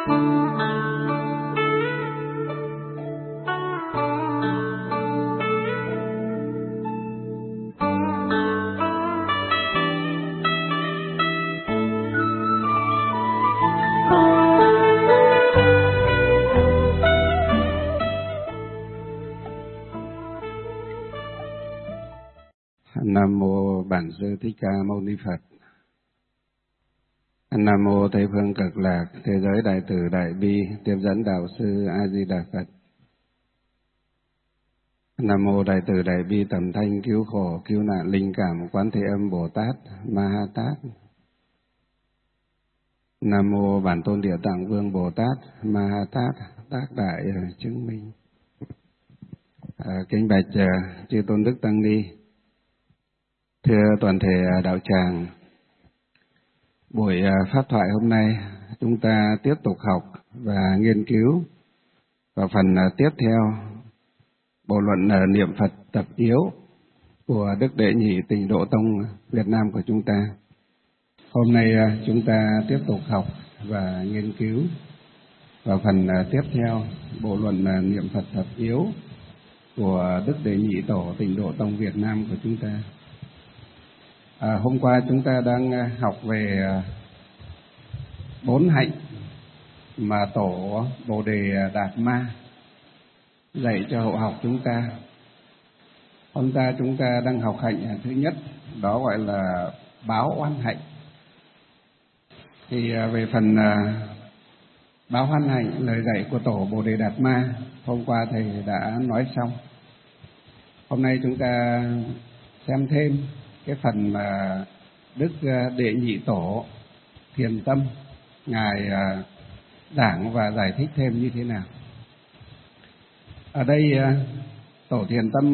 Nam mô Bản Sư Thích Ca Mâu Ni Phật. Nam mô Tây Phương Cực Lạc Thế Giới Đại Từ Đại Bi Tiếp Dẫn Đạo Sư A Di Đà Phật. Nam mô Đại Từ Đại Bi Tầm Thanh Cứu Khổ Cứu Nạn Linh Cảm Quán Thế Âm Bồ Tát Ma Ha Tát. Nam mô Bản Tôn Địa Tạng Vương Bồ Tát Ma Ha Tát Tác Đại Chứng Minh. Kính bạch chư tôn đức tăng ni, thưa toàn thể đạo tràng, buổi pháp thoại hôm nay chúng ta tiếp tục học và nghiên cứu vào phần tiếp theo bộ luận niệm Phật tập yếu của Đức Đệ Nhị Tịnh Độ Tông Việt Nam của chúng ta. Hôm nay chúng ta tiếp tục học và nghiên cứu vào phần tiếp theo bộ luận niệm Phật tập yếu của Đức Đệ Nhị Tổ Tịnh Độ Tông Việt Nam của chúng ta. Hôm qua chúng ta đang học về 4 hạnh mà Tổ Bồ Đề Đạt Ma dạy cho hậu học chúng ta. Hôm nay chúng ta đang học hạnh thứ nhất, đó gọi là báo oán hạnh. Thì về phần báo oán hạnh, lời dạy của Tổ Bồ Đề Đạt Ma, hôm qua thầy đã nói xong. Hôm nay chúng ta xem thêm cái phần mà Đức Đệ Nhị Tổ Thiền Tâm Ngài giảng và giải thích thêm như thế nào. Ở đây Tổ Thiền Tâm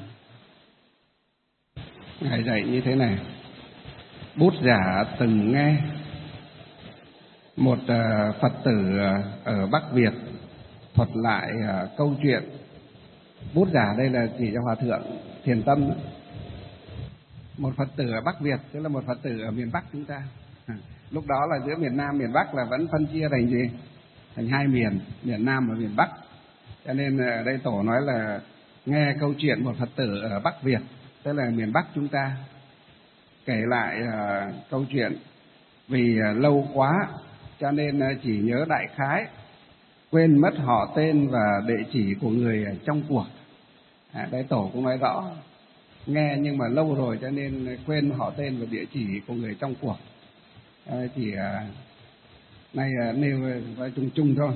Ngài dạy như thế này: bút giả từng nghe một Phật tử ở Bắc Việt thuật lại câu chuyện. Bút giả đây là chỉ cho Hòa Thượng Thiền Tâm đó. Một Phật tử ở Bắc Việt, tức là một Phật tử ở miền Bắc chúng ta. Lúc đó là giữa miền Nam, miền Bắc là vẫn phân chia thành gì? Thành hai miền, miền Nam và miền Bắc. Cho nên ở đây Tổ nói là nghe câu chuyện một Phật tử ở Bắc Việt, tức là miền Bắc chúng ta, kể lại câu chuyện. Vì lâu quá cho nên chỉ nhớ đại khái, quên mất họ tên và địa chỉ của người trong cuộc. Đây Tổ cũng nói rõ, nghe nhưng mà lâu rồi cho nên quên họ tên và địa chỉ của người trong cuộc. Chỉ nay nêu chung chung thôi.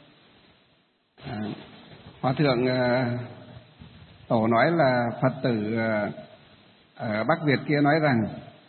Hòa Thượng Tổ nói là Phật tử ở Bắc Việt kia nói rằng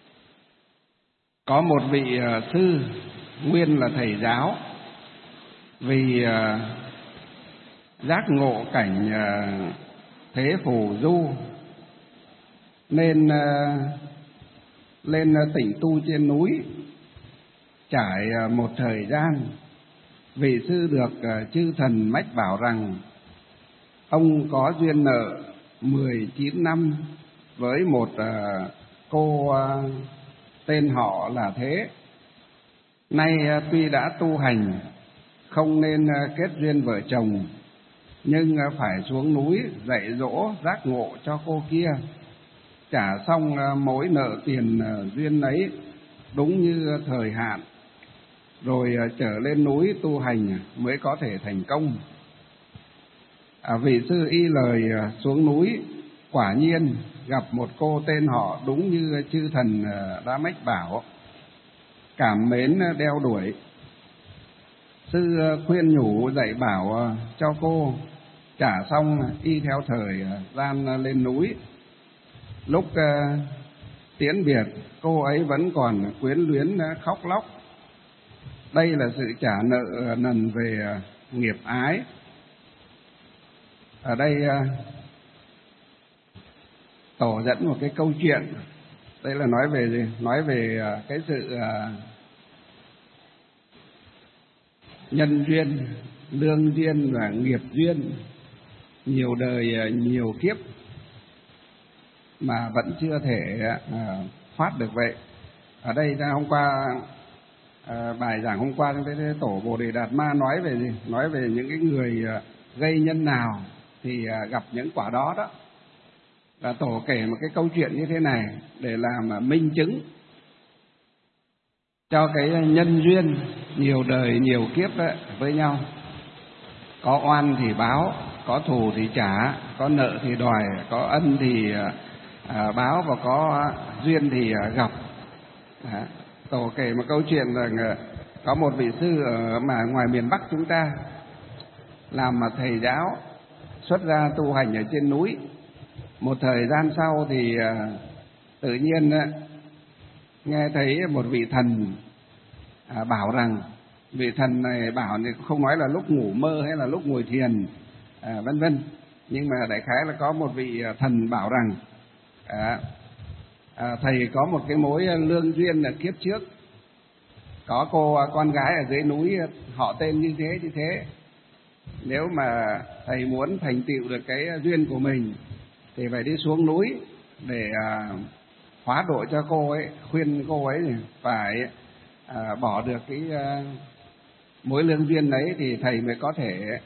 có một vị sư nguyên là thầy giáo, vì giác ngộ cảnh thế phù du nên lên tịnh tu trên núi. Trải một thời gian, vị sư được chư thần mách bảo rằng ông có duyên nợ 19 năm với một cô tên họ là Thế. Nay tuy đã tu hành, không nên kết duyên vợ chồng, nhưng phải xuống núi dạy dỗ giác ngộ cho cô kia, trả xong mối nợ tiền duyên ấy đúng như thời hạn, rồi trở lên núi tu hành mới có thể thành công. Vị sư y lời xuống núi, quả nhiên gặp một cô tên họ đúng như chư thần đã mách bảo, cảm mến đeo đuổi. Sư khuyên nhủ dạy bảo cho cô, trả xong y theo thời gian lên núi. Lúc tiễn biệt, cô ấy vẫn còn quyến luyến khóc lóc. Đây là sự trả nợ nần về nghiệp ái. Ở đây Tổ dẫn một cái câu chuyện. Đây là nói về gì? Nói về cái sự nhân duyên, lương duyên và nghiệp duyên, nhiều đời nhiều kiếp mà vẫn chưa thể thoát được vậy. Ở đây hôm qua bài giảng hôm qua chúng thấy tổ Bồ Đề Đạt Ma nói về gì? Nói về những cái người gây nhân nào thì gặp những quả đó đó. Và tổ kể một cái câu chuyện như thế này để làm minh chứng cho cái nhân duyên nhiều đời nhiều kiếp với nhau. Có oan thì báo, có thù thì trả, có nợ thì đòi, có ân thì báo, và có duyên thì gặp. Tổ kể một câu chuyện là có một vị sư ở mà ngoài miền Bắc chúng ta làm mà thầy giáo, xuất gia tu hành ở trên núi. Một thời gian sau thì tự nhiên nghe thấy một vị thần bảo rằng, vị thần này bảo thì không nói là lúc ngủ mơ hay là lúc ngồi thiền vân vân, nhưng mà đại khái là có một vị thần bảo rằng thầy có một cái mối lương duyên ở kiếp trước, có cô con gái ở dưới núi họ tên như thế. Nếu mà thầy muốn thành tựu được cái duyên của mình thì phải đi xuống núi để hóa độ cho cô ấy, khuyên cô ấy phải bỏ được cái mối lương duyên đấy thì thầy mới có thể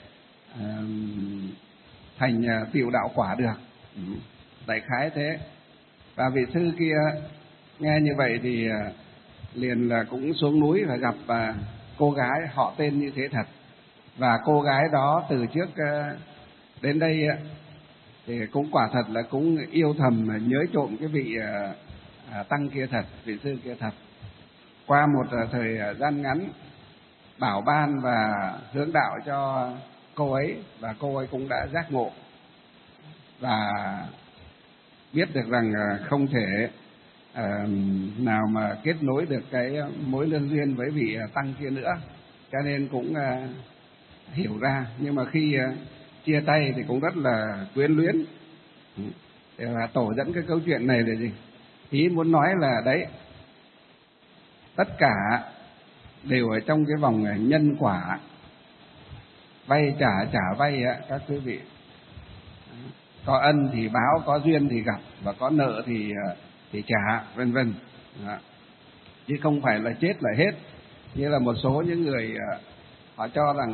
thành tựu đạo quả được. Đại khái thế. Và vị sư kia nghe như vậy thì liền là cũng xuống núi và gặp cô gái họ tên như thế thật. Và cô gái đó từ trước đến đây thì cũng quả thật là cũng yêu thầm nhớ trộm cái vị tăng kia thật, vị sư kia thật. Qua một thời gian ngắn bảo ban và hướng đạo cho cô ấy, và cô ấy cũng đã giác ngộ và biết được rằng không thể nào mà kết nối được cái mối lương duyên với vị tăng kia nữa, cho nên cũng hiểu ra. Nhưng mà khi chia tay thì cũng rất là quyến luyến. Và tổ dẫn cái câu chuyện này là gì? Ý muốn nói là đấy, tất cả đều ở trong cái vòng nhân quả, vay trả vay các quý vị. Có ân thì báo, có duyên thì gặp, và có nợ thì trả, vân vân. Chứ không phải là chết là hết. Như là một số những người họ cho rằng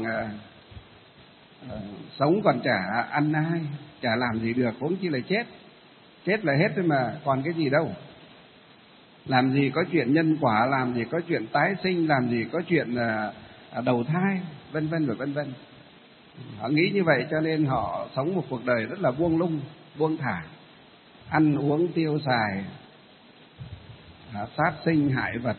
sống còn chả ăn ai, chả làm gì được, huống chi là chết là hết thôi mà, còn cái gì đâu. Làm gì có chuyện nhân quả, làm gì có chuyện tái sinh, làm gì có chuyện đầu thai, vân vân và vân vân. Họ nghĩ như vậy cho nên họ sống một cuộc đời rất là buông lung, buông thả, ăn uống tiêu xài, sát sinh hại vật,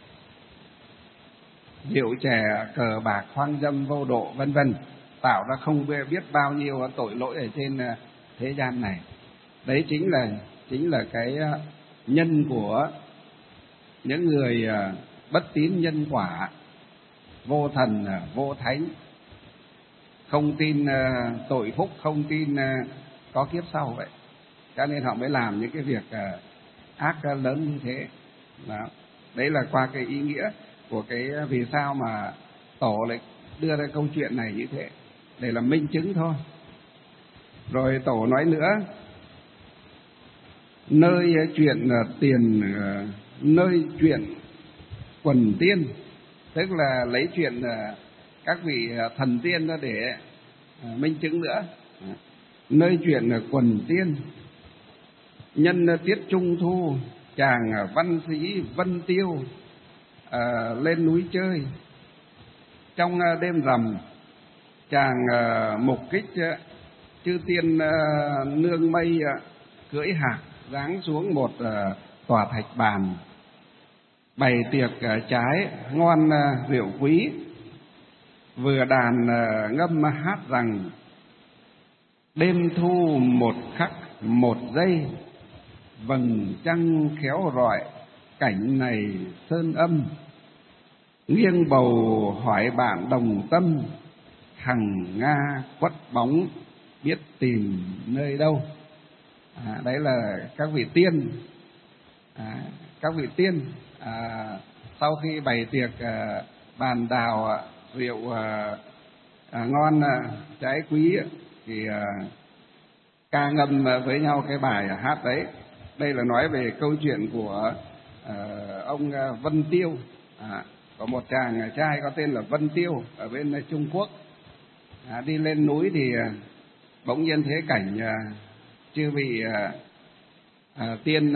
rượu chè cờ bạc hoang dâm vô độ, vân vân, tạo ra không biết bao nhiêu tội lỗi ở trên thế gian này. Đấy chính là cái nhân của những người bất tín nhân quả, vô thần vô thánh, không tin tội phúc, không tin có kiếp sau vậy. Cho nên họ mới làm những cái việc ác lớn như thế. Đó. Đấy là qua cái ý nghĩa của cái vì sao mà tổ lại đưa ra câu chuyện này như thế, để làm minh chứng thôi. Rồi tổ nói nữa, nơi chuyện tiền, nơi chuyện quần tiên, tức là lấy chuyện các vị thần tiên ra để minh chứng nữa. Nơi chuyện quần tiên, nhân tiết trung thu, chàng văn sĩ Vân Tiêu lên núi chơi. Trong đêm rằm, chàng mục kích chư tiên nương mây cưỡi hạc giáng xuống một tòa thạch bàn, bày tiệc trái ngon rượu quý, vừa đàn ngâm hát rằng đêm thu một khắc một giây, vầng trăng khéo rọi cảnh này sơn âm, nghiêng bầu hỏi bạn đồng tâm, hằng nga quất bóng biết tìm nơi đâu. Đấy là các vị tiên. Các vị tiên sau khi bày tiệc bàn đào rượu ngon trái quý thì ca ngâm với nhau cái bài hát đấy. Đây là nói về câu chuyện của ông Vân Tiêu. Có một chàng trai có tên là Vân Tiêu ở bên Trung Quốc. Đi lên núi thì bỗng nhiên thấy cảnh chư vị tiên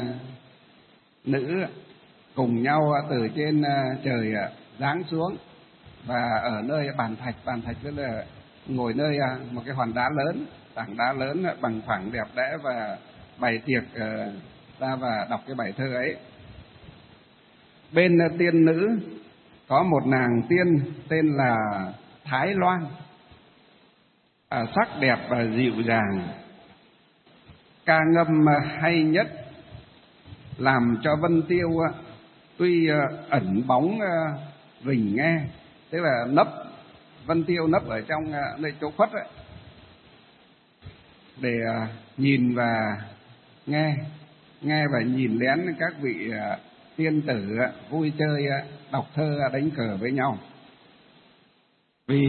nữ cùng nhau từ trên trời giáng xuống và ở nơi bàn thạch tức là ngồi nơi một cái hòn đá lớn, tảng đá lớn bằng phẳng đẹp đẽ và bày tiệc ra và đọc cái bài thơ ấy. Bên tiên nữ có một nàng tiên tên là Thái Loan, sắc đẹp và dịu dàng, ca ngâm hay nhất, làm cho Vân Tiêu tuy ẩn bóng rình nghe, tức là Vân Tiêu nấp ở trong nơi chỗ khuất ấy, để nhìn và nghe và nhìn lén các vị tiên tử vui chơi đọc thơ đánh cờ với nhau. Vì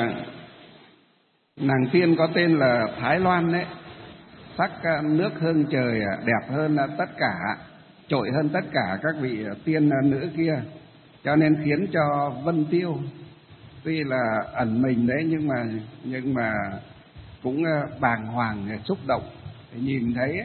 nàng tiên có tên là Thái Loan đấy, sắc nước hơn trời, đẹp hơn tất cả, trội hơn tất cả các vị tiên nữ kia, cho nên khiến cho Vân Tiêu tuy là ẩn mình đấy nhưng mà cũng bàng hoàng xúc động nhìn thấy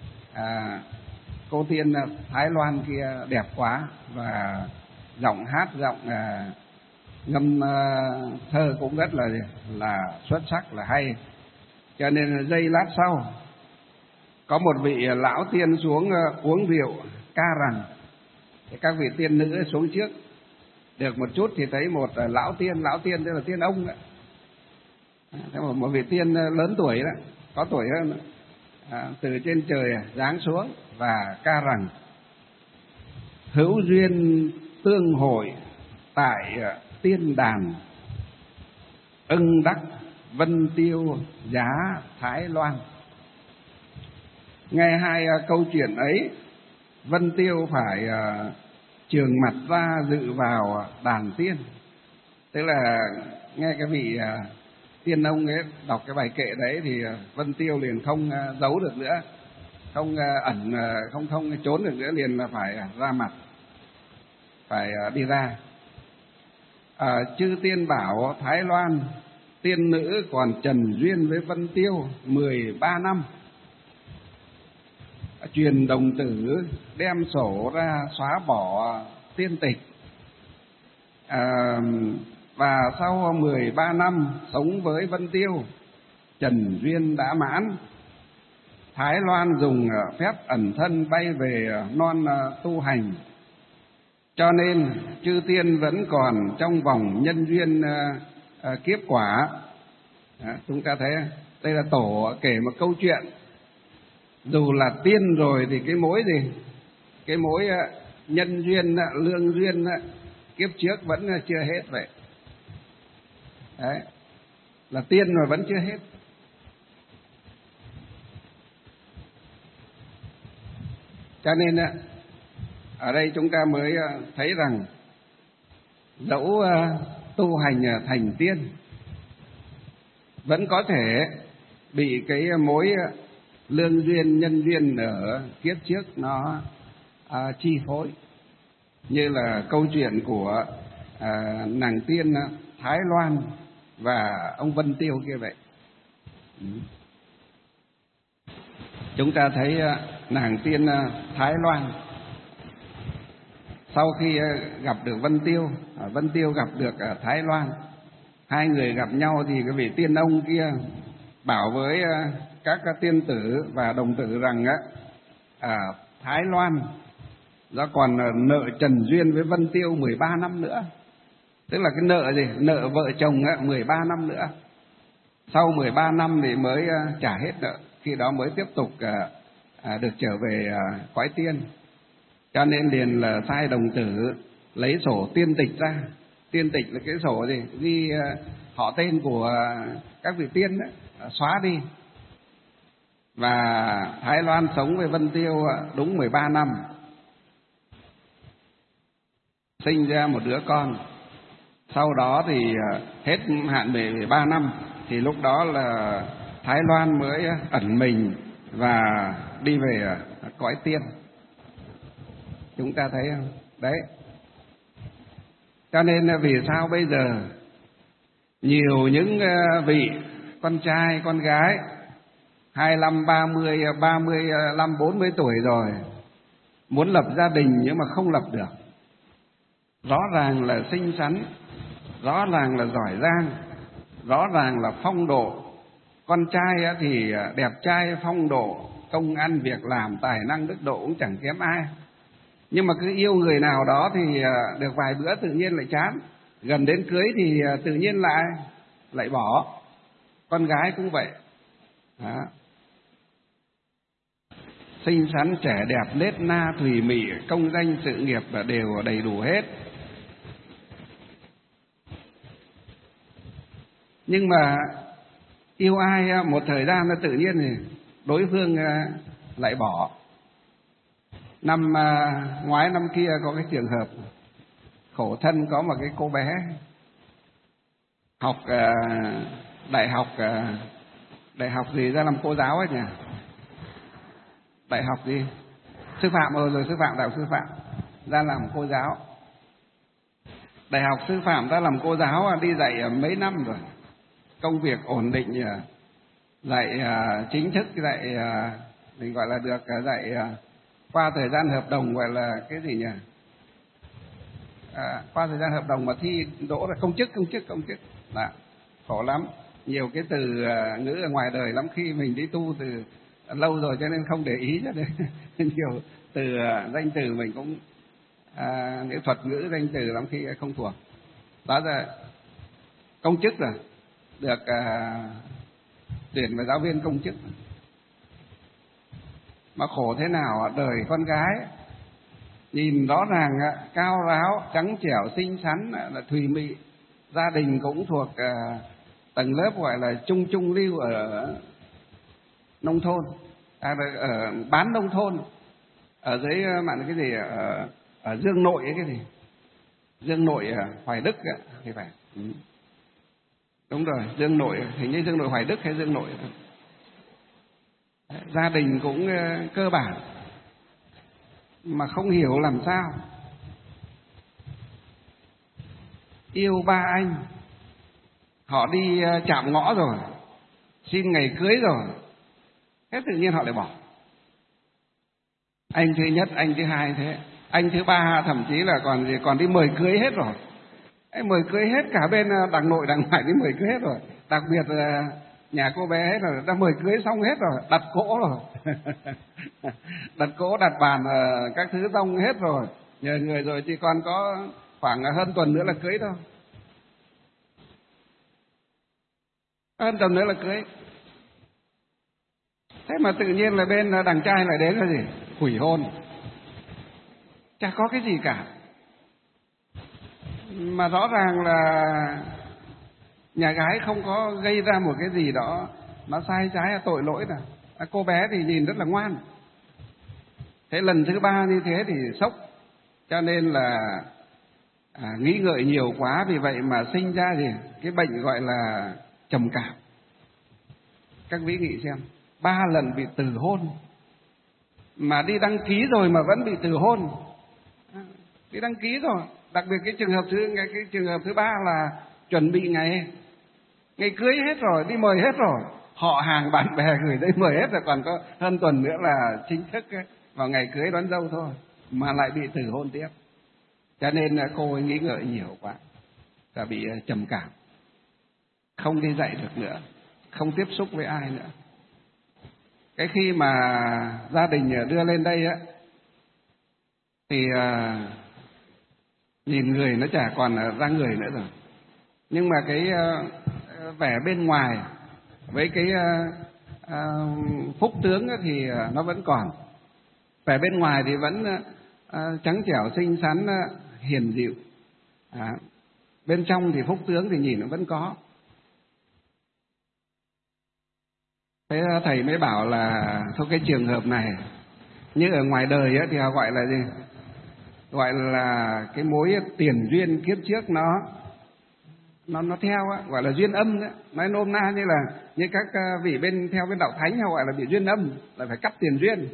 cô tiên Thái Loan kia đẹp quá, và giọng hát ngâm thơ cũng rất là xuất sắc, là hay. Cho nên giây lát sau có một vị lão tiên xuống uống rượu ca rằng, thì các vị tiên nữ xuống trước được một chút thì thấy một lão tiên tức là tiên ông đó, một vị tiên lớn tuổi đó, có tuổi hơn, từ trên trời giáng xuống và ca rằng: hữu duyên tương hội tại tiên đàn, ưng đắc Vân Tiêu giá Thái Loan. Nghe hai câu chuyện ấy, Vân Tiêu phải trường mặt ra dự vào đàn tiên. Tức là nghe cái vị tiên ông ấy đọc cái bài kệ đấy thì Vân Tiêu liền không giấu được nữa, không ẩn, không trốn được nữa, liền là phải ra mặt, phải đi ra. Chư tiên bảo Thái Loan tiên nữ còn trần duyên với Vân Tiêu 13 năm, truyền đồng tử đem sổ ra xóa bỏ tiên tịch. Và sau 13 năm sống với Vân Tiêu, trần duyên đã mãn, Thái Loan dùng phép ẩn thân bay về non tu hành. Cho nên chư tiên vẫn còn trong vòng nhân duyên kiếp quả. Chúng ta thấy đây là tổ kể một câu chuyện, dù là tiên rồi thì cái mối gì, cái mối nhân duyên, lương duyên kiếp trước vẫn chưa hết vậy. Đấy, là tiên mà vẫn chưa hết. Cho nên ở đây chúng ta mới thấy rằng dẫu tu hành thành tiên vẫn có thể bị cái mối lương duyên, nhân duyên ở kiếp trước nó chi phối, như là câu chuyện của nàng tiên Thái Loan và ông Vân Tiêu kia vậy. Chúng ta thấy nàng tiên Thái Loan sau khi gặp được Vân Tiêu gặp được Thái Loan, hai người gặp nhau thì cái vị tiên ông kia bảo với các tiên tử và đồng tử rằng Thái Loan do còn nợ trần duyên với Vân Tiêu 13 năm nữa. Tức là cái nợ gì? Nợ vợ chồng 13 năm nữa. Sau 13 năm thì mới trả hết nợ, khi đó mới tiếp tục được trở về cõi tiên. Cho nên liền là sai đồng tử lấy sổ tiên tịch ra. Tiên tịch là cái sổ gì? Ghi họ tên của các vị tiên đó, xóa đi. Và Thái Loan sống với Vân Tiêu đúng 13 năm, sinh ra một đứa con. Sau đó thì hết hạn 13 năm thì lúc đó là Thái Loan mới ẩn mình và đi về cõi tiên. Chúng ta thấy không? Đấy. Cho nên vì sao bây giờ nhiều những vị con trai, con gái 25, 30, 35, 40 tuổi rồi muốn lập gia đình nhưng mà không lập được. Rõ ràng là xinh xắn, rõ ràng là giỏi giang, rõ ràng là phong độ. Con trai thì đẹp trai, phong độ, công ăn việc làm, tài năng đức độ cũng chẳng kém ai. Nhưng mà cứ yêu người nào đó thì được vài bữa tự nhiên lại chán, gần đến cưới thì tự nhiên lại bỏ. Con gái cũng vậy. Đó. Xinh xắn, trẻ đẹp, nết na, thùy mị, công danh sự nghiệp là đều đầy đủ hết. Nhưng mà yêu ai một thời gian nó tự nhiên thì đối phương lại bỏ. Năm ngoái năm kia có cái trường hợp khổ thân, có một cái cô bé học đại học gì ra làm cô giáo ấy nhỉ? Đại học gì? Sư phạm rồi sư phạm, đại học sư phạm ra làm cô giáo. Đại học sư phạm ra làm cô giáo đi dạy mấy năm rồi, công việc ổn định, dạy chính thức, dạy mình gọi là được dạy qua thời gian hợp đồng, gọi là cái gì nhỉ? Qua thời gian hợp đồng mà thi đỗ là công chức. Đó, khổ lắm. Nhiều cái từ ngữ ở ngoài đời lắm, khi mình đi tu từ lâu rồi cho nên không để ý, cho nên nhiều từ danh từ mình cũng những thuật ngữ danh từ lắm khi không thuộc. Đó là công chức rồi, được tuyển vào giáo viên công chức. Mà khổ thế nào, đời con gái nhìn rõ ràng cao ráo, trắng trẻo, xinh xắn, là thùy mị, gia đình cũng thuộc tầng lớp gọi là trung lưu ở nông thôn, ở bán nông thôn, ở dưới mạng cái gì ở Dương Nội ấy, cái gì Dương Nội Hoài Đức thì phải. Đúng rồi, Dương Nội, hình như Dương Nội Hoài Đức hay Dương Nội. Gia đình cũng cơ bản mà không hiểu làm sao yêu ba anh, họ đi chạm ngõ rồi, xin ngày cưới rồi, thế tự nhiên họ lại bỏ. Anh thứ nhất, anh thứ hai thế, anh thứ ba thậm chí là còn đi mời cưới hết rồi. Mời cưới hết cả bên đằng nội đằng ngoại, đi mời cưới hết rồi. Đặc biệt là nhà cô bé hết rồi, đã mời cưới xong hết rồi, đặt cỗ rồi. Đặt cỗ, đặt bàn, các thứ xong hết rồi, nhờ người rồi, chỉ còn có khoảng hơn tuần nữa là cưới thôi. Hơn tuần nữa là cưới. Thế mà tự nhiên là bên đằng trai lại đến là gì? Hủy hôn. Chả có cái gì cả. Mà rõ ràng là nhà gái không có gây ra một cái gì đó nó sai trái, tội lỗi nào. Cô bé thì nhìn rất là ngoan. Thế lần thứ ba như thế thì sốc. Cho nên là nghĩ ngợi nhiều quá, vì vậy mà sinh ra gì? Cái bệnh gọi là trầm cảm. Các vị nghĩ xem, 3 lần bị từ hôn, mà đi đăng ký rồi mà vẫn bị từ hôn. Đi đăng ký rồi, đặc biệt cái trường hợp thứ ba là chuẩn bị ngày cưới hết rồi, đi mời hết rồi, họ hàng bạn bè gửi đây mời hết rồi, còn có hơn tuần nữa là chính thức vào ngày cưới đón dâu thôi, mà lại bị từ hôn tiếp. Cho nên cô ấy nghĩ ngợi nhiều quá và bị trầm cảm, không đi dạy được nữa, không tiếp xúc với ai nữa. Cái khi mà gia đình đưa lên đây thì nhìn người nó chả còn ra người nữa rồi, nhưng mà cái vẻ bên ngoài với cái phúc tướng thì nó vẫn còn. Vẻ bên ngoài thì vẫn trắng trẻo, xinh xắn, hiền dịu. Bên trong thì phúc tướng thì nhìn nó vẫn có. Thế thầy mới bảo là thôi cái trường hợp này như ở ngoài đời thì họ gọi là gì? Gọi là cái mối tiền duyên kiếp trước nó theo gọi là duyên âm đấy. Nói nôm na như là như các vị theo bên đạo thánh họ gọi là bị duyên âm, là phải cắt tiền duyên.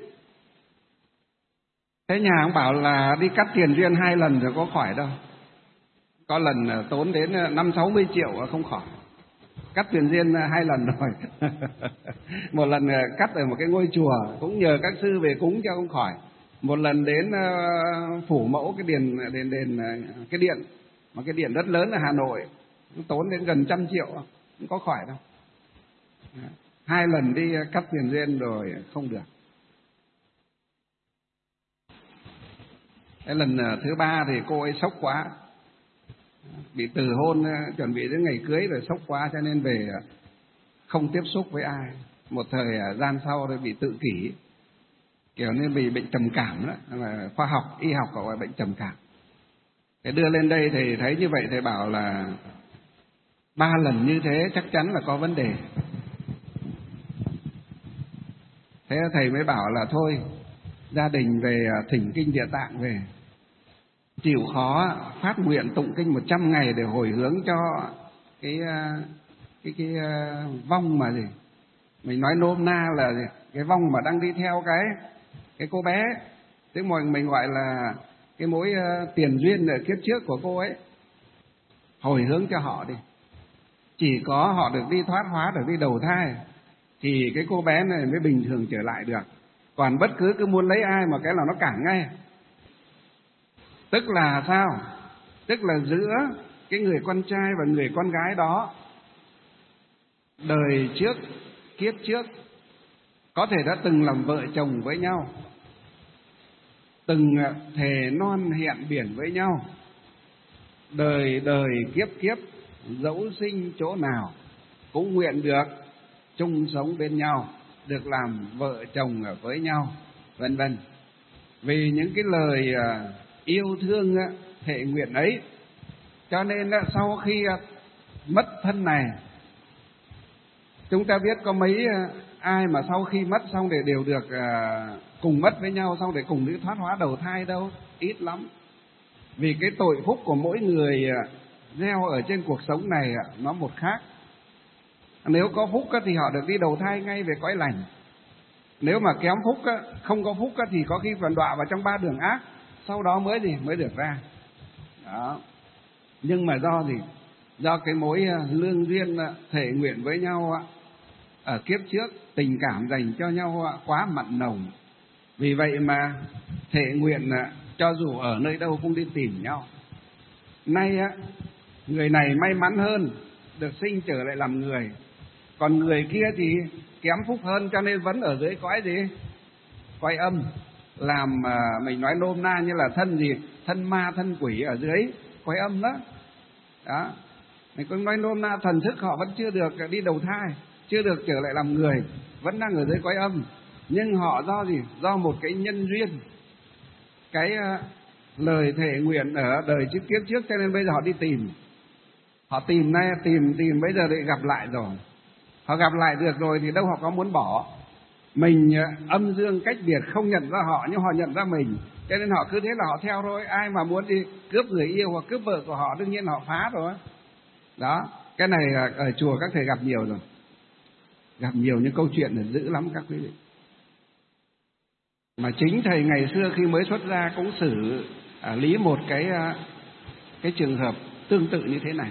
Thế nhà ông bảo là đi cắt tiền duyên 2 lần rồi có khỏi đâu. có lần tốn đến 50-60 triệu không khỏi. Cắt tiền duyên 2 lần rồi. Một lần cắt ở một cái ngôi chùa, cũng nhờ các sư về cúng cho không khỏi. Một lần đến phủ mẫu cái cái điện, một cái điện rất lớn ở Hà Nội, tốn đến gần 100 triệu, không có khỏi đâu. 2 lần đi cắt tiền duyên rồi không được. Cái lần thứ 3 thì cô ấy sốc quá, bị từ hôn chuẩn bị đến ngày cưới rồi, sốc quá cho nên về không tiếp xúc với ai. Một thời gian sau rồi bị tự kỷ, kiểu như bị bệnh trầm cảm đó, là khoa học y học gọi là bệnh trầm cảm. Thế đưa lên đây thì thấy như vậy, thầy bảo là 3 lần như thế chắc chắn là có vấn đề. Thế thầy mới bảo là thôi, gia đình về thỉnh kinh Địa Tạng về, chịu khó phát nguyện tụng kinh 100 ngày để hồi hướng cho cái vong mà gì, mình nói nôm na là gì? Cái vong mà đang đi theo cái cô bé, tức mình gọi là cái mối tiền duyên ở kiếp trước của cô ấy, hồi hướng cho họ đi. Chỉ có họ được đi thoát hóa, được đi đầu thai thì cái cô bé này mới bình thường trở lại được. Còn bất cứ muốn lấy ai mà cái là nó cản ngay. Tức là sao? Tức là giữa cái người con trai và người con gái đó, đời trước, kiếp trước có thể đã từng làm vợ chồng với nhau, từng thề non hẹn biển với nhau, đời đời kiếp kiếp dẫu sinh chỗ nào cũng nguyện được chung sống bên nhau, được làm vợ chồng với nhau, vân vân. Vì những cái lời yêu thương thệ nguyện ấy, cho nên sau khi mất thân này, chúng ta biết có mấy ai mà sau khi mất xong để đều được cùng mất với nhau, xong để cùng đi thoát hóa đầu thai đâu, ít lắm. Vì cái tội phúc của mỗi người gieo ở trên cuộc sống này nó một khác. Nếu có phúc thì họ được đi đầu thai ngay về cõi lành. Nếu mà kém phúc, không có phúc thì có khi còn đọa vào trong 3 đường ác, sau đó mới được ra. Đó. Nhưng mà do gì? Do cái mối lương duyên thể nguyện với nhau ở kiếp trước, tình cảm dành cho nhau quá mặn nồng. Vì vậy mà thể nguyện cho dù ở nơi đâu cũng đi tìm nhau. Nay người này may mắn hơn, được sinh trở lại làm người, còn người kia thì kém phúc hơn, cho nên vẫn ở dưới cõi gì? Cõi âm, làm mình nói nôm na như là thân gì? Thân ma, thân quỷ ở dưới cõi âm đó. Đó. Mình cũng nói nôm na thần thức họ vẫn chưa được đi đầu thai, chưa được trở lại làm người, vẫn đang ở dưới cõi âm. Nhưng họ do gì? Do một cái nhân duyên, cái lời thệ nguyện ở đời trước kiếp trước, cho nên bây giờ họ đi tìm. Họ tìm nay, tìm bây giờ để gặp lại rồi. Họ gặp lại được rồi thì đâu họ có muốn bỏ. Mình âm dương cách biệt, không nhận ra họ nhưng họ nhận ra mình, cho nên họ cứ thế là họ theo thôi. Ai mà muốn đi cướp người yêu hoặc cướp vợ của họ, đương nhiên họ phá rồi. Đó, cái này ở chùa các thầy gặp nhiều rồi, gặp nhiều những câu chuyện là dữ lắm các quý vị. Mà chính thầy ngày xưa khi mới xuất gia cũng xử lý một cái trường hợp tương tự như thế này.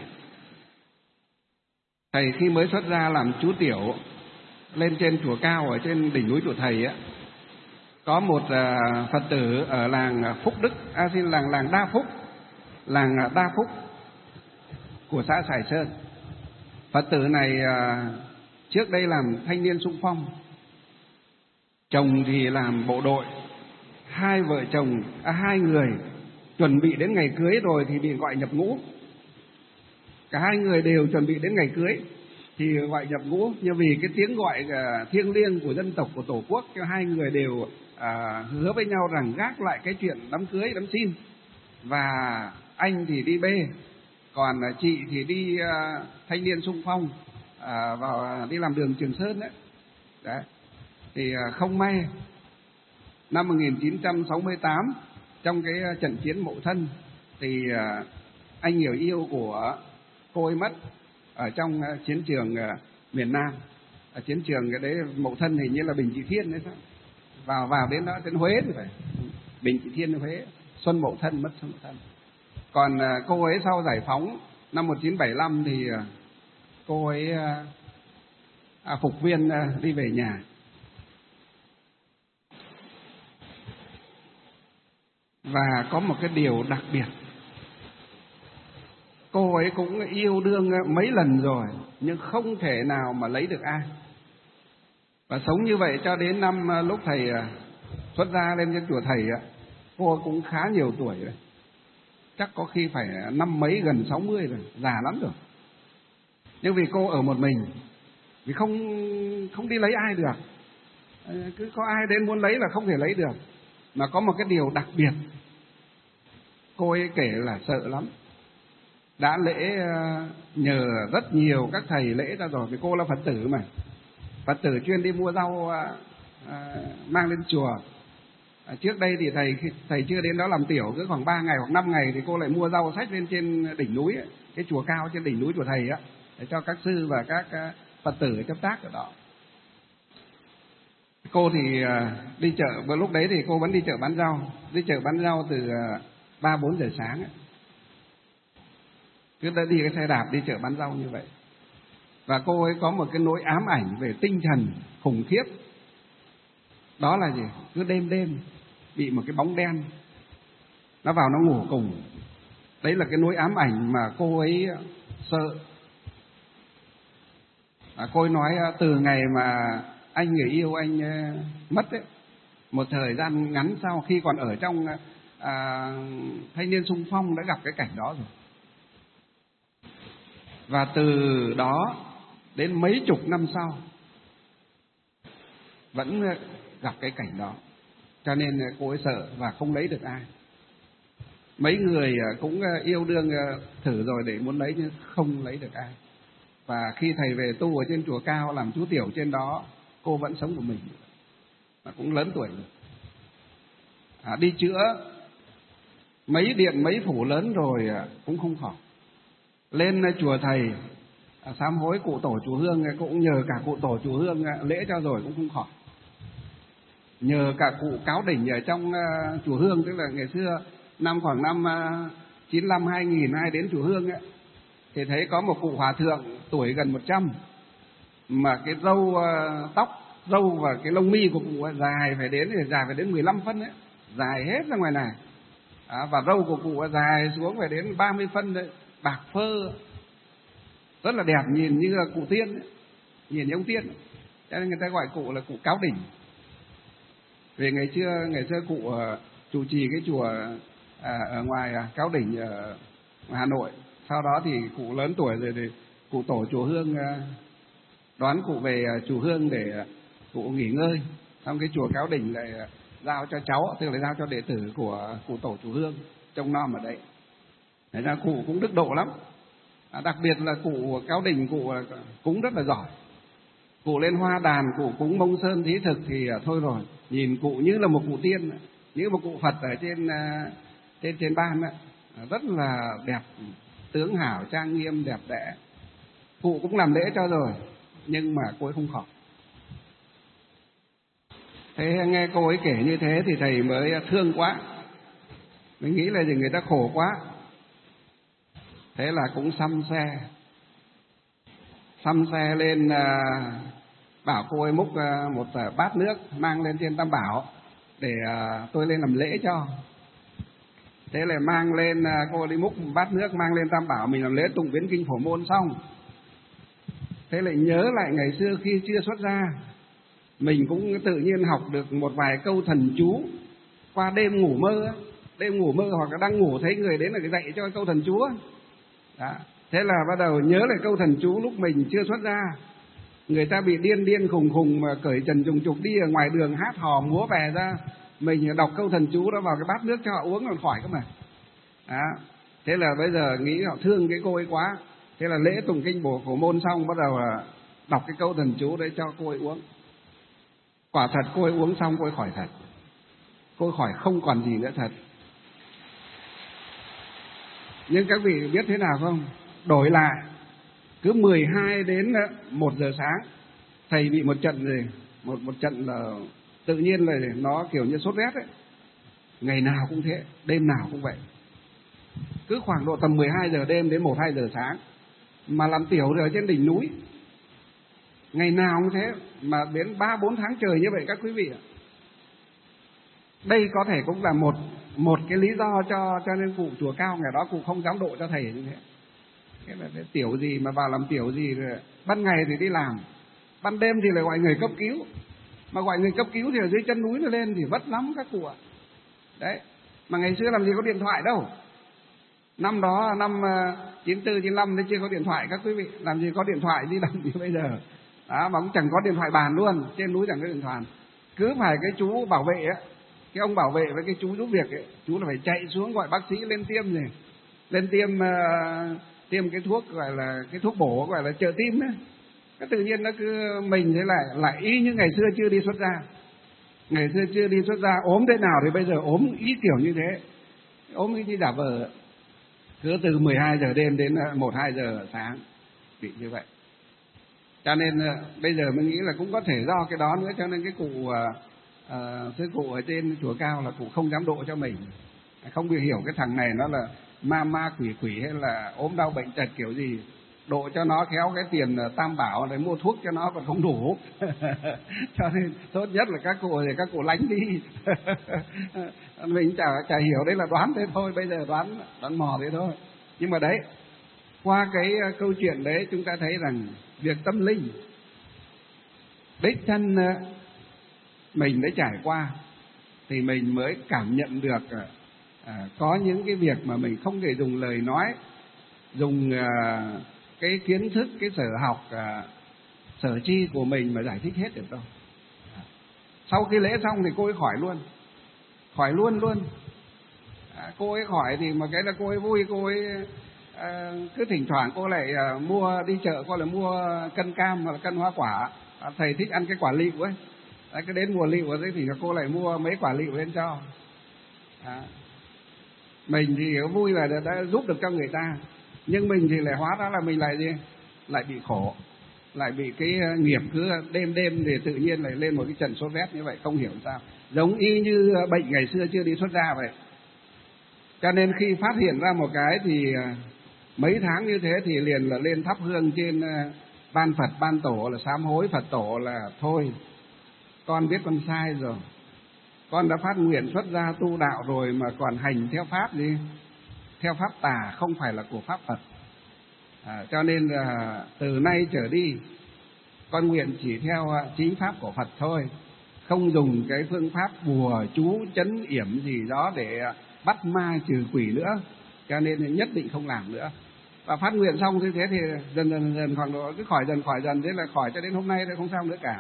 Thầy khi mới xuất gia làm chú tiểu lên trên chùa cao ở trên đỉnh núi chùa thầy có một Phật tử ở làng Phúc Đức, làng Đa Phúc của xã Sài Sơn. Phật tử này trước đây làm thanh niên xung phong, chồng thì làm bộ đội, hai vợ chồng hai người chuẩn bị đến ngày cưới rồi thì bị gọi nhập ngũ. Cả hai người đều chuẩn bị đến ngày cưới thì gọi nhập ngũ, nhưng vì cái tiếng gọi thiêng liêng của dân tộc, của tổ quốc, cho hai người đều hứa với nhau rằng gác lại cái chuyện đám cưới đám xin, và anh thì đi B, còn chị thì đi thanh niên xung phong vào đi làm đường Trường Sơn đấy. Đấy. Thì không may năm 1968 trong cái trận chiến Mậu Thân thì anh người yêu của cô ấy mất ở trong chiến trường miền Nam. Ở chiến trường cái đấy Mậu Thân hình như là Bình Trị Thiên đấy sao, vào đến đó đến Huế rồi phải, Bình Trị Thiên Huế, Xuân Mậu Thân mất Xuân Mậu Thân. Còn cô ấy sau giải phóng năm 1975 thì cô ấy phục viên đi về nhà. Và có một cái điều đặc biệt, cô ấy cũng yêu đương mấy lần rồi nhưng không thể nào mà lấy được ai. Và sống như vậy cho đến năm lúc thầy xuất gia lên trên chùa thầy, cô cũng khá nhiều tuổi rồi, chắc có khi phải năm mấy gần 60 rồi, già lắm rồi. Nhưng vì cô ở một mình, vì không đi lấy ai được, cứ có ai đến muốn lấy là không thể lấy được. Mà có một cái điều đặc biệt, cô ấy kể là sợ lắm. Đã lễ nhờ rất nhiều các thầy lễ ra rồi, vì cô là Phật tử mà, Phật tử chuyên đi mua rau mang lên chùa. Trước đây thì thầy chưa đến đó làm tiểu, cứ khoảng 3 ngày hoặc 5 ngày thì cô lại mua rau xách lên trên đỉnh núi ấy, cái chùa cao trên đỉnh núi chùa thầy á, để cho các sư và các Phật tử chấp tác ở đó. Cô thì đi chợ, lúc đấy thì cô vẫn đi chợ bán rau, từ 3-4 giờ sáng ấy. Cứ đã đi cái xe đạp đi chợ bán rau như vậy. Và cô ấy có một cái nỗi ám ảnh về tinh thần khủng khiếp. Đó là gì? Cứ đêm bị một cái bóng đen nó vào nó ngủ cùng. Đấy là cái nỗi ám ảnh mà cô ấy sợ. Cô ấy nói từ ngày mà anh người yêu anh mất ấy, một thời gian ngắn sau, khi còn ở trong thanh niên xung phong đã gặp cái cảnh đó rồi. Và từ đó đến mấy chục năm sau vẫn gặp cái cảnh đó, cho nên cô ấy sợ và không lấy được ai. Mấy người cũng yêu đương thử rồi để muốn lấy nhưng không lấy được ai. Và khi thầy về tu ở trên chùa cao làm chú tiểu trên đó, cô vẫn sống một mình, và cũng lớn tuổi rồi. Đi chữa mấy điện mấy phủ lớn rồi cũng không khỏi. Lên chùa thầy sám hối cụ tổ chùa Hương, cũng nhờ cả cụ tổ chùa Hương lễ cho rồi cũng không khỏi. Nhờ cả cụ Cáo Đỉnh ở trong chùa Hương, tức là ngày xưa khoảng năm 95-2000 ai đến chùa Hương ấy, thì thấy có một cụ hòa thượng tuổi gần 100 mà cái râu và cái lông mi của cụ dài phải đến 15 phân ấy, dài hết ra ngoài này. Và râu của cụ dài xuống phải đến 30 phân đấy, bạc phơ, rất là đẹp, nhìn như là cụ tiên ấy, nhìn như ông tiên ấy. Cho nên người ta gọi cụ là cụ Cáo Đỉnh. Vì ngày xưa cụ chủ trì cái chùa ở ngoài Cáo Đỉnh ở Hà Nội. Sau đó thì cụ lớn tuổi rồi thì cụ tổ chùa Hương đón cụ về chùa Hương để cụ nghỉ ngơi. Xong cái chùa Cáo Đỉnh lại giao cho cháu, tức là giao cho đệ tử của cụ tổ chùa Hương trông nom ở đấy. Thế ra cụ cũng đức độ lắm. Đặc biệt là cụ Cáo Đỉnh cụ cúng rất là giỏi. Cụ lên hoa đàn, cụ cúng Mông Sơn thí thực thì thôi rồi, nhìn cụ như là một cụ tiên, như một cụ Phật ở trên ban ấy. Rất là đẹp, tướng hảo, trang nghiêm, đẹp đẽ. Cụ cũng làm lễ cho rồi, nhưng mà cô ấy không khỏi. Thế nghe cô ấy kể như thế thì thầy mới thương quá. Mình nghĩ là người ta khổ quá. Thế là cũng xăm xe lên, bảo cô ấy múc một bát nước mang lên trên Tam Bảo để tôi lên làm lễ cho. Thế là mang lên, cô đi múc một bát nước mang lên Tam Bảo, mình làm lễ tụng biến kinh Phổ Môn xong. Thế lại nhớ lại ngày xưa khi chưa xuất gia, mình cũng tự nhiên học được một vài câu thần chú qua đêm ngủ mơ hoặc là đang ngủ thấy người đến là dạy cho câu thần chú đó. Thế là bắt đầu nhớ lại câu thần chú lúc mình chưa xuất gia. Người ta bị điên khùng mà cởi trần trùng trục đi ở ngoài đường hát hò múa về ra, mình đọc câu thần chú đó vào cái bát nước cho họ uống là khỏi cơ mà đó. Thế là bây giờ nghĩ họ thương cái cô ấy quá. Thế là lễ tụng kinh Phổ Môn xong, bắt đầu là đọc cái câu thần chú đấy cho cô ấy uống. Quả thật cô ấy uống xong cô ấy khỏi thật, cô ấy khỏi không còn gì nữa thật. Nhưng các vị biết thế nào không? Đổi lại cứ 12 đến 1 giờ sáng thầy bị một trận gì, một trận là tự nhiên là nó kiểu như sốt rét ấy. Ngày nào cũng thế, đêm nào cũng vậy. cứ khoảng độ tầm 12 giờ đêm đến 1-2 giờ sáng, mà làm tiểu ở trên đỉnh núi. Ngày nào cũng thế, mà đến 3-4 tháng trời như vậy các quý vị ạ. Đây có thể cũng là một cái lý do cho nên cụ chùa Cao ngày đó cụ không dám độ cho thầy như thế. Thế là cái tiểu gì mà vào làm tiểu gì, rồi ban ngày thì đi làm, ban đêm thì lại gọi người cấp cứu. Mà gọi người cấp cứu thì ở dưới chân núi nó lên thì vất lắm các cụ ạ. Đấy, mà ngày xưa làm gì có điện thoại đâu. Năm đó năm 94, 95 thì chưa có điện thoại các quý vị. Làm gì có điện thoại di động như bây giờ. Đó, mà cũng chẳng có điện thoại bàn luôn. Trên núi chẳng có điện thoại. Cứ phải cái chú bảo vệ ấy, cái ông bảo vệ với cái chú giúp việc ấy, chú là phải chạy xuống gọi bác sĩ lên tiêm rồi. Lên tiêm cái thuốc gọi là cái thuốc bổ gọi là trợ tim ấy. Cái tự nhiên nó cứ mình thế lại y như ngày xưa chưa đi xuất gia. Ngày xưa chưa đi xuất gia ốm thế nào thì bây giờ ốm ý kiểu như thế. Ốm như giả vờ. Cứ từ 12 giờ đêm đến 1-2 giờ sáng bị như vậy. Cho nên bây giờ mình nghĩ là cũng có thể do cái đó nữa, cho nên cái cụ sư cụ ở trên chùa Cao là cụ không dám độ cho mình. Không bị hiểu cái thằng này nó là ma quỷ hay là ốm đau bệnh tật kiểu gì. Độ cho nó khéo cái tiền tam bảo để mua thuốc cho nó còn không đủ. Cho nên tốt nhất là các cụ thì các cụ lánh đi. Mình chả hiểu, đấy là đoán thế thôi, bây giờ đoán mò thế thôi. Nhưng mà đấy, qua cái câu chuyện đấy chúng ta thấy rằng việc tâm linh đích thân mình đã trải qua thì mình mới cảm nhận được có những cái việc mà mình không thể dùng lời nói, dùng cái kiến thức, cái sở học, sở tri của mình mà giải thích hết được đâu. Sau khi lễ xong thì cô ấy khỏi luôn. Cô ấy khỏi thì mà cái là cô ấy vui, cô ấy cứ thỉnh thoảng cô lại mua đi chợ, cô lại mua cân cam hoặc là cân hoa quả. Thầy thích ăn cái quả lựu ấy. Đấy, cái đến mùa lựu ấy thì cô lại mua mấy quả lựu lên cho. Mình thì vui là đã giúp được cho người ta, nhưng mình thì lại hóa ra là mình lại gì? Lại bị khổ, lại bị cái nghiệp cứ đêm thì tự nhiên lại lên một cái trận sốt rét như vậy, không hiểu sao. Giống y như bệnh ngày xưa chưa đi xuất gia vậy. Cho nên khi phát hiện ra một cái thì mấy tháng như thế thì liền là lên thắp hương trên ban Phật, ban tổ là sám hối Phật tổ là thôi, con biết con sai rồi. Con đã phát nguyện xuất gia tu đạo rồi mà còn hành theo pháp gì? Theo pháp tà, không phải là của pháp Phật. Cho nên là từ nay trở đi con nguyện chỉ theo chính pháp của Phật thôi, không dùng cái phương pháp bùa chú trấn yểm gì đó để bắt ma trừ quỷ nữa. Cho nên nhất định không làm nữa. Và phát nguyện xong như thế thì dần khoảng độ cứ khỏi dần thế là khỏi cho đến hôm nay thì không sao nữa cả.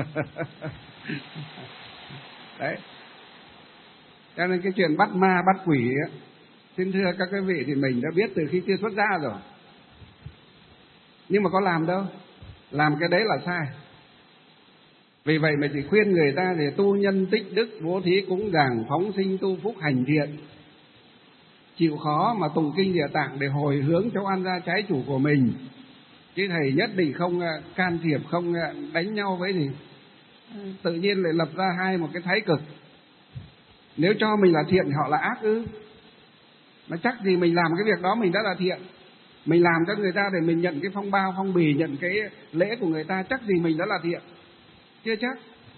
Đấy. Cho nên cái chuyện bắt ma bắt quỷ ấy, xin thưa các quý vị thì mình đã biết từ khi chưa xuất gia rồi. Nhưng mà có làm đâu. Làm cái đấy là sai. Vì vậy mà chỉ khuyên người ta thì tu nhân tích đức, bố thí cúng dường, phóng sinh tu phúc hành thiện, chịu khó mà tụng kinh Địa Tạng để hồi hướng cho oan gia trái chủ của mình. Chứ thầy nhất định không can thiệp, không đánh nhau với gì. Tự nhiên lại lập ra hai một cái thái cực. Nếu cho mình là thiện họ là ác ư? Mà chắc gì mình làm cái việc đó mình đã là thiện. Mình làm cho người ta để mình nhận cái phong bao, phong bì, nhận cái lễ của người ta, chắc gì mình đã là thiện. Chưa chắc.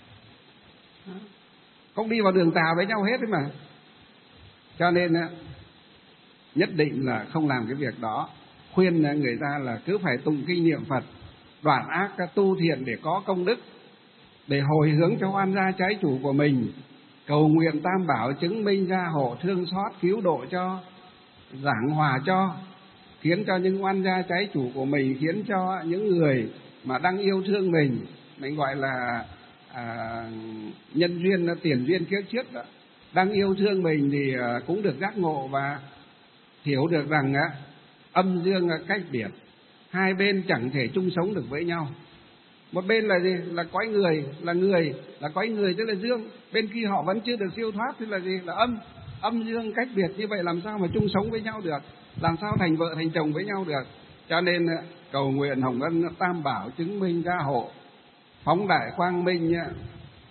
Không đi vào đường tà với nhau hết đấy mà. Cho nên nhất định là không làm cái việc đó. Khuyên người ta là cứ phải tụng kinh niệm Phật, đoạn ác tu thiện để có công đức, để hồi hướng cho oan gia trái chủ của mình, cầu nguyện Tam Bảo chứng minh gia hộ, thương xót cứu độ cho, giảng hòa cho, khiến cho những oan gia trái chủ của mình, khiến cho những người mà đang yêu thương mình gọi là nhân duyên, tiền duyên kiếp trước đó, đang yêu thương mình thì cũng được giác ngộ và hiểu được rằng âm dương cách biệt, hai bên chẳng thể chung sống được với nhau. Một bên là gì? Là cõi người, là cõi người tức là dương, bên kia họ vẫn chưa được siêu thoát tức là gì? Là âm dương cách biệt, như vậy làm sao mà chung sống với nhau được, làm sao thành vợ thành chồng với nhau được. Cho nên cầu nguyện hồng ân Tam Bảo chứng minh gia hộ, phóng đại quang minh,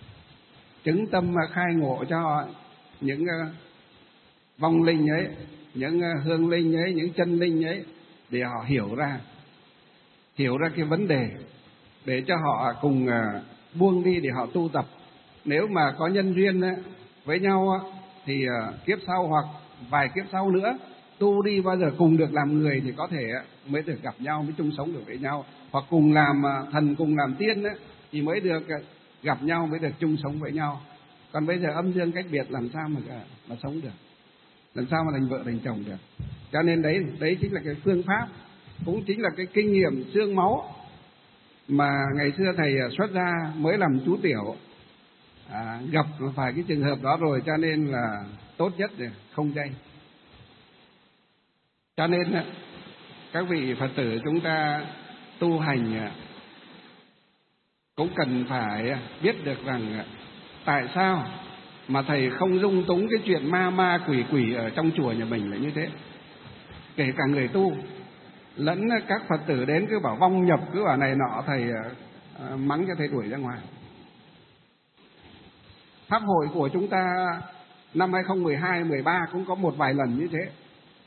chứng tâm khai ngộ cho những vong linh ấy những hương linh ấy, những chân linh ấy, để họ hiểu ra cái vấn đề, để cho họ cùng buông đi để họ tu tập. Nếu mà có nhân duyên với nhau thì kiếp sau hoặc vài kiếp sau nữa tu đi bao giờ cùng được làm người thì có thể mới được gặp nhau, mới chung sống được với nhau, hoặc cùng làm thần, cùng làm tiên thì mới được gặp nhau, mới được chung sống với nhau. Còn bây giờ âm dương cách biệt làm sao mà sống được, làm sao mà thành vợ thành chồng được. Cho nên đấy chính là cái phương pháp, cũng chính là cái kinh nghiệm xương máu mà ngày xưa thầy xuất gia mới làm chú tiểu gặp phải cái trường hợp đó rồi, cho nên là tốt nhất là không dây. Cho nên các vị Phật tử chúng ta tu hành cũng cần phải biết được rằng tại sao mà thầy không dung túng cái chuyện ma quỷ ở trong chùa nhà mình là như thế. Kể cả người tu lẫn các Phật tử đến cứ bảo vong nhập, cứ bảo này nọ, thầy mắng cho thầy đuổi ra ngoài. Pháp hội của chúng ta năm 2012, 13 cũng có một vài lần như thế.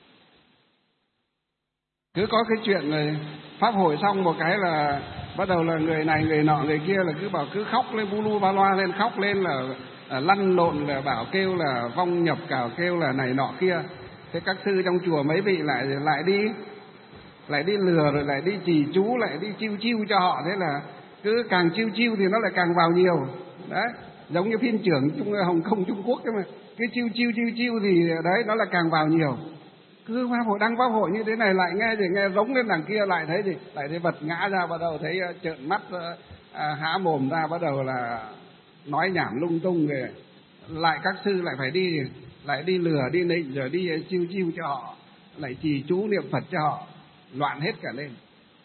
Cứ có cái chuyện này, pháp hội xong một cái là bắt đầu là người này người nọ người kia là cứ bảo, cứ khóc lên, bu lu ba loa lên, khóc lên là lăn lộn, là bảo kêu là vong nhập, kêu là này nọ kia. Thế các sư trong chùa mấy vị lại đi lừa, rồi lại đi trì chú, lại đi chiêu cho họ. Thế là cứ càng chiêu thì nó lại càng vào nhiều. Đấy, giống như phiên trưởng Hồng Kông Trung Quốc ấy mà, cứ chiêu thì đấy nó là càng vào nhiều. Cứ pháp hội, đăng pháp hội như thế này lại nghe thì nghe giống lên đằng kia, lại thấy vật ngã ra, bắt đầu thấy trợn mắt há mồm ra, bắt đầu là nói nhảm lung tung rồi. Lại các sư lại đi lừa, đi nịnh, rồi đi chiêu cho họ, lại trì chú niệm Phật cho họ, loạn hết cả lên.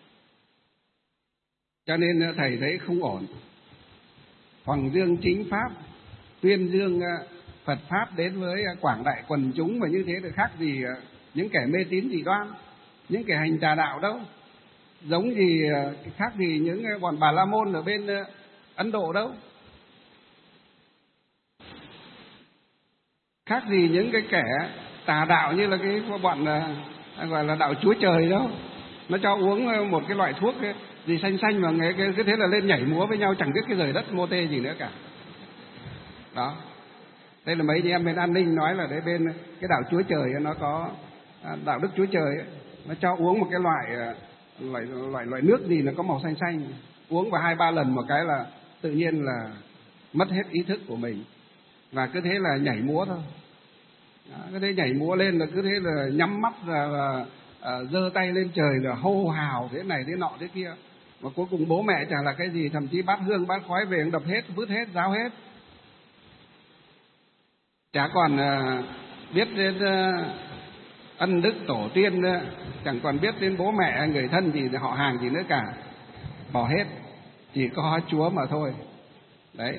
Cho nên thầy thấy không ổn. Hoàng dương chính pháp, tuyên dương Phật pháp đến với quảng đại quần chúng, mà như thế thì khác gì những kẻ mê tín dị đoan, những kẻ hành tà đạo đâu, giống gì khác gì những bọn Bà La Môn ở bên Ấn Độ đâu, khác gì những cái kẻ tà đạo như là cái bọn gọi là đạo Chúa Trời đâu. Nó cho uống một cái loại thuốc gì xanh mà nghe cứ thế là lên nhảy múa với nhau, chẳng biết cái rời đất mô tê gì nữa cả. Đó, đây là mấy anh em bên an ninh nói là đấy, bên cái đạo Chúa Trời nó có đạo Đức Chúa Trời ấy, nó cho uống một cái loại nước gì nó có màu xanh, uống vào 2-3 lần một cái là tự nhiên là mất hết ý thức của mình, và cứ thế là nhảy múa thôi. Đó, cứ thế nhảy múa lên là cứ thế là nhắm mắt là giơ tay lên trời là hô hào thế này thế nọ thế kia, mà cuối cùng bố mẹ chả là cái gì, thậm chí bát hương bát khói về đập hết, vứt hết, ráo hết, chả còn biết đến ân đức tổ tiên nữa, chẳng còn biết đến bố mẹ người thân gì, họ hàng gì nữa cả, bỏ hết, chỉ có Chúa mà thôi. Đấy,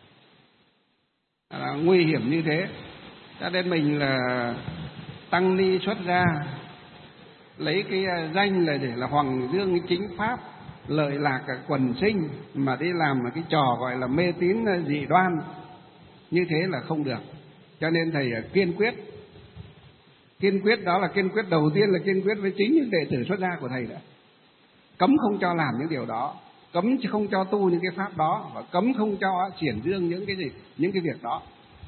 nguy hiểm như thế. Cho nên mình là tăng ni xuất gia, lấy cái danh là để là hoàng dương chính pháp, lợi lạc cả quần sinh, mà đi làm cái trò gọi là mê tín dị đoan, như thế là không được. Cho nên thầy kiên quyết, đó là kiên quyết đầu tiên là kiên quyết với chính những đệ tử xuất gia của thầy đã. Cấm không cho làm những điều đó, cấm không cho tu những cái pháp đó, và cấm không cho triển dương những cái việc đó.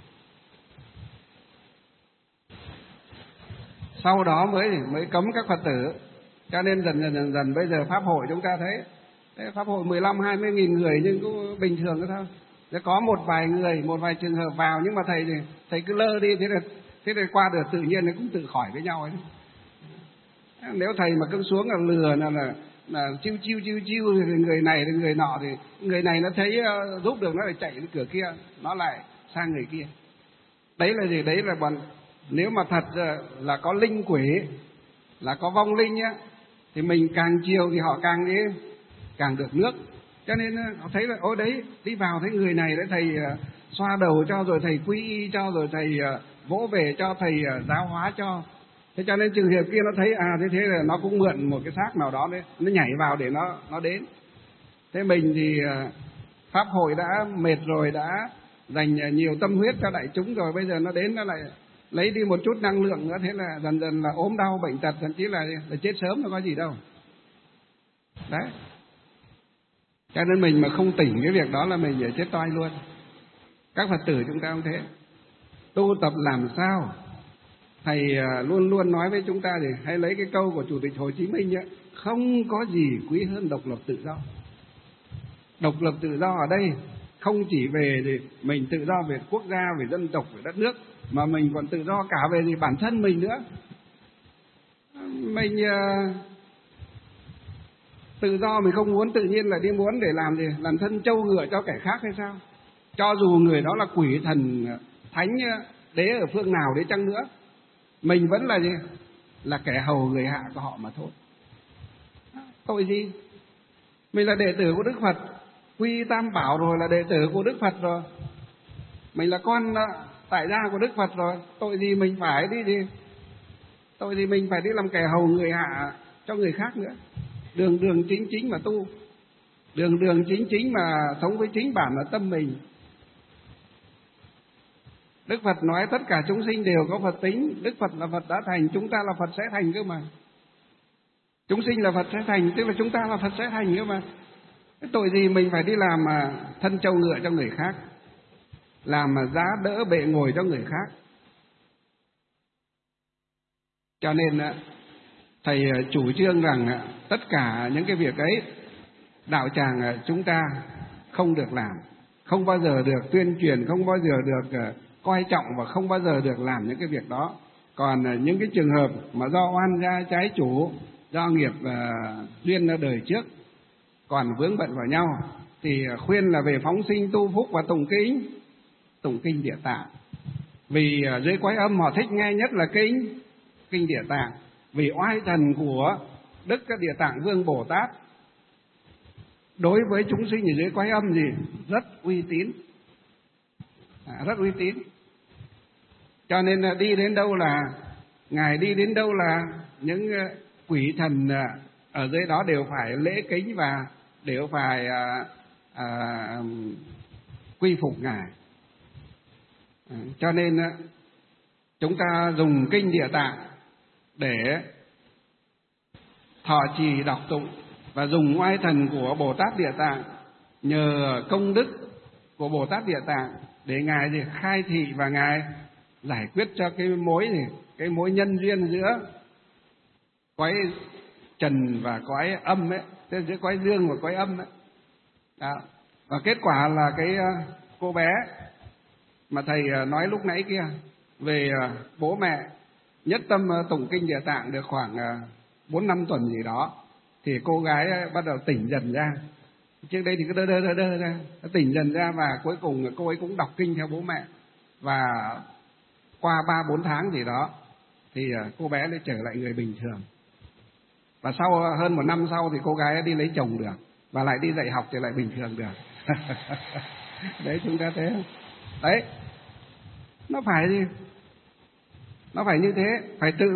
Sau đó mới cấm các Phật tử. Cho nên dần bây giờ pháp hội chúng ta thấy pháp hội 15-20 nghìn người nhưng cũng bình thường đó thôi. Sẽ có một vài trường hợp vào, nhưng mà thầy cứ lơ đi, thế là qua được tự nhiên nó cũng tự khỏi với nhau ấy. Nếu thầy mà cứ xuống là lừa là chiêu thì người này thì người nọ, thì người này nó thấy giúp được nó lại chạy đến cửa kia, nó lại sang người kia. Đấy là gì? Đấy là bọn, nếu mà thật là có linh quỷ, là có vong linh nhá, thì mình càng chiều thì họ càng được nước. Cho nên họ thấy là ôi đấy, đi vào thấy người này đấy, thầy xoa đầu cho, rồi thầy quy y cho, rồi thầy vỗ về cho, thầy giáo hóa cho. Thế cho nên trường hợp kia nó thấy thế là nó cũng mượn một cái xác nào đó đấy, nó nhảy vào để nó đến. Thế mình thì pháp hội đã mệt rồi, đã dành nhiều tâm huyết cho đại chúng rồi, bây giờ nó đến nó lại lấy đi một chút năng lượng nữa, thế là dần dần là ốm đau bệnh tật, thậm chí là chết sớm, nó có gì đâu. Đấy, cho nên mình mà không tỉnh cái việc đó là mình sẽ chết toai luôn. Các Phật tử chúng ta không thế. Tu tập làm sao? Thầy luôn luôn nói với chúng ta thì hãy lấy cái câu của Chủ tịch Hồ Chí Minh ấy, không có gì quý hơn độc lập tự do. Độc lập tự do ở đây không chỉ về thì mình tự do về quốc gia, về dân tộc, về đất nước, mà mình còn tự do cả về thì bản thân mình nữa. Mình tự do mình không muốn, tự nhiên là đi muốn để làm gì? Làm thân trâu ngựa cho kẻ khác hay sao? Cho dù người đó là quỷ thần thánh đế ở phương nào đấy chăng nữa, mình vẫn là gì? Là kẻ hầu người hạ của họ mà thôi. Tội gì? Mình là đệ tử của Đức Phật, quy tam bảo rồi, là đệ tử của Đức Phật rồi, mình là con tại gia của Đức Phật rồi, tội gì mình phải đi gì? Tội gì mình phải đi làm kẻ hầu người hạ cho người khác nữa? Đường đường chính chính mà tu, đường đường chính chính mà sống với chính bản là tâm mình. Đức Phật nói tất cả chúng sinh đều có Phật tính. Đức Phật là Phật đã thành, chúng ta là Phật sẽ thành cơ mà. Chúng sinh là Phật sẽ thành, tức là chúng ta là Phật sẽ thành cơ mà. Cái tội gì mình phải đi làm mà thân trâu ngựa cho người khác, làm mà giá đỡ bệ ngồi cho người khác. Cho nên thầy chủ trương rằng tất cả những cái việc ấy đạo tràng chúng ta không được làm, không bao giờ được tuyên truyền, không bao giờ được coi trọng và không bao giờ được làm những cái việc đó. Còn những cái trường hợp mà do oan gia trái chủ, do nghiệp duyên đời trước còn vướng bận vào nhau thì khuyên là về phóng sinh tu phúc và tụng kinh Địa Tạng. Vì dưới cõi âm họ thích nghe nhất là kinh Địa Tạng, vì oai thần của Đức Địa Tạng Vương Bồ Tát đối với chúng sinh ở dưới cõi âm gì rất uy tín, rất uy tín. Cho nên đi đến đâu là ngài đi đến đâu là những quỷ thần ở dưới đó đều phải lễ kính và đều phải quy phục ngài. Cho nên chúng ta dùng kinh Địa Tạng để thọ trì đọc tụng và dùng oai thần của Bồ Tát Địa Tạng, nhờ công đức của Bồ Tát Địa Tạng để ngài thì khai thị và ngài giải quyết cho cái mối nhân duyên giữa cõi trần và cõi âm ấy, giữa cõi dương và cõi âm ấy. Đó. Và kết quả là cái cô bé mà thầy nói lúc nãy kia về bố mẹ nhất tâm tụng kinh Địa Tạng được khoảng 4-5 tuần gì đó thì cô gái bắt đầu tỉnh dần ra. Trước đây thì cứ đơ ra, tỉnh dần ra và cuối cùng cô ấy cũng đọc kinh theo bố mẹ. Và qua 3-4 tháng gì đó thì cô bé lại trở lại người bình thường. Và sau hơn 1 năm sau thì cô gái đi lấy chồng được và lại đi dạy học thì lại bình thường được. Đấy, chúng ta thấy không? Đấy, nó phải gì? Nó phải như thế, phải tự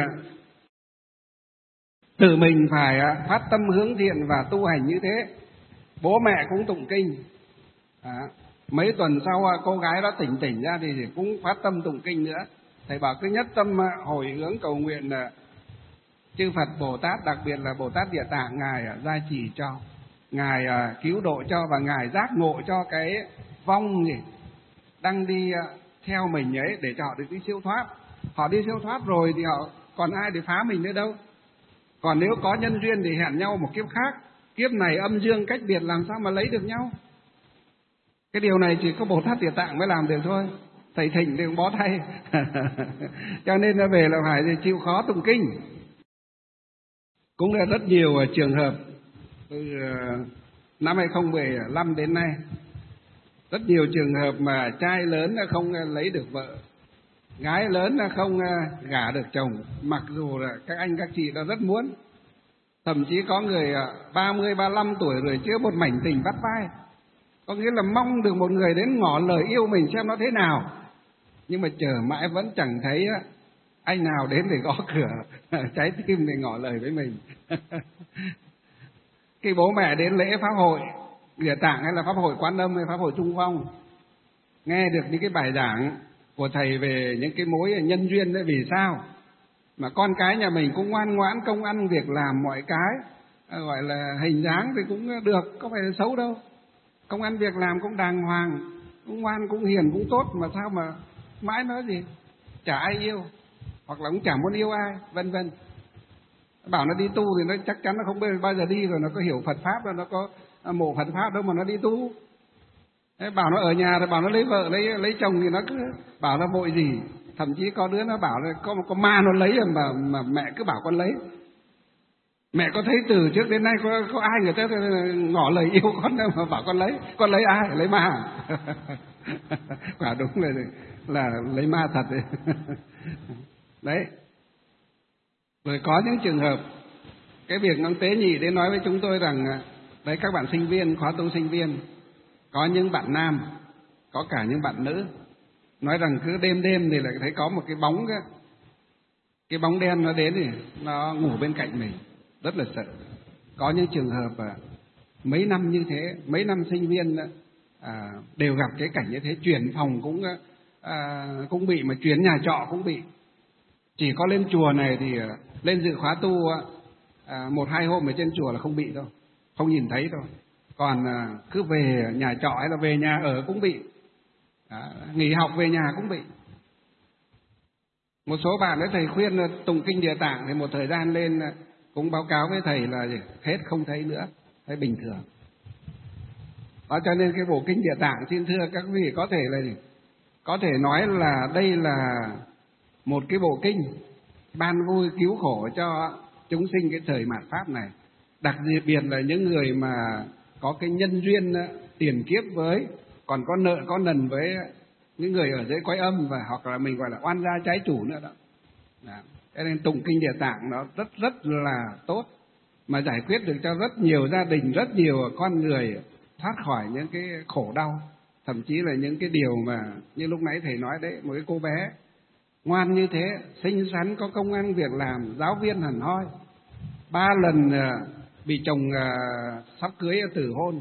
mình phải phát tâm hướng thiện và tu hành như thế. Bố mẹ cũng tụng kinh. Mấy tuần sau cô gái đó tỉnh ra thì cũng phát tâm tụng kinh nữa. Thầy bảo cứ nhất tâm hồi hướng cầu nguyện chư Phật Bồ Tát, đặc biệt là Bồ Tát Địa Tạng, ngài gia trì cho, ngài cứu độ cho và ngài giác ngộ cho cái vong gì đang đi theo mình ấy để cho họ được đi siêu thoát. Họ đi siêu thoát rồi thì họ còn ai để phá mình nữa đâu. Còn nếu có nhân duyên thì hẹn nhau một kiếp khác, kiếp này âm dương cách biệt làm sao mà lấy được nhau. Cái điều này chỉ có Bồ Tát Địa Tạng mới làm được thôi. Thầy Thịnh thì cũng bó tay. Cho nên nó về là phải chịu khó tụng kinh. Cũng là rất nhiều trường hợp từ năm 2015 đến nay, rất nhiều trường hợp mà trai lớn không lấy được vợ, gái lớn không gả được chồng, mặc dù là các anh các chị đã rất muốn. Thậm chí có người 30-35 tuổi rồi chưa một mảnh tình vắt vai, có nghĩa là mong được một người đến ngỏ lời yêu mình xem nó thế nào, nhưng mà chờ mãi vẫn chẳng thấy anh nào đến để gõ cửa trái tim để ngỏ lời với mình. Khi bố mẹ đến lễ Pháp hội Địa Tạng hay là Pháp hội Quán Âm hay Pháp hội Trung Phong, nghe được những cái bài giảng của thầy về những cái mối nhân duyên đấy. Vì sao mà con cái nhà mình cũng ngoan ngoãn, công ăn việc làm mọi cái, gọi là hình dáng thì cũng được, có phải là xấu đâu, công ăn việc làm cũng đàng hoàng, cũng ngoan cũng hiền cũng tốt, mà sao mà mãi nói gì chả ai yêu, hoặc là cũng chẳng muốn yêu ai, vân vân. Bảo nó đi tu thì nó chắc chắn nó không bao giờ đi, rồi nó có hiểu Phật pháp, rồi nó có mộ Phật pháp đâu mà nó đi tu. Thế bảo nó ở nhà rồi bảo nó lấy vợ lấy chồng thì nó cứ bảo nó vội gì. Thậm chí có đứa nó bảo là có ma nó lấy rồi mà mẹ cứ bảo con lấy. Mẹ có thấy từ trước đến nay có ai người ta ngỏ lời yêu con đâu mà bảo con lấy ai? Lấy ma. Quả đúng là lấy ma thật đấy. Đấy. Rồi có những trường hợp cái việc ông tế nhị đến nói với chúng tôi rằng đấy, các bạn sinh viên, khóa tu sinh viên, có những bạn nam, có cả những bạn nữ, nói rằng cứ đêm thì lại thấy có một cái bóng đen nó đến thì nó ngủ bên cạnh mình, rất là sợ. Có những trường hợp mấy năm như thế, mấy năm sinh viên đều gặp cái cảnh như thế, chuyển phòng cũng bị, mà chuyển nhà trọ cũng bị. Chỉ có lên chùa này thì lên dự khóa tu 1-2 hôm ở trên chùa là không bị đâu, không nhìn thấy đâu. Còn cứ về nhà trọ hay là về nhà ở cũng bị, nghỉ học về nhà cũng bị. Một số bạn ấy thầy khuyên tụng kinh Địa Tạng thì một thời gian lên cũng báo cáo với thầy là hết không thấy nữa, thấy bình thường. Đó, cho nên cái bộ kinh Địa Tạng xin thưa các vị có thể nói là đây là một cái bộ kinh ban vui cứu khổ cho chúng sinh cái thời mạt pháp này. Đặc biệt là những người mà có cái nhân duyên tiền kiếp với, còn có nợ có nần với những người ở dưới cõi âm, và hoặc là mình gọi là oan gia trái chủ nữa đó. Cho nên tụng kinh Địa Tạng nó rất là tốt, mà giải quyết được cho rất nhiều gia đình, rất nhiều con người thoát khỏi những cái khổ đau, thậm chí là những cái điều mà như lúc nãy thầy nói đấy, một cái cô bé ngoan như thế, xinh xắn, có công ăn việc làm, giáo viên hẳn hoi, 3 lần bị chồng sắp cưới tử hôn,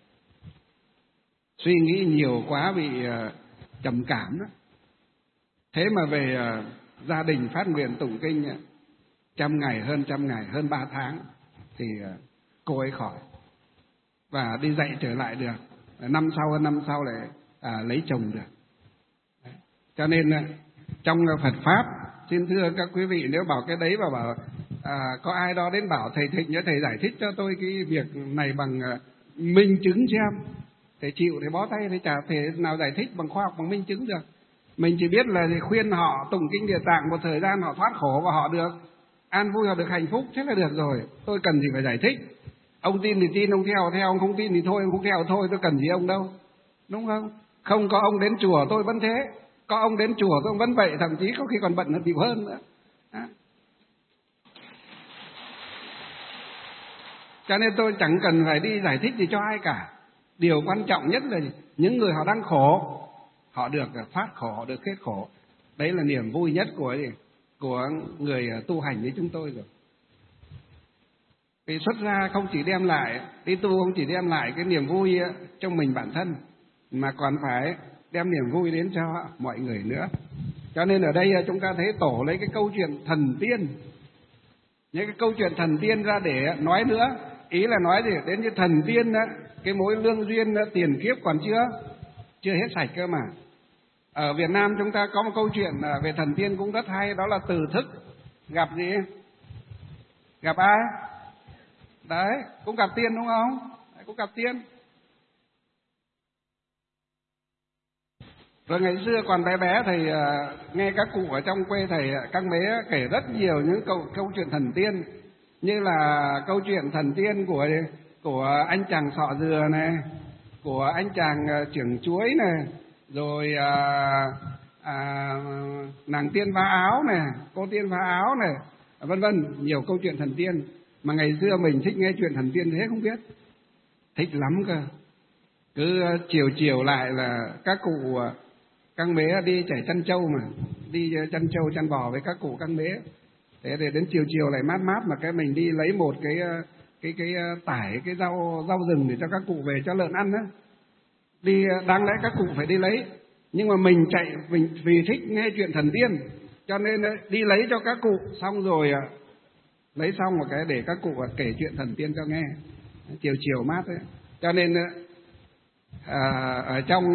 suy nghĩ nhiều quá bị trầm cảm đó. Thế mà về gia đình phát nguyện tụng kinh 100 ngày, hơn 3 tháng thì cô ấy khỏi và đi dạy trở lại được. Năm sau lại lấy chồng được. Đấy. Cho nên trong Phật pháp, xin thưa các quý vị, nếu bảo cái đấy và bảo có ai đó đến bảo thầy Thịnh nhớ thầy giải thích cho tôi cái việc này bằng minh chứng xem, thầy chịu, thầy bó tay, thầy chả thể nào giải thích bằng khoa học, bằng minh chứng được. Mình chỉ biết là khuyên họ tụng kinh Địa Tạng một thời gian họ thoát khổ và họ được an vui, họ được hạnh phúc, thế là được rồi. Tôi cần gì phải giải thích. Ông tin thì tin, ông theo, ông không tin thì thôi, ông không theo thôi, tôi cần gì ông đâu, đúng không? Không có ông đến chùa tôi vẫn thế, có ông đến chùa tôi vẫn vậy, thậm chí có khi còn bận hơn chịu hơn nữa. Cho nên tôi chẳng cần phải đi giải thích gì cho ai cả. Điều quan trọng nhất là những người họ đang khổ, họ được thoát khổ, họ được hết khổ. Đấy là niềm vui nhất của người tu hành với chúng tôi rồi. Vì xuất gia không chỉ đem lại, đi tu không chỉ đem lại cái niềm vui trong mình bản thân, mà còn phải đem niềm vui đến cho mọi người nữa. Cho nên ở đây chúng ta thấy Tổ lấy cái câu chuyện thần tiên, những cái câu chuyện thần tiên ra để nói nữa. Ý là nói gì đến như thần tiên cái mối lương duyên tiền kiếp còn chưa hết sạch cơ mà. Ở Việt Nam chúng ta có một câu chuyện về thần tiên cũng rất hay, đó là Từ Thức gặp gì? Gặp ai? Đấy, cũng gặp tiên đúng không? Đấy, cũng gặp tiên. Rồi ngày xưa còn bé bé thầy nghe các cụ ở trong quê thầy, các bé kể rất nhiều những câu chuyện thần tiên, như là câu chuyện thần tiên của anh chàng Sọ Dừa này, của anh chàng trưởng chuối này, rồi nàng tiên vá áo này, cô tiên vá áo này, vân vân, nhiều câu chuyện thần tiên mà ngày xưa mình thích nghe chuyện thần tiên thế không biết, thích lắm cơ. Cứ chiều lại là các cụ các bé đi chảy chăn trâu, mà đi chăn trâu chăn bò với các cụ các bé. Thế để đến chiều lại mát mà cái mình đi lấy một cái tải cái rau rừng để cho các cụ về cho lợn ăn á. Đi đáng lẽ các cụ phải đi lấy, Nhưng mà mình chạy vì thích nghe chuyện thần tiên, cho nên đi lấy cho các cụ, xong rồi lấy xong một cái để các cụ kể chuyện thần tiên cho nghe, chiều chiều mát ấy. Cho nên ở trong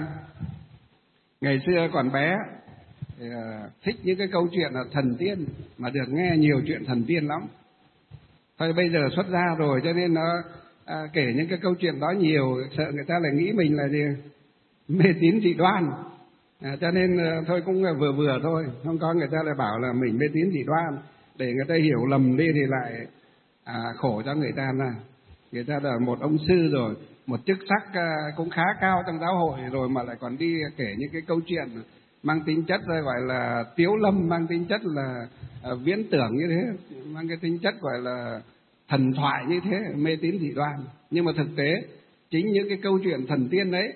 ngày xưa còn bé thì thích những cái câu chuyện là thần tiên, mà được nghe nhiều chuyện thần tiên lắm. Thôi bây giờ xuất gia rồi cho nên nó kể những cái câu chuyện đó nhiều, sợ người ta lại nghĩ mình là gì mê tín dị đoan, cho nên thôi cũng vừa vừa thôi, không có người ta lại bảo là mình mê tín dị đoan, để người ta hiểu lầm đi thì lại khổ cho người ta. Là người ta là một ông sư rồi, một chức sắc cũng khá cao trong giáo hội rồi, mà lại còn đi kể những cái câu chuyện mang tính chất gọi là tiếu lâm, mang tính chất là viễn tưởng như thế, mang cái tính chất gọi là thần thoại như thế, mê tín dị đoan. Nhưng mà thực tế chính những cái câu chuyện thần tiên đấy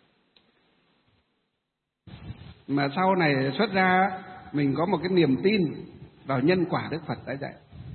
mà sau này xuất ra mình có một cái niềm tin vào nhân quả Đức Phật đã dạy.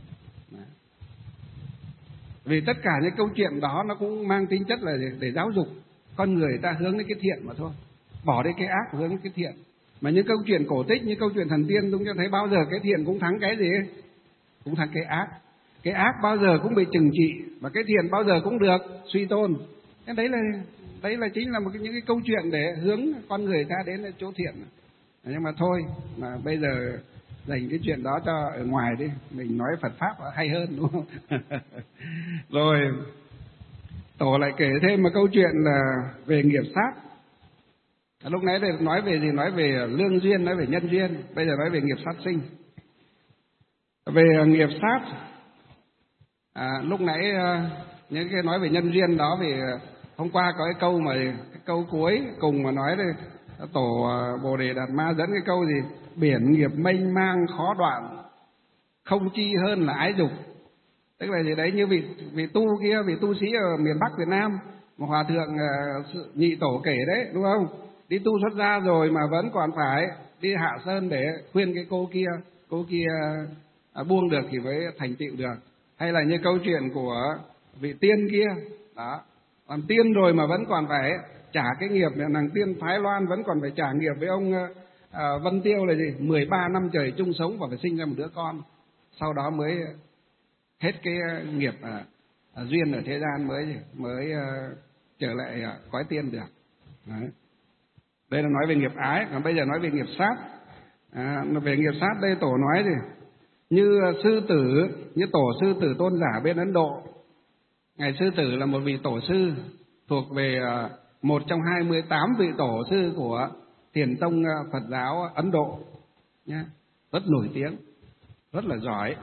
Vì tất cả những câu chuyện đó nó cũng mang tính chất là để giáo dục con người ta hướng đến cái thiện mà thôi, bỏ đi cái ác, hướng đến cái thiện. Mà những câu chuyện cổ tích, những câu chuyện thần tiên cũng cho thấy bao giờ cái thiện cũng thắng cái gì, cũng thắng cái ác. Cái ác bao giờ cũng bị trừng trị, và cái thiện bao giờ cũng được suy tôn. Cái đấy là chính là những cái câu chuyện để hướng con người ta đến chỗ thiện. Nhưng mà thôi, mà bây giờ dành cái chuyện đó cho ở ngoài đi, mình nói Phật pháp hay hơn, đúng không? Rồi Tổ lại kể thêm một câu chuyện là về nghiệp sát. Lúc nãy nói về gì? Nói về lương duyên, nói về nhân duyên. Bây giờ nói về nghiệp sát sinh. Về nghiệp sát, lúc nãy những cái nói về nhân duyên đó, vì hôm qua có cái câu mà cái câu cuối cùng mà nói đây, Tổ Bồ Đề Đạt Ma dẫn cái câu gì? Biển nghiệp mênh mang khó đoạn, không chi hơn là ái dục. Tức là gì đấy, như vị tu kia, vị tu sĩ ở miền Bắc Việt Nam, một hòa thượng Nhị Tổ kể đấy, đúng không? Đi tu xuất gia rồi mà vẫn còn phải đi hạ sơn để khuyên cái cô kia buông được thì mới thành tựu được. Hay là như câu chuyện của vị tiên kia đó, làm tiên rồi mà vẫn còn phải trả cái nghiệp, nàng tiên Thái Loan vẫn còn phải trả nghiệp với ông Vân Tiêu là gì? 13 năm trời chung sống và phải sinh ra một đứa con, sau đó mới hết cái nghiệp duyên ở thế gian mới trở lại cõi tiên được. Đấy. Đây là nói về nghiệp ái, còn bây giờ nói về nghiệp sát. Về nghiệp sát đây Tổ nói gì? Như Tổ sư tử Tôn giả bên Ấn Độ. Ngài sư tử là một vị tổ sư thuộc về một trong 28 vị tổ sư của Thiền tông Phật giáo Ấn Độ nhé, rất nổi tiếng, rất là giỏi.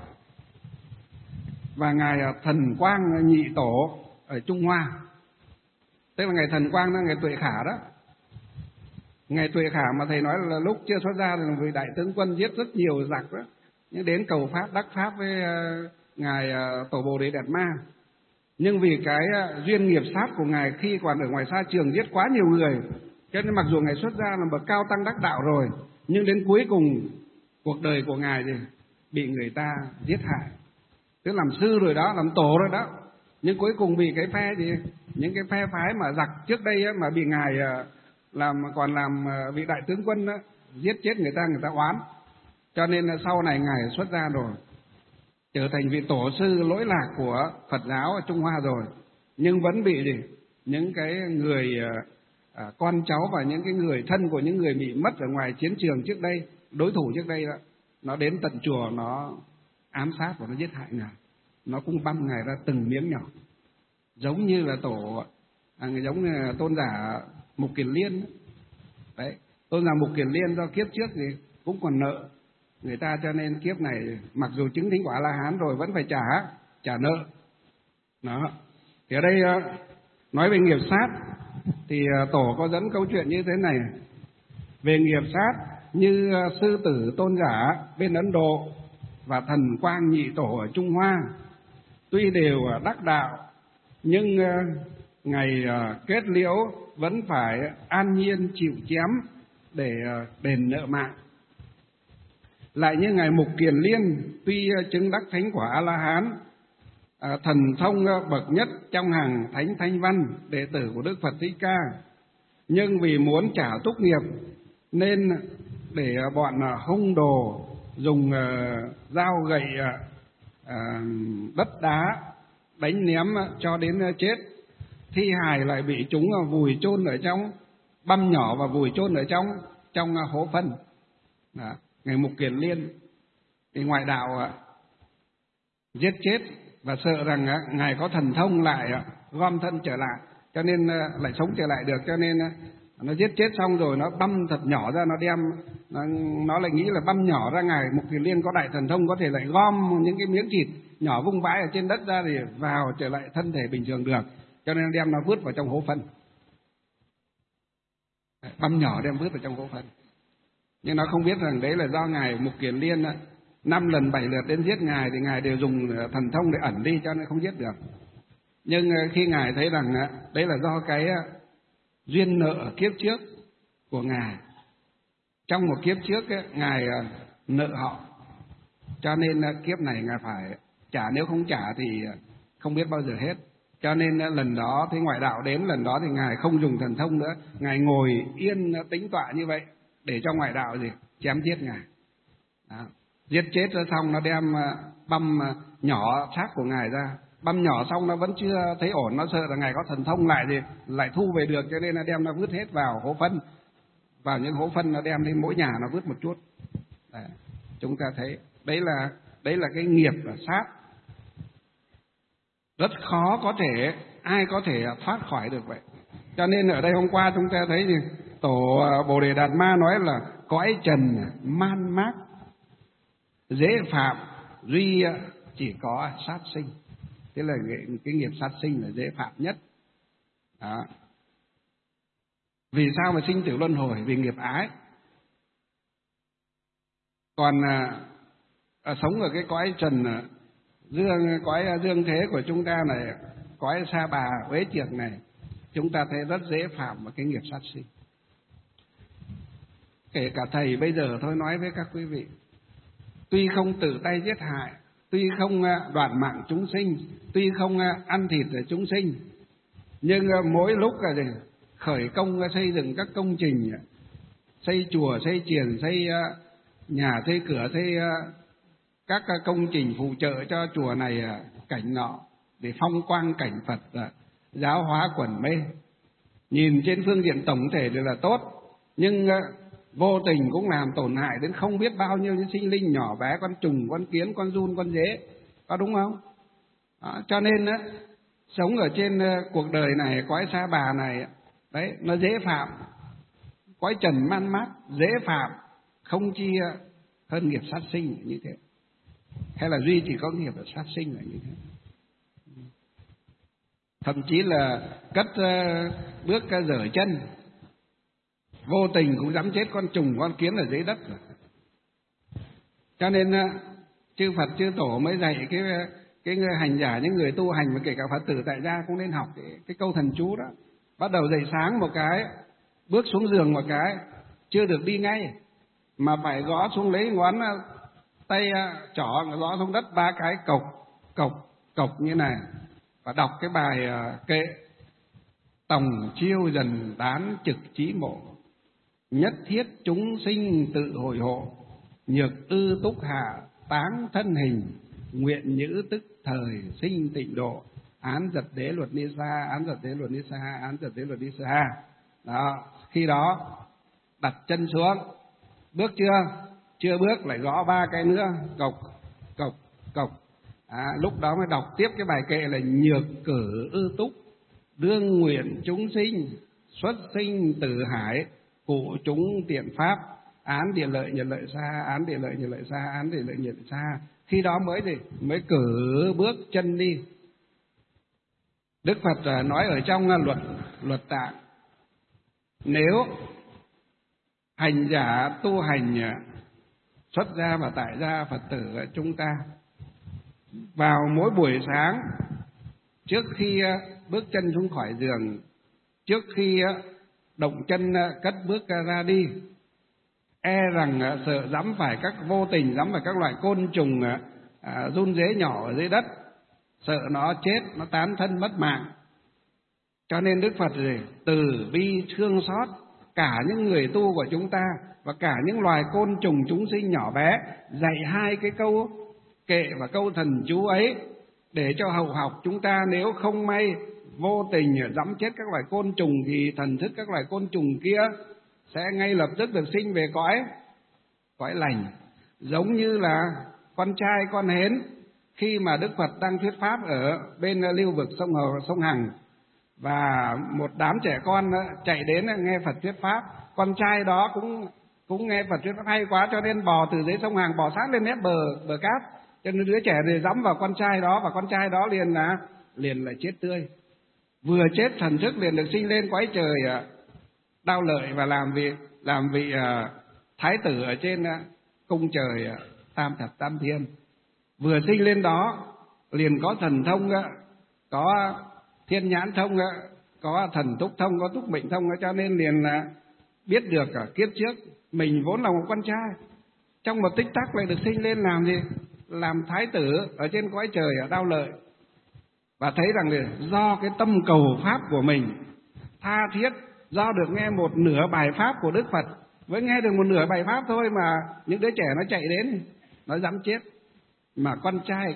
Và ngài Thần Quang Nhị Tổ ở Trung Hoa, tức là ngài Thần Quang là ngài Tuệ Khả đó. Ngài Tuệ Khả mà thầy nói là lúc chưa xuất gia là vị đại tướng quân giết rất nhiều giặc đó, nhưng đến cầu pháp đắc pháp với ngài Tổ Bồ Đề Đạt Ma. Nhưng vì cái duyên nghiệp sát của ngài khi còn ở ngoài sa trường giết quá nhiều người, cho nên mặc dù ngài xuất gia là bậc cao tăng đắc đạo rồi, nhưng đến cuối cùng cuộc đời của ngài thì bị người ta giết hại. Tức làm sư rồi đó, làm tổ rồi đó, nhưng cuối cùng vì cái phe gì, những cái phe phái mà giặc trước đây á, mà bị ngài còn làm vị đại tướng quân đó, giết chết người ta oán. Cho nên là sau này ngài xuất gia rồi, trở thành vị tổ sư lỗi lạc của Phật giáo ở Trung Hoa rồi, nhưng vẫn bị gì, những cái người con cháu và những cái người thân của những người bị mất ở ngoài chiến trường trước đây, đối thủ trước đây đó, nó đến tận chùa nó ám sát và nó giết hại ngài, nó cũng băm ngài ra từng miếng nhỏ, giống như là giống như là Tôn giả Mục Kiền Liên đấy. Tôn giả Mục Kiền Liên do kiếp trước thì cũng còn nợ người ta, cho nên kiếp này mặc dù chứng thánh quả A La Hán rồi vẫn phải trả nợ đó. Thì ở đây nói về nghiệp sát thì Tổ có dẫn câu chuyện như thế này. Về nghiệp sát, như sư tử Tôn giả bên Ấn Độ và Thần Quang Nhị Tổ ở Trung Hoa tuy đều đắc đạo, nhưng ngày kết liễu vẫn phải an nhiên chịu chém để đền nợ mạng. Lại như ngài Mục Kiền Liên tuy chứng đắc thánh quả A La Hán, thần thông bậc nhất trong hàng thánh thanh văn đệ tử của Đức Phật Thích Ca, nhưng vì muốn trả túc nghiệp nên để bọn hung đồ dùng dao gậy đất đá đánh ném cho đến chết. Thi hài lại bị chúng vùi chôn ở trong, băm nhỏ và vùi chôn ở trong hố phân. Đó. Ngài Mục Kiền Liên thì ngoại đạo giết chết và sợ rằng ngài có thần thông lại gom thân trở lại, cho nên lại sống trở lại được, cho nên nó giết chết xong rồi nó băm thật nhỏ ra, nó đem nó lại nghĩ là băm nhỏ ra ngài Mục Kiền Liên có đại thần thông, có thể lại gom những cái miếng thịt nhỏ vung vãi ở trên đất ra thì vào trở lại thân thể bình thường được, cho nên đem nó vứt vào trong hố phân. Băm nhỏ đem vứt vào trong hố phân. Nhưng nó không biết rằng đấy là do ngài Mục Kiền Liên 5 lần 7 lượt đến giết ngài thì ngài đều dùng thần thông để ẩn đi, cho nên không giết được. Nhưng khi ngài thấy rằng đấy là do cái duyên nợ kiếp trước của ngài, trong một kiếp trước ngài nợ họ, cho nên kiếp này ngài phải trả, nếu không trả thì không biết bao giờ hết. Cho nên lần đó thấy ngoại đạo đến, lần đó thì ngài không dùng thần thông nữa, ngài ngồi yên tĩnh tọa như vậy để cho ngoại đạo gì chém giết ngài. Đó. Giết chết rồi xong nó đem băm nhỏ xác của ngài ra, băm nhỏ xong nó vẫn chưa thấy ổn, nó sợ là ngài có thần thông lại thì lại thu về được, cho nên nó đem nó vứt hết vào hố phân, vào những hố phân nó đem đến mỗi nhà nó vứt một chút. Đấy. Chúng ta thấy đấy là cái nghiệp là sát, rất khó có thể ai có thể thoát khỏi được vậy. Cho nên ở đây hôm qua chúng ta thấy thì tổ Bồ Đề Đạt Ma nói là cõi trần man mác dễ phạm, duy chỉ có sát sinh. Thế là cái nghiệp sát sinh là dễ phạm nhất. Đó. Vì sao mà sinh tử luân hồi? Vì nghiệp ái. Còn sống ở cái cõi trần cõi dương thế của chúng ta này, cõi sa bà uế chiệc này, chúng ta thấy rất dễ phạm vào cái nghiệp sát sinh. Kể cả thầy bây giờ thôi nói với các quý vị, tuy không tự tay giết hại, tuy không đoạt mạng chúng sinh, tuy không ăn thịt của chúng sinh, nhưng mỗi lúc là khởi công xây dựng các công trình, xây chùa, xây chiền, xây nhà, xây cửa, xây các công trình phụ trợ cho chùa này cảnh nọ, để phong quang cảnh Phật, giáo hóa quần mê. Nhìn trên phương diện tổng thể đều là tốt, nhưng vô tình cũng làm tổn hại đến không biết bao nhiêu những sinh linh nhỏ bé, con trùng, con kiến, con giun, con dế, có đúng không? Đó, cho nên sống ở trên cuộc đời này, cõi sa bà này, đấy, nó dễ phạm. Cõi trần man mác dễ phạm, không chi hơn nghiệp sát sinh như thế. Hay là duy chỉ có nghiệp là sát sinh là như thế. Thậm chí là cất bước dở chân, vô tình cũng dám chết con trùng, con kiến ở dưới đất rồi. Cho nên chư Phật chư Tổ mới dạy cái hành giả, những người tu hành, và kể cả Phật tử tại gia cũng nên học cái câu thần chú đó. Bắt đầu dậy sáng một cái, bước xuống giường một cái, chưa được đi ngay, mà phải gõ xuống, lấy ngón tay trỏ gõ xuống đất 3 cái, cộc như này, và đọc cái bài kệ: tòng chiêu dần đán trực trí mộ, nhất thiết chúng sinh tự hồi hộ, nhược ư túc hạ táng thân hình, nguyện nhữ tức thời sinh tịnh độ, án giật đế luật ni sa, án giật đế luật ni sa, án giật đế luật ni sa. Đó, khi đó đặt chân xuống, bước chưa bước lại gõ 3 cái nữa, cộc. Lúc đó mới đọc tiếp cái bài kệ là: nhược cử ư túc, đương nguyện chúng sinh, xuất sinh từ hải, cụ chúng tiện pháp, án địa lợi nhật lợi xa, án địa lợi nhật lợi xa, án địa lợi nhật lợi xa. Khi đó mới cử bước chân đi. Đức Phật nói ở trong luật tạng, nếu hành giả tu hành xuất gia và tại gia Phật tử chúng ta vào mỗi buổi sáng, trước khi bước chân xuống khỏi giường, trước khi động chân cất bước ra đi, e rằng sợ dẫm phải vô tình dẫm phải các loại côn trùng run rế nhỏ ở dưới đất, sợ nó chết, nó tán thân mất mạng, Cho nên Đức Phật từ bi thương xót cả những người tu của chúng ta và cả những loài côn trùng chúng sinh nhỏ bé, dạy hai cái câu kệ và câu thần chú ấy để cho hậu học chúng ta nếu không may vô tình giẫm chết các loài côn trùng thì thần thức các loài côn trùng kia sẽ ngay lập tức được sinh về cõi lành. Giống như là con trai con hến khi mà Đức Phật đang thuyết pháp ở bên lưu vực sông Hằng, và một đám trẻ con chạy đến nghe Phật thuyết pháp. Con trai đó cũng nghe Phật thuyết pháp hay quá, cho nên bò từ dưới sông Hằng bò sát lên mép bờ cát, cho nên đứa trẻ thì giẫm vào con trai đó, và con trai đó liền là chết tươi. Vừa chết thần thức liền được sinh lên cõi trời Đao Lợi và làm vị thái tử ở trên cung trời Tam Thập Tam Thiên. Vừa sinh lên đó liền có thần thông, có thiên nhãn thông, có thần túc thông, có túc mệnh thông, cho nên liền biết được kiếp trước mình vốn là một con trai, trong một tích tắc lại được sinh lên làm gì? Làm thái tử ở trên cõi trời ở Đao Lợi. Và thấy rằng do cái tâm cầu pháp của mình tha thiết, do được nghe một nửa bài pháp của Đức Phật, mới nghe được một nửa bài pháp thôi mà những đứa trẻ nó chạy đến, nó dám chết, mà con trai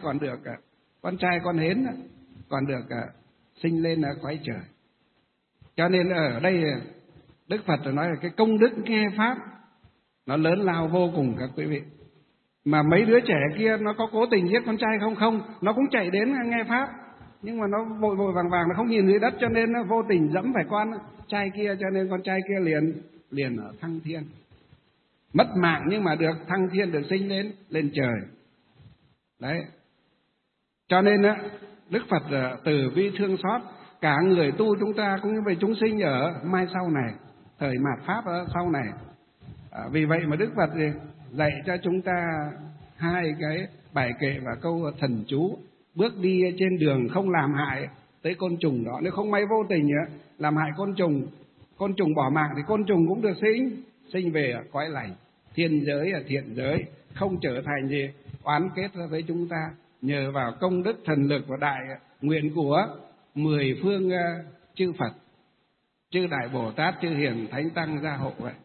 con hến còn được sinh lên ở cõi trời. Cho nên ở đây Đức Phật nói là cái công đức nghe pháp nó lớn lao vô cùng các quý vị. Mà mấy đứa trẻ kia nó có cố tình giết con trai không, nó cũng chạy đến nghe pháp, nhưng mà nó vội vàng nó không nhìn dưới đất, cho nên nó vô tình dẫm phải con trai kia, cho nên con trai kia liền ở thăng thiên. Mất mạng nhưng mà được thăng thiên, được sinh lên trời. Đấy. Cho nên Đức Phật từ bi thương xót cả người tu chúng ta cũng như vậy chúng sinh ở mai sau này, thời mạt pháp ở sau này. Vì vậy mà Đức Phật dạy cho chúng ta hai cái bài kệ và câu thần chú, bước đi trên đường không làm hại tới côn trùng đó. Nếu không may vô tình làm hại côn trùng bỏ mạng thì côn trùng cũng được sinh về cõi lành, thiên giới, thiện giới, không trở thành oán kết với chúng ta, nhờ vào công đức thần lực và đại nguyện của 10 phương chư Phật, chư Đại Bồ Tát, chư Hiền Thánh Tăng gia hộ vậy.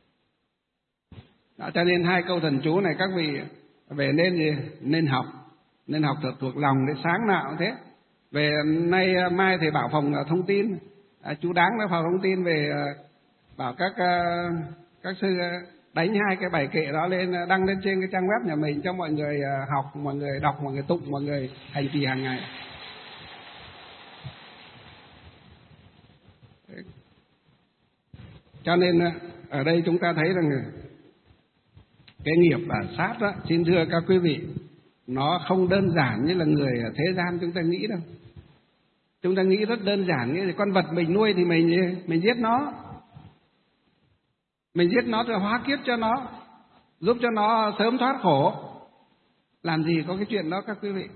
Đó, cho nên hai câu thần chú này các vị về nên học thật thuộc lòng để sáng nào cũng thế. Về mai thì bảo phòng thông tin, chú Đáng đã phòng thông tin về bảo các sư đánh hai cái bài kệ đó lên, đăng lên trên cái trang web nhà mình cho mọi người học, mọi người đọc, mọi người tụng, mọi người hành trì hàng ngày. Cho nên ở đây chúng ta thấy rằng cái nghiệp bản sát đó, xin thưa các quý vị, nó không đơn giản như là người ở thế gian chúng ta nghĩ đâu. Chúng ta nghĩ rất đơn giản, như con vật mình nuôi thì mình giết nó. Mình giết nó rồi hóa kiếp cho nó, giúp cho nó sớm thoát khổ. Làm gì có cái chuyện đó các quý vị.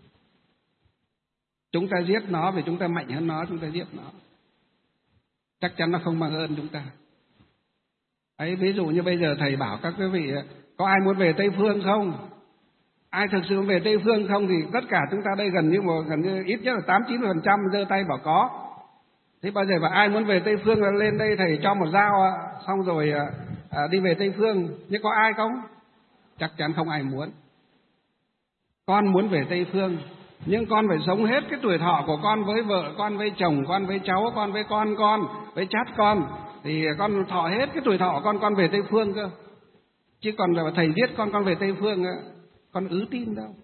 Chúng ta giết nó vì chúng ta mạnh hơn nó, chúng ta giết nó, chắc chắn nó không mang ơn chúng ta. Ấy, ví dụ như bây giờ thầy bảo các quý vị có ai muốn về Tây Phương không? Ai thực sự về Tây Phương không? Thì tất cả chúng ta đây gần như ít nhất là 8-9% giơ tay bảo có. Thế bao giờ mà ai muốn về Tây Phương là lên đây thầy cho một dao xong rồi đi về Tây Phương. Nhưng có ai không? Chắc chắn không ai muốn. Con muốn về Tây Phương, nhưng con phải sống hết cái tuổi thọ của con với vợ, con với chồng, con với cháu, con với con với chát con. Thì con thọ hết cái tuổi thọ con về Tây Phương cơ. Chứ còn là thầy giết con về Tây Phương, con ứ tin đâu.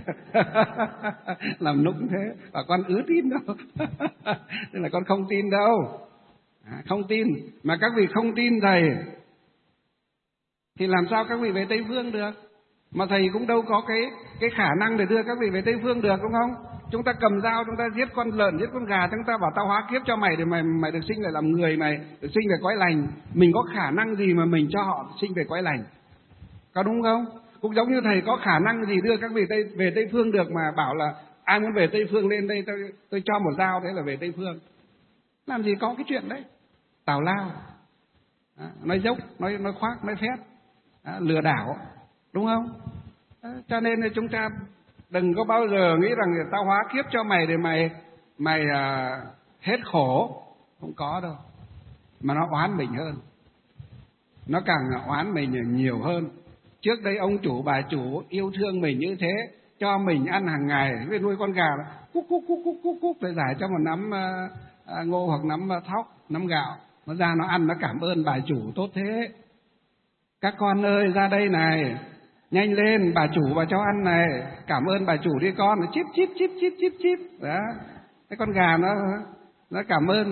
Làm nũng thế, và con ứ tin đâu. Nên là con không tin đâu. Không tin, mà các vị không tin thầy thì làm sao các vị về Tây Phương được? Mà thầy cũng đâu có cái khả năng để đưa các vị về Tây Phương được, đúng không? Chúng ta cầm dao, chúng ta giết con lợn, giết con gà, chúng ta bảo tao hóa kiếp cho mày để mày được sinh lại làm người, mày được sinh về cõi lành. Mình có khả năng gì mà mình cho họ sinh về cõi lành? Có đúng không? Cũng giống như thầy có khả năng gì đưa các vị về Tây Phương được mà bảo là ai muốn về Tây Phương lên đây tôi cho một dao thế là về Tây Phương. Làm gì có cái chuyện đấy. Tào lao, nói dốc, nói khoác, nói phét, lừa đảo, đúng không? Cho nên chúng ta đừng có bao giờ nghĩ rằng tao hóa kiếp cho mày để mày hết khổ, không có đâu. Mà nó oán mình hơn, nó càng oán mình nhiều hơn. Trước đây ông chủ bà chủ yêu thương mình như thế, cho mình ăn hàng ngày, với nuôi con gà cúc cúc cúc cúc cúc cúc để giải cho một nắm ngô hoặc nắm thóc, nắm gạo, nó ra nó ăn, nó cảm ơn bà chủ tốt thế. Các con ơi ra đây này, nhanh lên, bà chủ bà cho ăn này, cảm ơn bà chủ đi con. Nó chíp chíp chíp chíp chíp chíp đó. Cái con gà nó cảm ơn,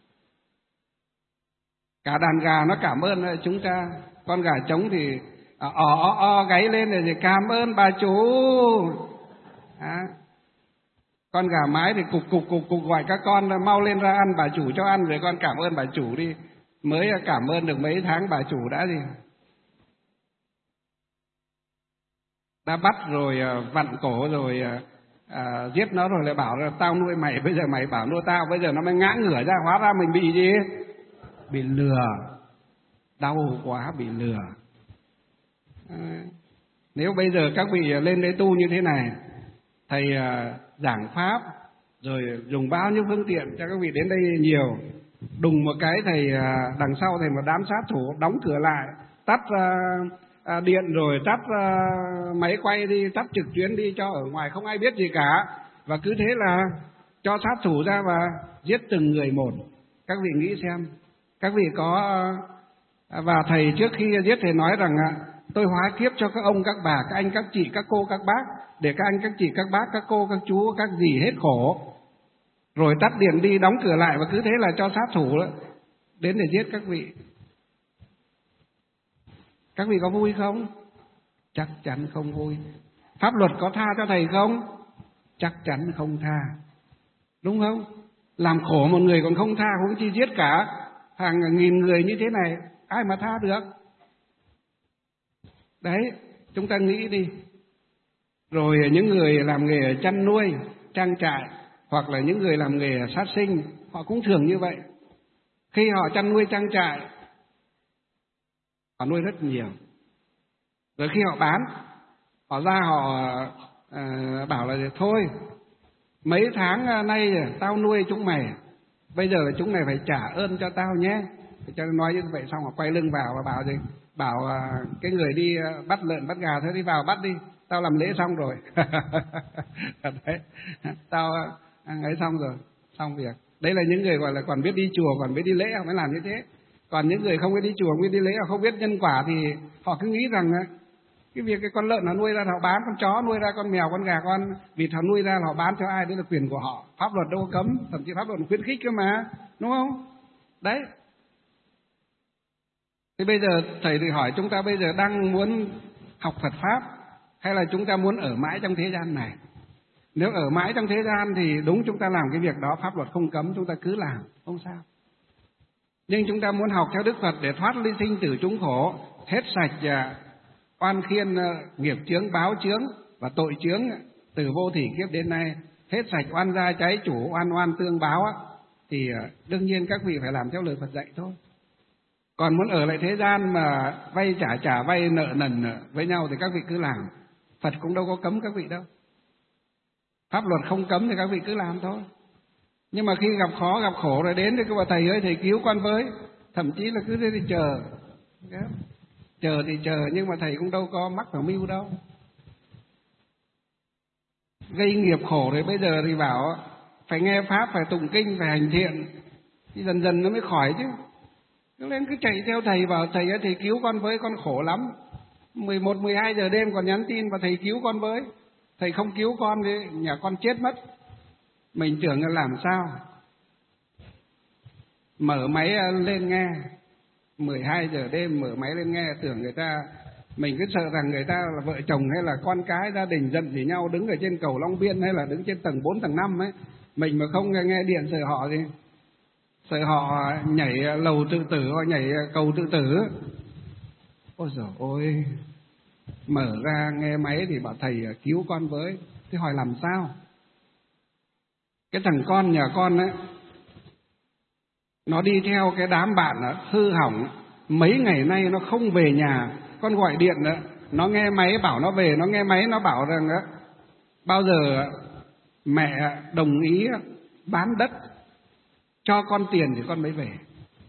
cả đàn gà nó cảm ơn chúng ta. Con gà trống thì gáy lên thì cảm ơn bà chủ. Con gà mái thì cục gọi các con mau lên ra ăn, bà chủ cho ăn rồi con cảm ơn bà chủ đi. Mới cảm ơn được mấy tháng bà chủ đã bắt rồi vặn cổ rồi giết nó, rồi lại bảo là tao nuôi mày, bây giờ mày bảo nuôi tao, bây giờ nó mới ngã ngửa ra, hóa ra mình bị gì? Bị lừa. Đau quá, bị lừa. Nếu bây giờ các vị lên đây tu như thế này, thầy giảng pháp rồi dùng bao nhiêu phương tiện cho các vị đến đây nhiều, đùng một cái thầy đằng sau thầy một đám sát thủ đóng cửa lại, tắt điện rồi tắt máy quay đi, tắt trực tuyến đi, cho ở ngoài không ai biết gì cả, và cứ thế là cho sát thủ ra và giết từng người một. Các vị nghĩ xem, các vị có và thầy trước khi giết thầy nói rằng tôi hóa kiếp cho các ông, các bà, các anh, các chị, các cô, các bác, để các anh, các chị, các bác, các cô, các chú, các dì hết khổ. Rồi tắt điện đi, đóng cửa lại, và cứ thế là cho sát thủ đó đến để giết các vị. Các vị có vui không? Chắc chắn không vui. Pháp luật có tha cho thầy không? Chắc chắn không tha. Đúng không? Làm khổ một người còn không tha, huống chi giết cả hàng nghìn người như thế này, ai mà tha được? Đấy, chúng ta nghĩ đi. Rồi những người làm nghề chăn nuôi, trang trại, hoặc là những người làm nghề sát sinh, họ cũng thường như vậy. Khi họ chăn nuôi trang trại, họ nuôi rất nhiều. Rồi khi họ bán, họ ra họ bảo là thôi, mấy tháng nay tao nuôi chúng mày, bây giờ chúng mày phải trả ơn cho tao nhé. Cho nó nói như vậy xong họ quay lưng vào và bảo gì? Bảo cái người đi bắt lợn bắt gà, thế đi vào bắt đi, tao làm lễ xong rồi. Đấy, tao ấy xong rồi, xong việc. Đấy là những người gọi là còn biết đi chùa, còn biết đi lễ, họ mới làm như thế. Còn những người không biết đi chùa, không biết đi lễ, họ không biết nhân quả thì họ cứ nghĩ rằng cái việc cái con lợn nó nuôi ra họ bán, con chó nuôi ra, con mèo, con gà, con vịt họ nuôi ra họ bán cho ai, đấy là quyền của họ. Pháp luật đâu có cấm, thậm chí pháp luật khuyến khích cơ mà, đúng không? Đấy. Thế bây giờ thầy thì hỏi chúng ta bây giờ đang muốn học Phật Pháp hay là chúng ta muốn ở mãi trong thế gian này? Nếu ở mãi trong thế gian thì đúng, chúng ta làm cái việc đó, pháp luật không cấm, chúng ta cứ làm, không sao. Nhưng chúng ta muốn học theo Đức Phật để thoát ly sinh tử chúng khổ, hết sạch oan khiên, nghiệp chướng, báo chướng và tội chướng từ vô thỉ kiếp đến nay, hết sạch oan gia trái chủ, oan tương báo thì đương nhiên các vị phải làm theo lời Phật dạy thôi. Còn muốn ở lại thế gian mà vay trả vay nợ nần với nhau thì các vị cứ làm. Phật cũng đâu có cấm các vị đâu. Pháp luật không cấm thì các vị cứ làm thôi. Nhưng mà khi gặp khó gặp khổ rồi đến thì cứ bảo thầy ơi thầy cứu con với, thậm chí là cứ thế thì chờ. Chờ thì chờ, nhưng mà thầy cũng đâu có mắc vào mưu đâu. Gây nghiệp khổ rồi bây giờ thì bảo phải nghe pháp, phải tụng kinh, phải hành thiện thì dần dần nó mới khỏi chứ. Nên cứ chạy theo thầy, bảo thầy ơi thầy cứu con với, con khổ lắm, 11, 12 giờ đêm còn nhắn tin và thầy cứu con với. Thầy không cứu con thì nhà con chết mất. Mình tưởng là làm sao? Mở máy lên nghe 12 giờ đêm, mở máy lên nghe, tưởng người ta, mình cứ sợ rằng người ta là vợ chồng hay là con cái gia đình giận gì nhau, đứng ở trên cầu Long Biên hay là đứng trên tầng 4, tầng 5 ấy. Mình mà không nghe điện sợ họ thì sợ họ nhảy lầu tự tử hoặc nhảy cầu tự tử. Ôi giời ơi, mở ra nghe máy thì bảo thầy cứu con với. Thế hỏi làm sao? Cái thằng con nhà con ấy, nó đi theo cái đám bạn hư hỏng, mấy ngày nay nó không về nhà. Con gọi điện đó, nó nghe máy bảo nó về, nó nghe máy nó bảo rằng bao giờ mẹ đồng ý bán đất cho con tiền thì con mới về.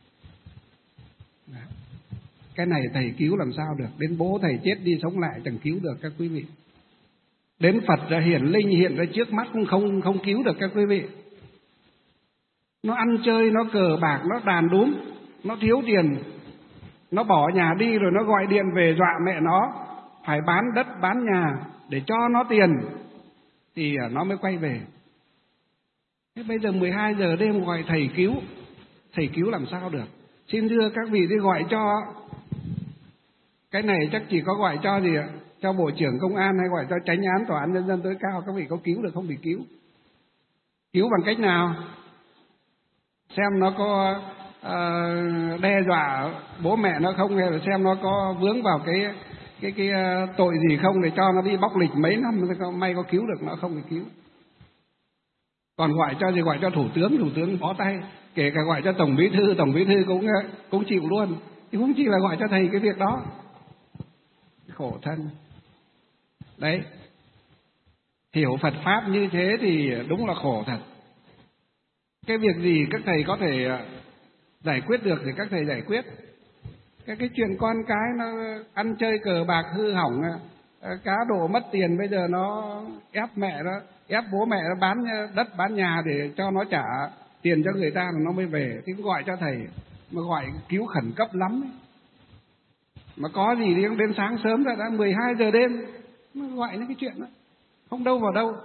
Cái này thầy cứu làm sao được? Đến bố thầy chết đi sống lại chẳng cứu được các quý vị. Đến Phật ra hiển linh hiện ra trước mắt cũng không cứu được các quý vị. Nó ăn chơi, nó cờ bạc, nó đàn đúm, nó thiếu tiền, nó bỏ nhà đi rồi nó gọi điện về dọa mẹ nó phải bán đất bán nhà để cho nó tiền thì nó mới quay về. Thế bây giờ 12 giờ đêm gọi thầy cứu làm sao được? Xin thưa các vị đi gọi cho, cái này chắc chỉ có gọi cho gì ạ? Cho Bộ trưởng Công an hay gọi cho Chánh án Tòa án Nhân dân tối cao, các vị có cứu được không? Bị cứu. Cứu bằng cách nào? Xem nó có đe dọa bố mẹ nó không, hay là xem nó có vướng vào cái tội gì không để cho nó đi bóc lịch mấy năm may có cứu được nó không thì cứu. Còn gọi cho gì? Gọi cho thủ tướng bó tay, kể cả gọi cho tổng bí thư cũng chịu luôn, chứ không chỉ là gọi cho thầy cái việc đó. Khổ thân. Đấy, hiểu Phật pháp như thế thì đúng là khổ thật. Cái việc gì các thầy có thể giải quyết được thì các thầy giải quyết. Cái chuyện con cái nó ăn chơi cờ bạc hư hỏng, cá độ mất tiền, bây giờ nó ép mẹ nó, ép bố mẹ nó bán đất bán nhà để cho nó trả tiền cho người ta rồi nó mới về. Thì gọi cho thầy, mà gọi cứu khẩn cấp lắm ấy. Mà có gì thì đến sáng sớm đã 12 giờ đêm mà gọi những cái chuyện đó không đâu vào đâu.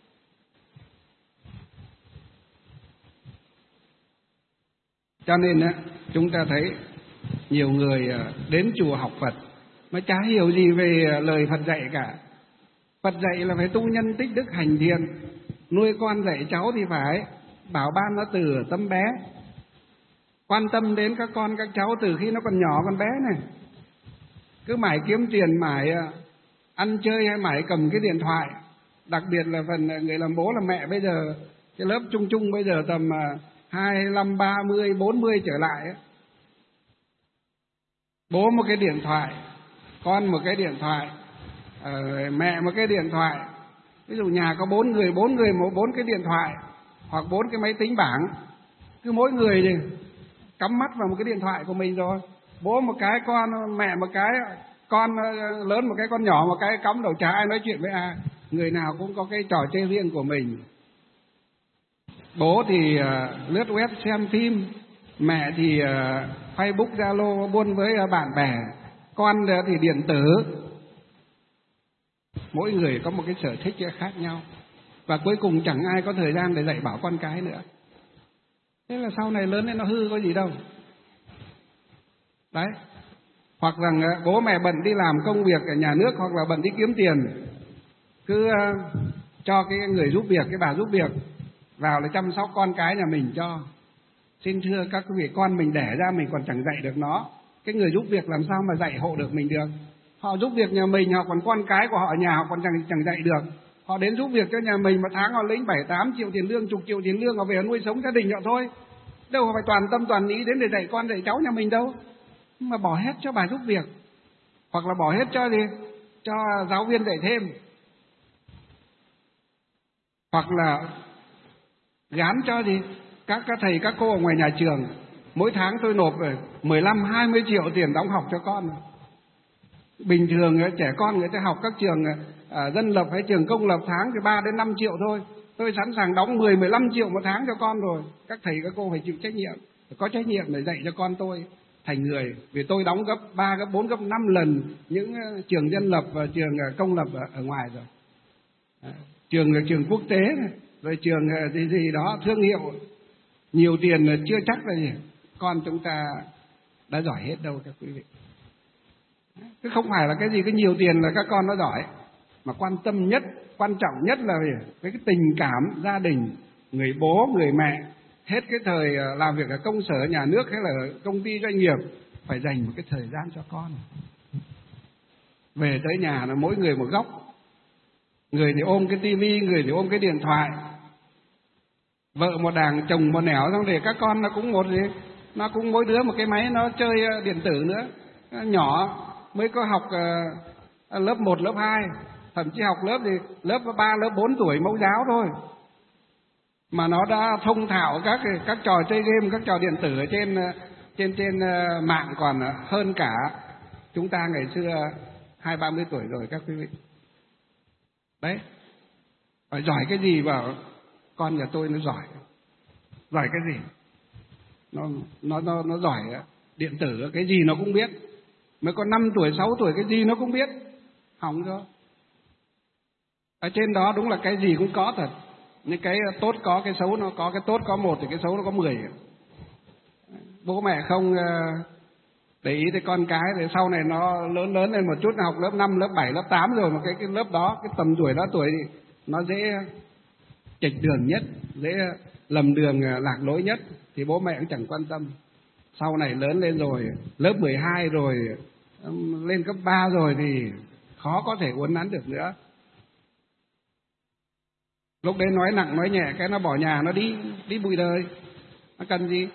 Cho nên chúng ta thấy nhiều người đến chùa học Phật mà chả hiểu gì về lời Phật dạy cả. Phật dạy là phải tu nhân tích đức hành thiện, nuôi con dạy cháu thì phải bảo ban nó từ tấm bé, quan tâm đến các con các cháu từ khi nó còn nhỏ con bé này. Cứ mãi kiếm tiền, mãi ăn chơi hay mãi cầm cái điện thoại. Đặc biệt là phần người làm bố làm mẹ bây giờ, cái lớp trung bây giờ tầm 25, 30, 40 trở lại ấy. Bố một cái điện thoại, con một cái điện thoại, mẹ một cái điện thoại. Ví dụ nhà có 4 người một 4 cái điện thoại hoặc 4 cái máy tính bảng. Cứ mỗi người thì cắm mắt vào một cái điện thoại của mình rồi. Bố một cái, con mẹ một cái, con lớn một cái, con nhỏ một cái, cắm đầu chả ai nói chuyện với ai. Người nào cũng có cái trò chơi riêng của mình. Bố thì lướt web xem phim, mẹ thì Facebook, Zalo buôn với bạn bè, con thì điện tử. Mỗi người có một cái sở thích khác nhau, và cuối cùng chẳng ai có thời gian để dạy bảo con cái nữa. Thế là sau này lớn lên nó hư có gì đâu. Đấy. Hoặc rằng bố mẹ bận đi làm công việc ở nhà nước hoặc là bận đi kiếm tiền, cứ cho cái người giúp việc, cái bà giúp việc vào là chăm sóc con cái nhà mình cho. Xin thưa các quý vị, con mình đẻ ra mình còn chẳng dạy được nó, cái người giúp việc làm sao mà dạy hộ được mình được. Họ giúp việc nhà mình, họ còn con cái của họ ở nhà họ còn chẳng dạy được. Họ đến giúp việc cho nhà mình một tháng họ lĩnh 7-8 triệu tiền lương, chục triệu tiền lương, họ về nuôi sống gia đình họ thôi. Đâu phải toàn tâm toàn ý đến để dạy con dạy cháu nhà mình đâu. Mà bỏ hết cho bà giúp việc, hoặc là bỏ hết cho gì? Cho giáo viên dạy thêm, hoặc là gán cho gì? Các thầy các cô ở ngoài nhà trường, mỗi tháng tôi nộp 15-20 triệu tiền đóng học cho con. Bình thường trẻ con người ta học các trường dân lập hay trường công lập tháng thì 3-5 triệu thôi. Tôi sẵn sàng đóng 10-15 triệu một tháng cho con rồi. Các thầy các cô phải chịu trách nhiệm, có trách nhiệm để dạy cho con tôi thành người. Vì tôi đóng gấp 3, gấp 4, gấp 5 lần những trường dân lập và trường công lập ở ngoài rồi. Trường quốc tế này, rồi trường gì đó thương hiệu nhiều tiền chưa chắc là gì con chúng ta đã giỏi hết đâu các quý vị. Chứ không phải là cái gì cái nhiều tiền là các con nó giỏi, mà quan tâm nhất, quan trọng nhất là cái tình cảm gia đình, người bố người mẹ hết cái thời làm việc ở công sở nhà nước hay là công ty doanh nghiệp phải dành một cái thời gian cho con. Về tới nhà là mỗi người một góc, người thì ôm cái tivi, người thì ôm cái điện thoại, vợ một đàng chồng một nẻo, xong để các con nó cũng một gì, nó cũng mỗi đứa một cái máy nó chơi điện tử nữa. Nhỏ mới có học lớp 1, lớp 2, thậm chí học lớp 3, lớp 4 tuổi mẫu giáo thôi. mà nó đã thông thạo các trò chơi game, các trò điện tử ở trên mạng còn hơn cả chúng ta ngày xưa 20-30 tuổi rồi các quý vị. Đấy, phải giỏi cái gì bảo con nhà tôi nó giỏi cái gì, nó giỏi điện tử, cái gì nó cũng biết, mới có 5 tuổi 6 tuổi cái gì nó cũng biết, hỏng rồi. Ở trên đó đúng là cái gì cũng có thật, nhưng cái tốt có, cái xấu nó có, cái tốt có 1 thì cái xấu nó có 10. Bố mẹ không để ý tới con cái thì sau này nó lớn lên một chút, học lớp 5, lớp 7, lớp 8 rồi, mà cái lớp đó, cái tầm tuổi đó tuổi thì nó dễ chệch đường nhất, dễ lầm đường lạc lối nhất, thì bố mẹ cũng chẳng quan tâm. Sau này lớn lên rồi, lớp 12 rồi, lên cấp 3 rồi thì khó có thể uốn nắn được nữa. Lúc đấy nói nặng nói nhẹ cái nó bỏ nhà nó đi bụi đời, nó cần gì.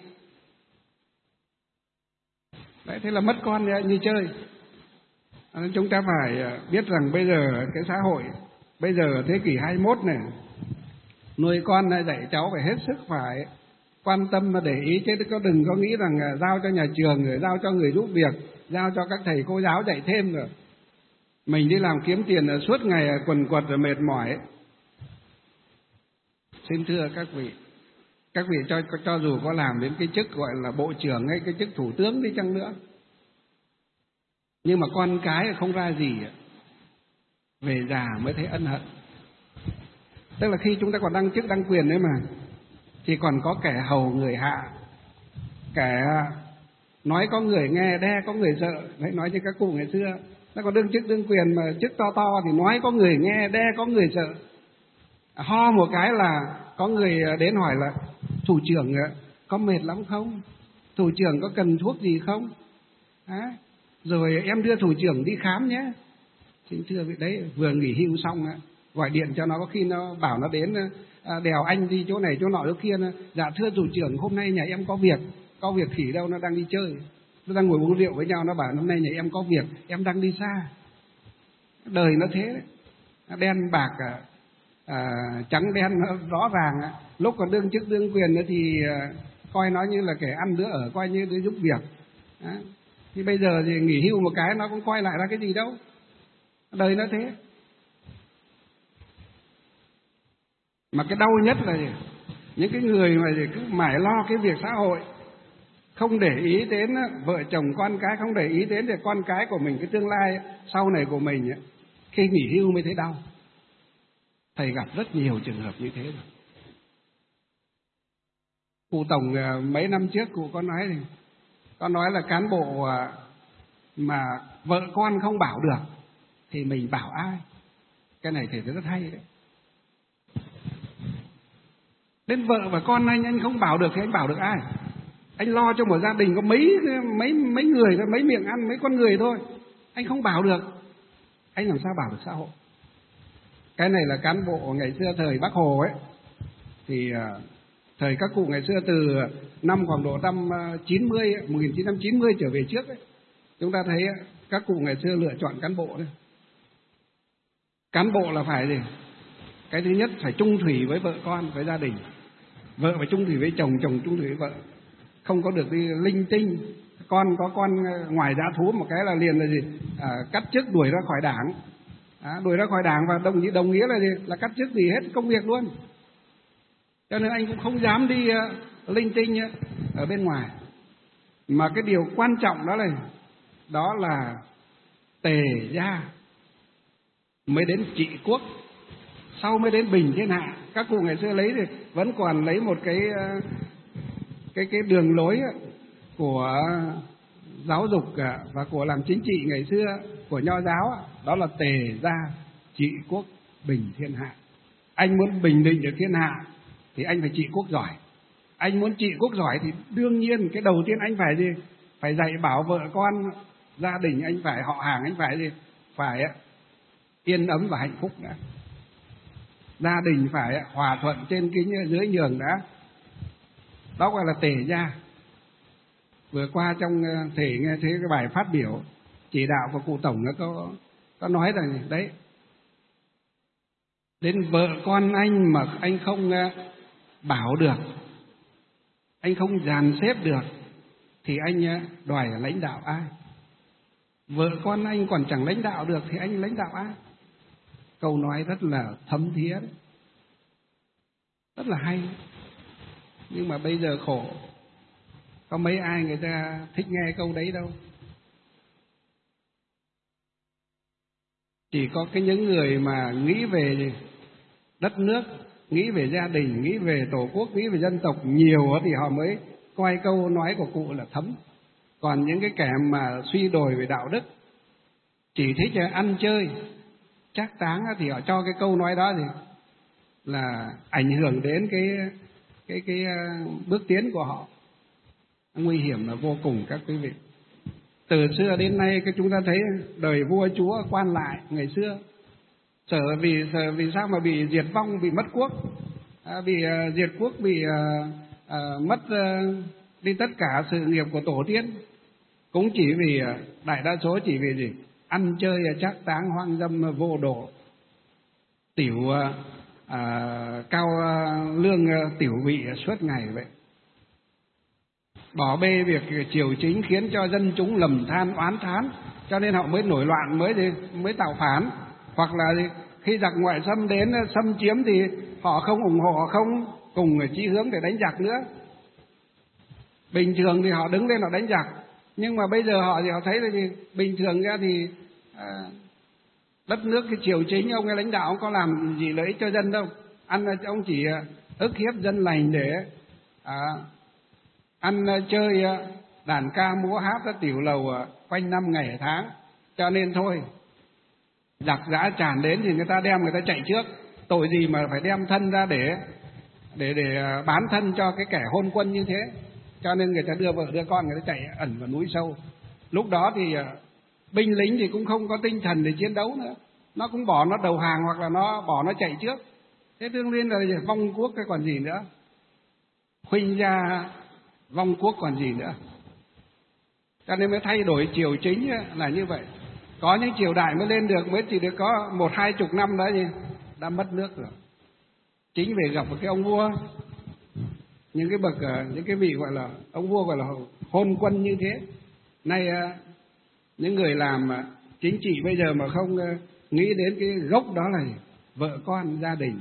Đấy, thế là mất con như chơi. Chúng ta phải biết rằng bây giờ cái xã hội bây giờ thế kỷ 21 này, nuôi con dạy cháu phải hết sức phải quan tâm và để ý, chứ đừng có nghĩ rằng giao cho nhà trường rồi giao cho người giúp việc, giao cho các thầy cô giáo dạy thêm rồi mình đi làm kiếm tiền suốt ngày quần quật rồi mệt mỏi. Xin thưa các vị cho dù có làm đến cái chức gọi là bộ trưởng hay cái chức thủ tướng đi chăng nữa, nhưng mà con cái không ra gì, về già mới thấy ân hận. Tức là khi chúng ta còn đăng chức đăng quyền đấy mà, thì còn có kẻ hầu người hạ, kẻ nói có người nghe, đe có người sợ. Đấy, nói như các cụ ngày xưa, nó còn đương chức đương quyền mà chức to to thì nói có người nghe, đe có người sợ. Ho một cái là có người đến hỏi là thủ trưởng có mệt lắm không, thủ trưởng có cần thuốc gì không, rồi em đưa thủ trưởng đi khám nhé. Xin thưa vị, đấy vừa nghỉ hưu xong gọi điện cho nó, có khi nó bảo nó đến đèo anh đi chỗ này chỗ nọ chỗ kia. Dạ thưa thủ trưởng, hôm nay nhà em có việc khỉ đâu, nó đang đi chơi, nó đang ngồi uống rượu với nhau, nó bảo hôm nay nhà em có việc, em đang đi xa. Đời nó thế đấy, đen bạc trắng đen nó rõ ràng. Lúc còn đương chức đương quyền thì coi nó như là kẻ ăn đứa ở, coi như đứa giúp việc. Thì bây giờ thì nghỉ hưu một cái nó cũng coi lại ra cái gì đâu. Đời nó thế. Mà cái đau nhất là gì? Những cái người mà cứ mải lo cái việc xã hội, không để ý đến vợ chồng con cái, không để ý đến để con cái của mình, cái tương lai sau này của mình, khi nghỉ hưu mới thấy đau. Thầy gặp rất nhiều trường hợp như thế rồi. Cụ Tổng mấy năm trước cụ có nói là cán bộ mà vợ con không bảo được thì mình bảo ai? Cái này thầy thấy rất hay đấy. Đến vợ và con anh không bảo được thì anh bảo được ai? Anh lo cho một gia đình có mấy người thôi, mấy miệng ăn, mấy con người thôi, anh không bảo được, anh làm sao bảo được xã hội? Cái này là cán bộ ngày xưa thời Bác Hồ ấy, thì thời các cụ ngày xưa từ năm khoảng độ năm 1990 trở về trước ấy, chúng ta thấy các cụ ngày xưa lựa chọn cán bộ đấy. Cán bộ là phải gì? Cái thứ nhất phải trung thủy với vợ con, với gia đình. Vợ phải trung thủy với chồng, chồng trung thủy với vợ. Không có được đi linh tinh. Con có con ngoài dã thú một cái là liền là gì? Cắt chức đuổi ra khỏi đảng. Đuổi ra khỏi đảng và đồng nghĩa là gì? Là cắt chức gì hết công việc luôn. Cho nên anh cũng không dám đi linh tinh ở bên ngoài. Mà cái điều quan trọng đó là tề gia mới đến trị quốc, sau mới đến bình thiên hạ. Các cụ ngày xưa lấy thì vẫn còn lấy một cái đường lối của giáo dục và của làm chính trị ngày xưa của Nho giáo, đó là tề gia trị quốc bình thiên hạ. Anh muốn bình định được thiên hạ thì anh phải trị quốc giỏi. Anh muốn trị quốc giỏi thì đương nhiên cái đầu tiên anh phải gì? Phải dạy bảo vợ con, gia đình anh phải, họ hàng anh phải gì? Phải yên ấm và hạnh phúc đã. Gia đình phải hòa thuận trên kính dưới nhường đã. Đó gọi là tề gia. Vừa qua trong thể nghe thấy cái bài phát biểu chỉ đạo của cụ Tổng nó có nói rằng đấy, đến vợ con anh mà anh không bảo được, anh không dàn xếp được, thì anh đòi lãnh đạo ai? Vợ con anh còn chẳng lãnh đạo được thì anh lãnh đạo ai? Câu nói rất là thấm thía đấy, rất là hay. Nhưng mà bây giờ khổ, có mấy ai người ta thích nghe câu đấy đâu. Chỉ có những người mà nghĩ về đất nước, nghĩ về gia đình, nghĩ về tổ quốc, nghĩ về dân tộc nhiều thì họ mới coi câu nói của cụ là thấm. Còn những cái kẻ mà suy đồi về đạo đức, chỉ thích ăn chơi trác táng thì họ cho cái câu nói đó thì là ảnh hưởng đến cái bước tiến của họ. Nguy hiểm là vô cùng các quý vị. Từ xưa đến nay chúng ta thấy đời vua chúa quan lại ngày xưa sợ vì sao mà bị diệt vong, bị mất quốc, bị diệt quốc, bị mất đi tất cả sự nghiệp của tổ tiên, cũng chỉ vì đại đa số chỉ vì gì? Ăn chơi trác táng, hoang dâm vô độ, tiểu cao lương tiểu vị suốt ngày vậy. Bỏ bê việc triều chính khiến cho dân chúng lầm than oán thán, cho nên họ mới nổi loạn, mới tạo phản. Hoặc là khi giặc ngoại xâm đến xâm chiếm thì họ không ủng hộ, họ không cùng chí hướng để đánh giặc nữa. Bình thường thì họ đứng lên họ đánh giặc, nhưng mà bây giờ họ thấy là gì? Bình thường ra thì đất nước cái triều chính ông ấy lãnh đạo, ông có làm gì lợi ích cho dân đâu. Ông chỉ ức hiếp dân lành để ăn chơi đàn ca múa hát tiểu lầu quanh năm ngày tháng. Cho nên thôi, giặc giã tràn đến thì người ta chạy trước. Tội gì mà phải đem thân ra để bán thân cho cái kẻ hôn quân như thế. Cho nên người ta đưa vợ đưa con, người ta chạy ẩn vào núi sâu. Lúc đó thì binh lính thì cũng không có tinh thần để chiến đấu nữa, nó cũng bỏ nó đầu hàng hoặc là nó bỏ nó chạy trước. Thế đương nhiên là vong quốc cái còn gì nữa, khuynh ra vong quốc còn gì nữa. Cho nên mới thay đổi triều chính là như vậy. Có những triều đại mới lên được, mới chỉ được có 1-20 năm đó gì đã mất nước rồi. Chính vì gặp một cái ông vua, những cái vị gọi là ông vua gọi là hôn quân như thế. Nay những người làm chính trị bây giờ mà không nghĩ đến cái gốc đó là vợ con gia đình,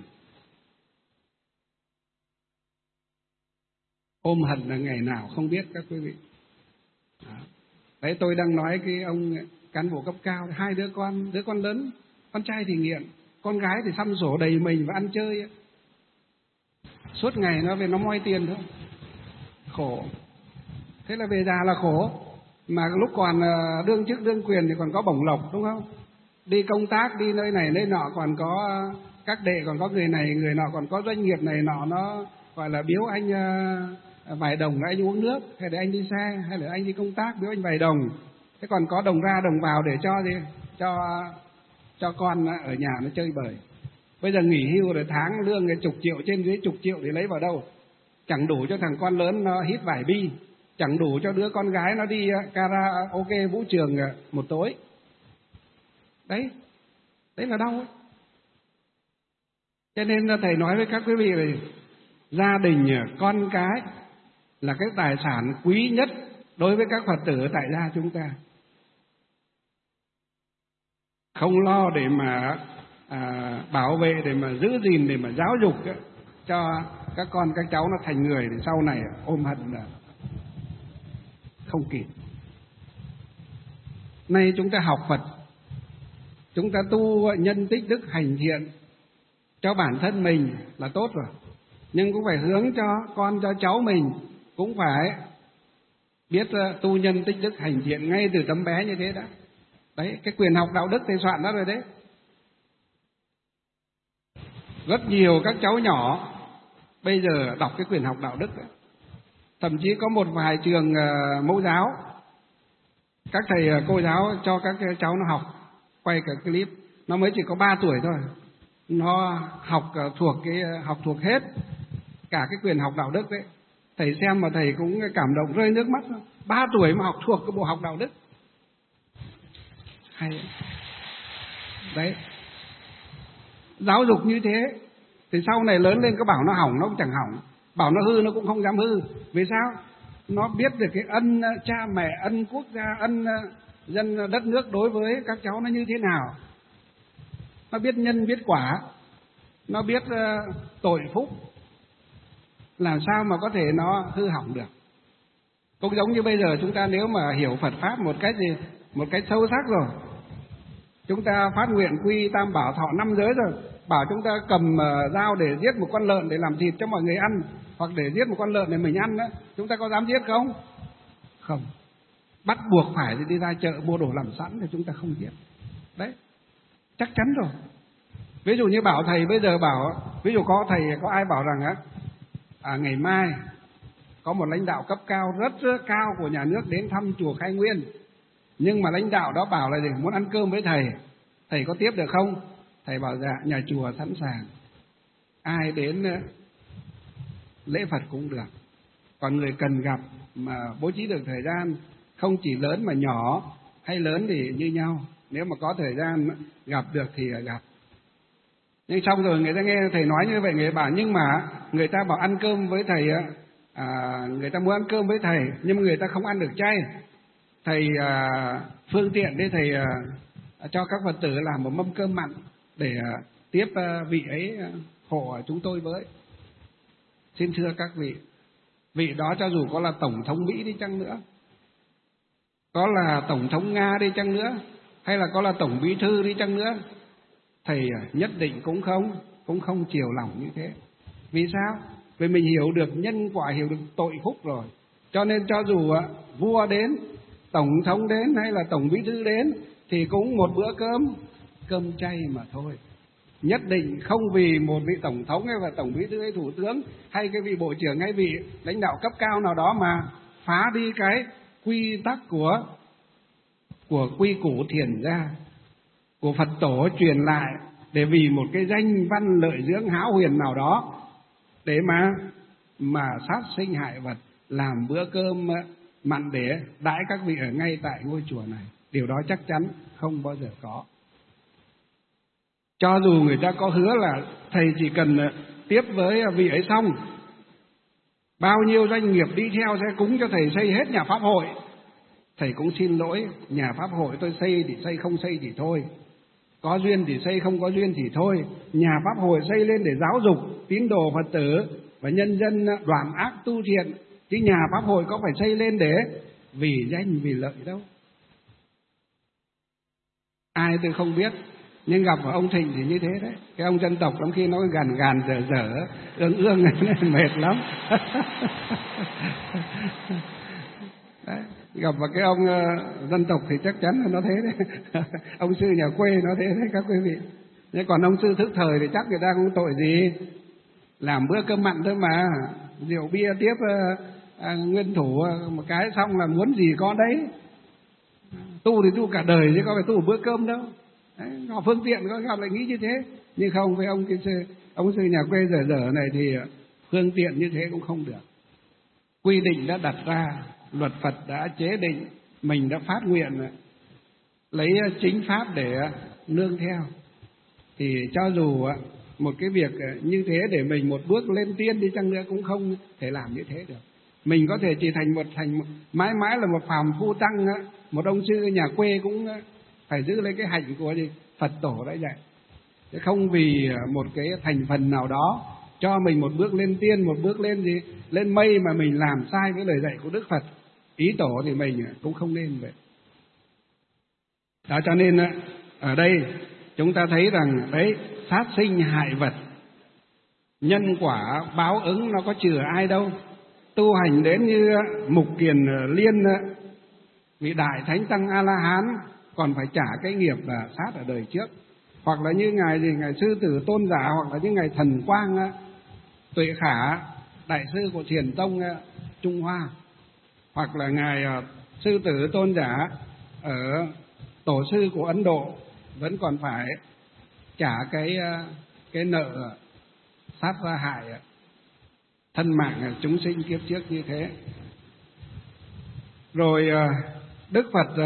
ôm hận là ngày nào không biết các quý vị. Đấy, tôi đang nói cái ông cán bộ cấp cao, 2 đứa con lớn, con trai thì nghiện, con gái thì xăm sổ đầy mình và ăn chơi, suốt ngày nó về nó moi tiền thôi, khổ. Thế là về già là khổ. Mà lúc còn đương chức đương quyền thì còn có bổng lộc, đúng không? Đi công tác, đi nơi này nơi nọ còn có các đệ, còn có người này người nọ, còn có doanh nghiệp này nọ nó gọi là biếu anh vài đồng để anh uống nước, hay để anh đi xe, hay là anh đi công tác biếu anh vài đồng. Thế còn có đồng ra đồng vào để cho gì? Cho con ở nhà nó chơi bời. Bây giờ nghỉ hưu rồi tháng lương chục triệu, trên dưới chục triệu thì lấy vào đâu? Chẳng đủ cho thằng con lớn nó hít vài bi, chẳng đủ cho đứa con gái nó đi karaoke vũ trường một tối. Đấy là đau ấy. Cho nên thầy nói với các quý vị là gia đình, con cái là cái tài sản quý nhất đối với các Phật tử tại gia chúng ta. Không lo để mà bảo vệ, để mà giữ gìn, để mà giáo dục cho các con các cháu nó thành người, thì sau này ôm hận là không kịp. Nay chúng ta học Phật, chúng ta tu nhân tích đức hành thiện cho bản thân mình là tốt rồi, nhưng cũng phải hướng cho con cho cháu mình cũng phải biết tu nhân tích đức hành thiện ngay từ tấm bé như thế đã. Đấy, cái quyền học đạo đức thầy soạn đó rồi đấy. Rất nhiều các cháu nhỏ bây giờ đọc cái quyền học đạo đức đấy. Thậm chí có một vài trường mẫu giáo, các thầy cô giáo cho các cháu nó học, quay cả clip, nó mới chỉ có 3 tuổi thôi, nó học thuộc hết cả cái quyền học đạo đức đấy. Thầy xem mà thầy cũng cảm động rơi nước mắt. 3 tuổi mà học thuộc cái bộ học đạo đức, hay đấy. Giáo dục như thế Thì sau này lớn lên có bảo nó hỏng nó cũng chẳng hỏng, bảo nó hư nó cũng không dám hư. Vì sao? Nó biết được cái ân cha mẹ, ân quốc gia, ân dân đất nước đối với các cháu nó như thế nào. Nó biết nhân biết quả, nó biết tội phúc, làm sao mà có thể nó hư hỏng được. Cũng giống như bây giờ chúng ta nếu mà hiểu Phật Pháp một cách sâu sắc rồi, chúng ta phát nguyện quy tam bảo thọ năm giới rồi, bảo chúng ta cầm dao để giết một con lợn để làm thịt cho mọi người ăn, hoặc để giết một con lợn để mình ăn đó, chúng ta có dám giết không? Không. Bắt buộc phải đi ra chợ mua đồ làm sẵn thì chúng ta không giết. Đấy, chắc chắn rồi. Ví dụ như bảo thầy bây giờ bảo, ví dụ có ai bảo rằng ngày mai có một lãnh đạo cấp cao rất cao của nhà nước đến thăm chùa Khai Nguyên, nhưng mà lãnh đạo đó bảo là gì? Muốn ăn cơm với thầy có tiếp được không? Thầy bảo dạ, nhà chùa sẵn sàng, ai đến lễ Phật cũng được. Còn người cần gặp mà bố trí được thời gian, không chỉ lớn mà nhỏ hay lớn thì như nhau, nếu mà có thời gian gặp được thì gặp. Nhưng xong rồi người ta nghe thầy nói như vậy, người bảo nhưng mà người ta bảo ăn cơm với thầy, người ta muốn ăn cơm với thầy nhưng mà người ta không ăn được chay. Thầy phương tiện để thầy cho các Phật tử làm một mâm cơm mặn để tiếp vị ấy hộ chúng tôi với. Xin thưa các vị đó cho dù có là Tổng thống Mỹ đi chăng nữa, có là Tổng thống Nga đi chăng nữa, hay là có là Tổng Bí thư đi chăng nữa, thầy nhất định cũng không chiều lòng như thế. Vì sao? Vì mình hiểu được nhân quả, hiểu được tội phúc rồi. Cho nên cho dù vua đến, Tổng thống đến hay là Tổng Bí thư đến thì cũng một bữa cơm chay mà thôi. Nhất định không vì một vị Tổng thống hay là Tổng Bí thư hay Thủ tướng hay cái vị Bộ trưởng hay vị lãnh đạo cấp cao nào đó mà phá đi cái quy tắc của quy củ thiền gia, của Phật tổ truyền lại, để vì một cái danh văn lợi dưỡng hão huyền nào đó để mà sát sinh hại vật, làm bữa cơm mặn để đãi các vị ở ngay tại ngôi chùa này. Điều đó chắc chắn không bao giờ có. Cho dù người ta có hứa là thầy chỉ cần tiếp với vị ấy xong, bao nhiêu doanh nghiệp đi theo sẽ cúng cho thầy xây hết nhà pháp hội, thầy cũng xin lỗi, nhà pháp hội tôi xây thì xây, không xây thì thôi. Có duyên thì xây, không có duyên thì thôi. Nhà pháp hội xây lên để giáo dục tín đồ Phật tử và nhân dân đoạn ác tu thiện, chứ nhà pháp hội có phải xây lên để vì danh vì lợi đâu. Ai tôi không biết, nhưng gặp ở ông Thịnh thì như thế đấy. Cái ông dân tộc lắm khi nó gàn dở ương mệt lắm. Đấy, gặp vào cái ông dân tộc thì chắc chắn là nó thế đấy. Ông sư nhà quê nó thế đấy các quý vị. Nhưng còn ông sư thức thời thì chắc người ta không tội gì, làm bữa cơm mặn thôi mà, rượu bia tiếp nguyên thủ một cái xong là muốn gì có đấy. Tu thì tu cả đời chứ có phải tu một bữa cơm đâu. Đấy, họ phương tiện có gặp lại nghĩ như thế. Nhưng không, với ông sư nhà quê dở này thì phương tiện như thế cũng không được. Quy định đã đặt ra, luật Phật đã chế định, mình đã phát nguyện lấy chính pháp để nương theo, thì cho dù một cái việc như thế để mình một bước lên tiên đi chăng nữa cũng không thể làm như thế được. Mình có thể chỉ thành mãi mãi là một phàm phu tăng, một ông sư nhà quê cũng phải giữ lấy cái hạnh của Phật tổ đã dạy, chứ không vì một cái thành phần nào đó cho mình một bước lên tiên, một bước lên mây mà mình làm sai với lời dạy của Đức Phật, ý tổ thì mình cũng không nên vậy. Đó, cho nên ở đây chúng ta thấy rằng đấy, sát sinh hại vật, nhân quả báo ứng nó có chừa ai đâu. Tu hành đến như Mục Kiền Liên, vị đại thánh tăng A La Hán còn phải trả cái nghiệp là sát ở đời trước, hoặc là như ngài sư tử Tôn Giả, hoặc là như ngài Thần Quang Tuệ Khả, đại sư của Thiền tông Trung Hoa, hoặc là ngài sư tử Tôn Giả ở tổ sư của Ấn Độ vẫn còn phải trả cái nợ sát ra hại thân mạng chúng sinh kiếp trước như thế. Rồi Đức Phật,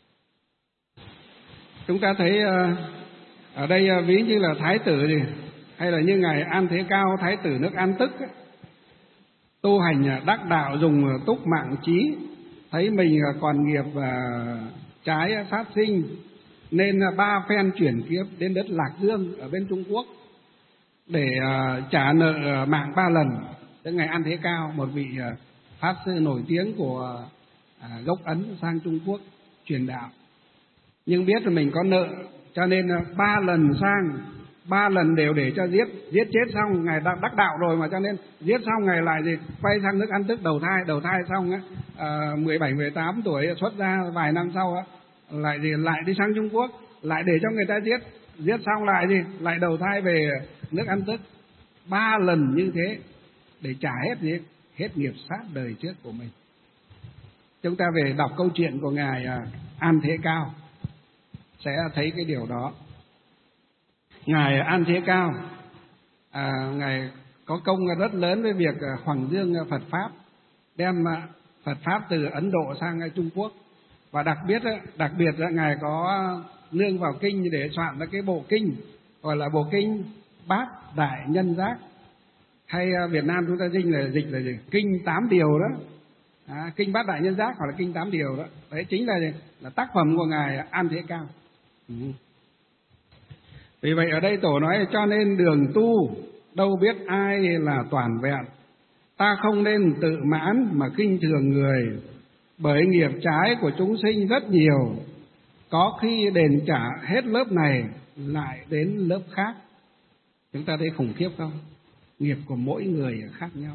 chúng ta thấy ở đây ví như là thái tử hay là như ngài An Thế Cao Thái tử nước An Tức ấy, tu hành đắc đạo dùng túc mạng trí, thấy mình còn nghiệp trái sát sinh nên 3 phen chuyển kiếp đến đất Lạc Dương ở bên Trung Quốc để trả nợ mạng 3 lần. Tức ngài An Thế Cao, một vị pháp sư nổi tiếng của gốc Ấn sang Trung Quốc truyền đạo, nhưng biết là mình có nợ cho nên 3 lần sang, 3 lần đều để cho giết chết xong. Ngài đắc đạo rồi mà, cho nên giết xong ngài lại gì quay sang nước An Tức đầu thai xong á, 17-18 tuổi xuất ra, vài năm sau á lại đi sang Trung Quốc, lại để cho người ta giết xong lại đầu thai về nước An Tức. 3 lần như thế để trả hết nghiệp sát đời trước của mình. Chúng ta về đọc câu chuyện của ngài An Thế Cao sẽ thấy cái điều đó. Ngài An Thế Cao ngài có công rất lớn với việc hoằng dương Phật pháp, đem Phật pháp từ Ấn Độ sang Trung Quốc, và đặc biệt là ngài có nương vào kinh để soạn ra cái bộ kinh gọi là bộ kinh Bát Đại Nhân Giác, hay Việt Nam chúng ta dịch là gì? Kinh 8 điều đó. Kinh Bát Đại Nhân Giác hoặc là kinh 8 điều đó. Đấy chính là tác phẩm của ngài An Thế Cao. Vì vậy ở đây tổ nói cho nên đường tu đâu biết ai là toàn vẹn, ta không nên tự mãn mà khinh thường người, bởi nghiệp trái của chúng sinh rất nhiều, có khi đền trả hết lớp này lại đến lớp khác. Chúng ta thấy khủng khiếp không? Nghiệp của mỗi người khác nhau,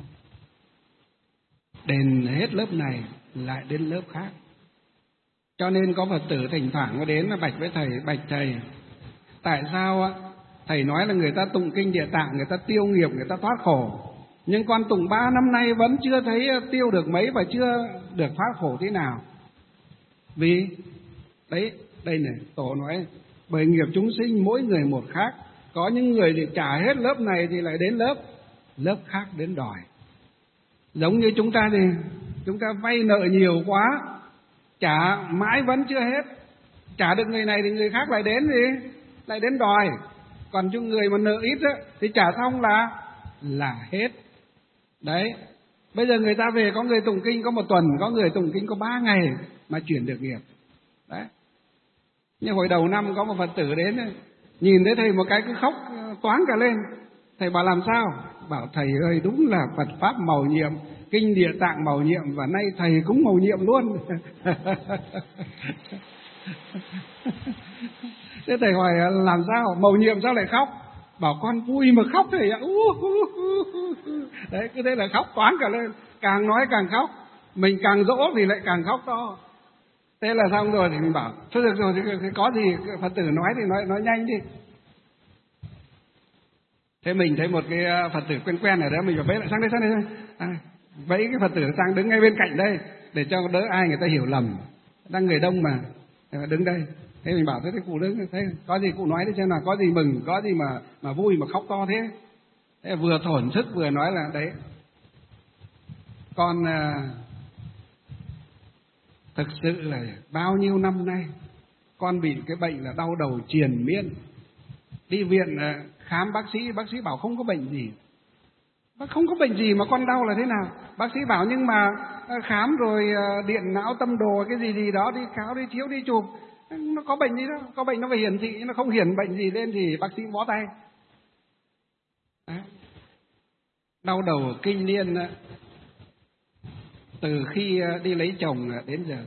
đền hết lớp này lại đến lớp khác. Cho nên có Phật tử thỉnh thoảng có đến bạch với thầy, bạch thầy, tại sao thầy nói là người ta tụng kinh Địa Tạng người ta tiêu nghiệp, người ta thoát khổ, nhưng con tụng 3 năm nay vẫn chưa thấy tiêu được mấy và chưa được thoát khổ thế nào? Vì đây này, tổ nói bởi nghiệp chúng sinh mỗi người một khác, có những người thì trả hết lớp này thì lại đến lớp khác đến đòi. Giống như chúng ta thì chúng ta vay nợ nhiều quá, trả mãi vẫn chưa hết, trả được người này thì người khác lại đến đòi. Còn cho người mà nợ ít thì trả xong là hết. Đấy, bây giờ người ta về, có người tụng kinh có 1 tuần, có người tụng kinh có 3 ngày mà chuyển được nghiệp. Đấy. Như hồi đầu năm có một Phật tử đến, nhìn thấy thầy một cái cứ khóc toáng cả lên. Thầy bảo làm sao? Bảo thầy ơi, đúng là Phật pháp mầu nhiệm, kinh Địa Tạng mầu nhiệm, và nay thầy cũng mầu nhiệm luôn. Thế thầy hỏi làm sao? Mầu nhiệm sao lại khóc? Bảo con vui mà khóc thầy ạ. Đấy, cứ thế là khóc toáng cả lên, càng nói càng khóc, mình càng dỗ thì lại càng khóc to. Thế là xong rồi thì mình bảo thôi được rồi, thì có gì Phật tử nói thì nói nhanh đi. Thế mình thấy một cái Phật tử quen ở đó, mình bảo vẫy lại sang đây vẫy cái Phật tử sang đứng ngay bên cạnh đây để cho đỡ ai người ta hiểu lầm, đang người đông mà đứng đây. Thế mình bảo thế cụ đứng, thế có gì cụ nói đi xem nào, có gì mừng, có gì mà vui mà khóc to thế. Thế vừa thổn thức vừa nói là đấy, con thực sự là bao nhiêu năm nay con bị cái bệnh là đau đầu triền miên, đi viện khám bác sĩ bảo không có bệnh gì. Không có bệnh gì mà con đau là thế nào? Bác sĩ bảo nhưng mà khám rồi điện não tâm đồ cái gì đó, đi khám, đi chiếu, đi chụp, nó có bệnh gì đâu, có bệnh nó phải hiển thị, nó không hiển bệnh gì lên thì bác sĩ bó tay. Đấy. Đau đầu kinh niên từ khi đi lấy chồng đến giờ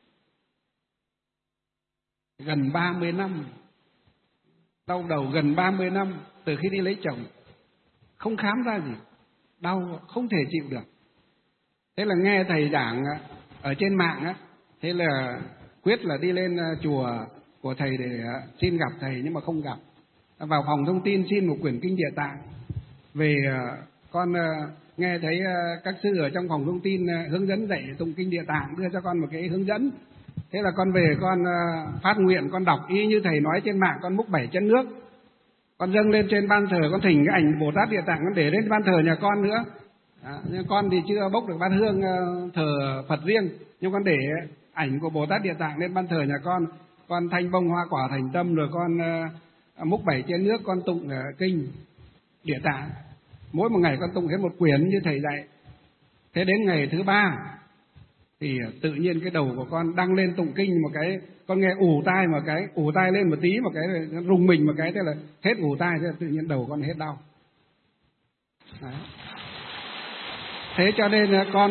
gần 30 năm, đau đầu gần 30 năm từ khi đi lấy chồng, không khám ra gì, đau không thể chịu được. Thế là nghe thầy giảng ở trên mạng thế là quyết là đi lên chùa của thầy để xin gặp thầy, nhưng mà không gặp. Vào phòng thông tin xin một quyển kinh Địa Tạng về, con nghe thấy các sư ở trong phòng thông tin hướng dẫn dạy tụng kinh Địa Tạng, đưa cho con một cái hướng dẫn. Thế là con về con phát nguyện, con đọc y như thầy nói trên mạng, con múc 7 chén nước, con dâng lên trên ban thờ, con thỉnh cái ảnh Bồ Tát Địa Tạng con để lên ban thờ nhà con nữa. Nhưng con thì chưa bốc được bát hương thờ Phật riêng, nhưng con để ảnh của Bồ Tát Địa Tạng lên ban thờ nhà con thanh bông hoa quả thành tâm, rồi con múc 7 chén nước, con tụng kinh. Địa Tạng. Mỗi một ngày con tụng hết một quyển như thầy dạy. Thế đến ngày thứ 3 thì tự nhiên cái đầu của con đăng lên tụng kinh một cái, con nghe ù tai lên một tí, một cái rùng mình một cái, thế là hết ù tai, thế là tự nhiên đầu con hết đau. Đấy. Thế cho nên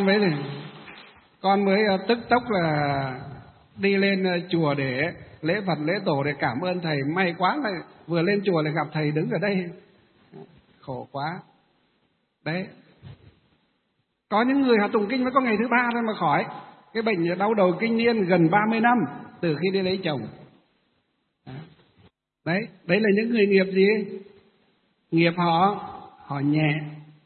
con mới tức tốc là đi lên chùa để lễ Phật lễ Tổ để cảm ơn thầy. May quá là vừa lên chùa lại gặp thầy đứng ở đây, khổ quá. Đấy, có những người họ tụng kinh mới có ngày thứ 3 thôi mà khỏi. Cái bệnh đau đầu kinh niên gần 30 năm từ khi đi lấy chồng. Đấy là những người nghiệp gì? Nghiệp họ nhẹ.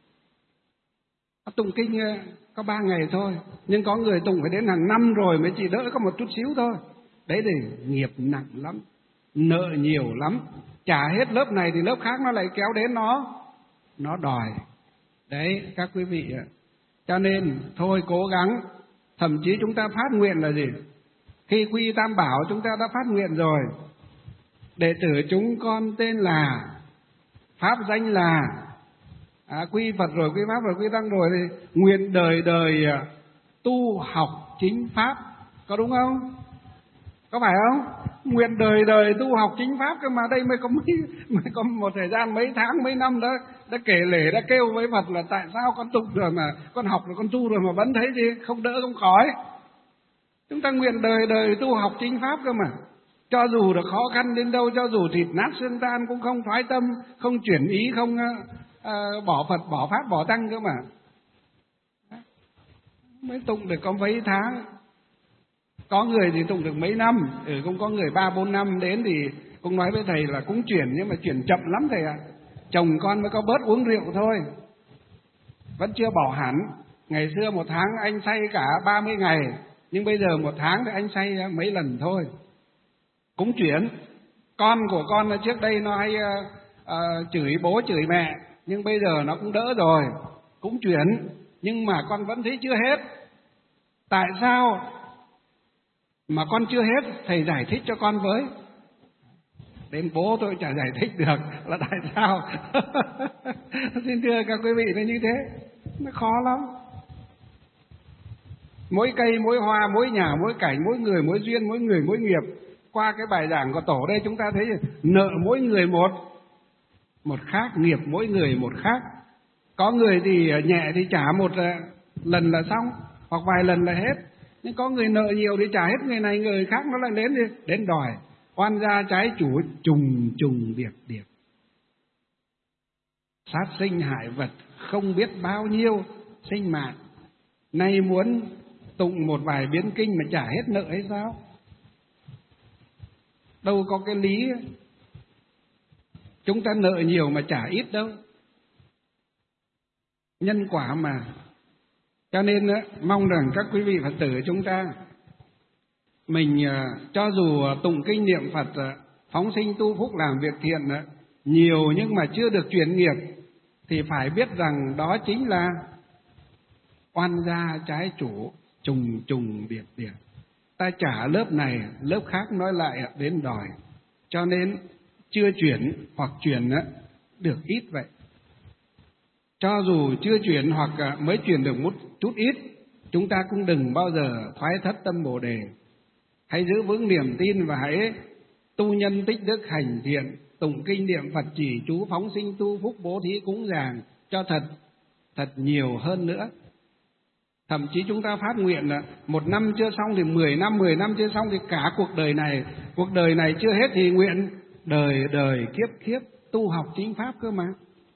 Họ tụng kinh có 3 ngày thôi, nhưng có người tụng phải đến hàng năm rồi mới chỉ đỡ có một chút xíu thôi. Đấy thì nghiệp nặng lắm, nợ nhiều lắm, trả hết lớp này thì lớp khác nó lại kéo đến nó đòi. Đấy các quý vị ạ. Cho nên thôi cố gắng. Thậm chí chúng ta phát nguyện là gì? Khi quy Tam Bảo chúng ta đã phát nguyện rồi. Đệ tử chúng con tên là, pháp danh là, quy Phật rồi, quy Pháp rồi, quy Tăng rồi, thì nguyện đời đời tu học chính Pháp. Có đúng không? Có phải không? Nguyện đời đời tu học chính Pháp cơ mà. Đây mới có một thời gian mấy tháng mấy năm đó đã kể lể, đã kêu với Phật là tại sao con tụng rồi mà con học rồi, con tu rồi mà vẫn thấy gì không đỡ không khỏi. Chúng ta nguyện đời đời tu học chính Pháp cơ mà. Cho dù là khó khăn đến đâu, cho dù thịt nát xương tan cũng không thoái tâm, không chuyển ý, không bỏ Phật, bỏ Pháp, bỏ Tăng cơ mà. Mới tụng được có mấy tháng. Có người thì tụng được mấy năm, cũng có người 3-4 năm đến thì cũng nói với thầy là cũng chuyển, nhưng mà chuyển chậm lắm thầy ạ. Chồng con mới có bớt uống rượu thôi, vẫn chưa bỏ hẳn. Ngày xưa 1 tháng anh say cả 30 ngày, nhưng bây giờ 1 tháng thì anh say mấy lần thôi. Cũng chuyển. Con của con trước đây nó hay chửi bố chửi mẹ, nhưng bây giờ nó cũng đỡ rồi, cũng chuyển. Nhưng mà con vẫn thấy chưa hết. Tại sao mà con chưa hết? Thầy giải thích cho con với. Đến bố tôi chả giải thích được là tại sao. Xin thưa các quý vị là như thế. Nó khó lắm. Mỗi cây, mỗi hoa, mỗi nhà, mỗi cảnh, mỗi người, mỗi duyên, mỗi người, mỗi nghiệp. Qua cái bài giảng của Tổ đây chúng ta thấy nợ mỗi người một khác, nghiệp mỗi người một khác. Có người thì nhẹ thì trả một lần là xong, hoặc vài lần là hết. Nhưng có người nợ nhiều thì trả hết người này, người khác nó lại đến đòi. Oan gia trái chủ trùng trùng điệp điệp. Sát sinh hại vật không biết bao nhiêu sinh mạng. Nay muốn tụng một vài biến kinh mà trả hết nợ hay sao? Đâu có cái lý. Chúng ta nợ nhiều mà trả ít đâu. Nhân quả mà. Cho nên mong rằng các quý vị Phật tử chúng ta, mình cho dù tụng kinh niệm Phật, phóng sinh tu phúc làm việc thiện nhiều nhưng mà chưa được chuyển nghiệp, thì phải biết rằng đó chính là oan gia trái chủ trùng trùng điệp điệp. Ta trả lớp này, lớp khác nói lại đến đòi. Cho nên chưa chuyển hoặc chuyển được ít vậy. Cho dù chưa chuyển hoặc mới chuyển được một chút ít, chúng ta cũng đừng bao giờ thoái thất tâm Bồ Đề. Hãy giữ vững niềm tin và hãy tu nhân tích đức hành thiện, tụng kinh niệm Phật chỉ chú, phóng sinh tu phúc, bố thí cúng dường cho thật nhiều hơn nữa. Thậm chí chúng ta phát nguyện là 1 năm chưa xong thì 10 năm chưa xong thì cả cuộc đời này chưa hết thì nguyện đời đời kiếp kiếp tu học chính Pháp cơ mà.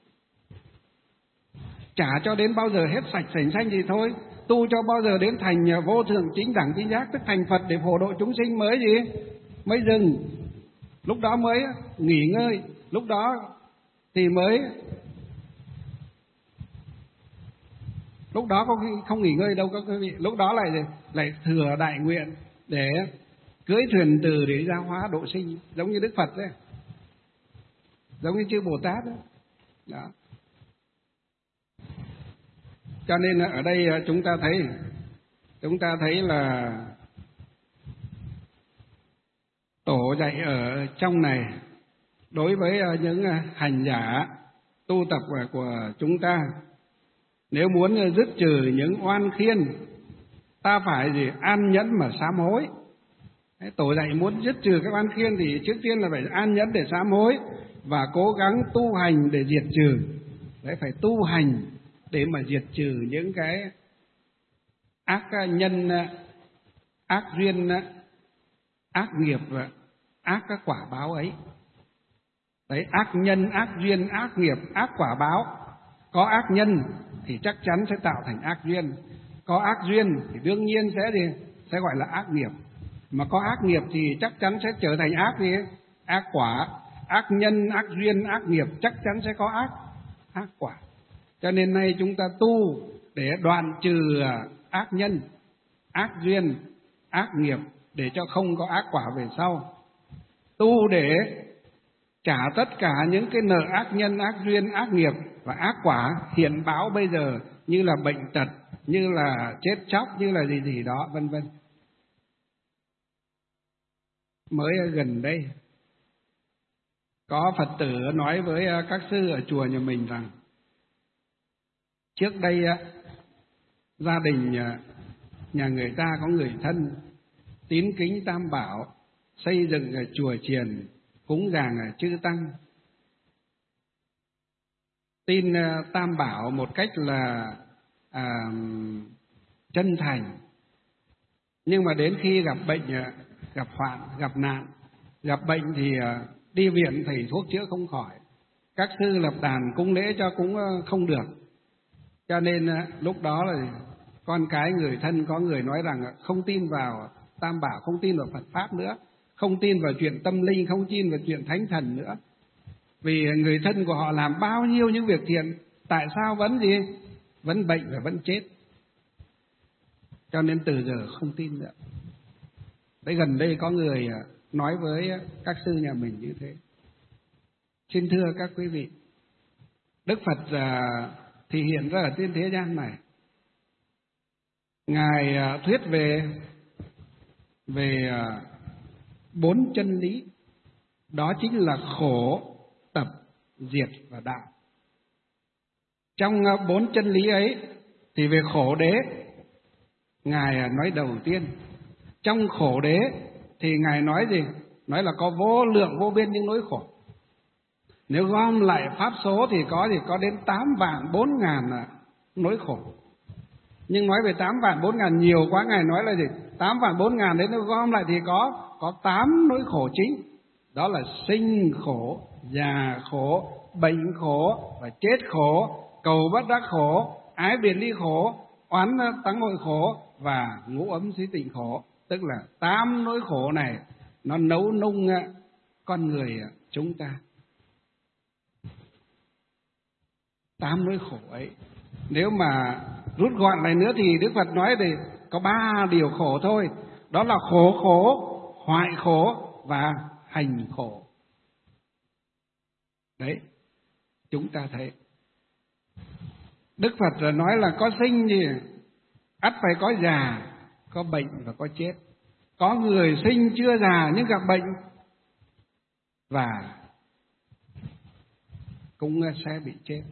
Chả cho đến bao giờ hết sạch sành xanh gì thôi. Tu cho bao giờ đến thành vô thượng chính đẳng chính giác, tức thành Phật để phổ độ chúng sinh mới dừng. Lúc đó mới nghỉ ngơi, lúc đó thì lúc đó có không nghỉ ngơi đâu các quý vị. Lúc đó lại thừa đại nguyện để cưỡi thuyền từ để ra hóa độ sinh, giống như Đức Phật đấy, giống như chư Bồ Tát đấy. Đó. Cho nên ở đây chúng ta thấy là Tổ dạy ở trong này đối với những hành giả tu tập của chúng ta. Nếu muốn dứt trừ những oan khiên, ta phải gì? An nhẫn mà sám hối. Tổ dạy muốn dứt trừ các oan khiên thì trước tiên là phải an nhẫn để sám hối và cố gắng tu hành để diệt trừ. Đấy, phải tu hành để mà diệt trừ những cái ác nhân, ác duyên, ác nghiệp, ác các quả báo ấy. Đấy, ác nhân, ác duyên, ác nghiệp, ác quả báo. Có ác nhân thì chắc chắn sẽ tạo thành ác duyên. Có ác duyên thì đương nhiên sẽ gọi là ác nghiệp. Mà có ác nghiệp thì chắc chắn sẽ trở thành ác gì? Ác quả. Ác nhân, ác duyên, ác nghiệp chắc chắn sẽ có ác quả. Cho nên nay chúng ta tu để đoạn trừ ác nhân, ác duyên, ác nghiệp để cho không có ác quả về sau. Tu để trả tất cả những cái nợ ác nhân, ác duyên, ác nghiệp và ác quả hiện báo bây giờ, như là bệnh tật, như là chết chóc, như là gì đó, vân vân. Mới gần đây có Phật tử nói với các sư ở chùa nhà mình rằng trước đây gia đình nhà người ta có người thân tín kính Tam Bảo, xây dựng chùa chiền, cúng dường chư tăng, tin Tam Bảo một cách là chân thành. Nhưng mà đến khi gặp bệnh, gặp hoạn, gặp nạn, gặp bệnh thì đi viện thầy thuốc chữa không khỏi. Các sư lập đàn cúng lễ cho cũng không được. Cho nên lúc đó là con cái người thân có người nói rằng không tin vào Tam Bảo, không tin vào Phật Pháp nữa, không tin vào chuyện tâm linh, không tin vào chuyện thánh thần nữa. Vì người thân của họ làm bao nhiêu những việc thiện, tại sao vẫn gì? Vẫn bệnh và vẫn chết. Cho nên từ giờ không tin nữa. Đấy, gần đây có người nói với các sư nhà mình như thế. Xin thưa các quý vị, Đức Phật thì hiện ra ở trên thế gian này. Ngài thuyết về 4 chân lý. Đó chính là khổ, tập, diệt và đạo. Trong 4 chân lý ấy thì về khổ đế Ngài nói đầu tiên. Trong khổ đế thì Ngài nói gì? Nói là có vô lượng vô biên những nỗi khổ. Nếu gom lại pháp số thì có gì? Có đến 8 vạn 4 ngàn nỗi khổ. Nhưng nói về 8 vạn 4 ngàn nhiều quá, Ngài nói là gì? 8 vạn 4 ngàn đấy, nó gom lại thì có 8 nỗi khổ chính. Đó là sinh khổ, già khổ, bệnh khổ và chết khổ, cầu bất đắc khổ, ái biệt ly khổ, oán tắng hội khổ và ngũ ấm xí tịnh khổ. Tức là 8 nỗi khổ này nó nấu nung con người chúng ta. 8 nỗi khổ ấy, nếu mà rút gọn lại nữa thì Đức Phật nói thì có 3 điều khổ thôi. Đó là khổ, hoại khổ và hành khổ. Đấy, chúng ta thấy Đức Phật nói là có sinh thì ắt phải có già, có bệnh và có chết. Có người sinh chưa già nhưng gặp bệnh và cũng sẽ bị chết.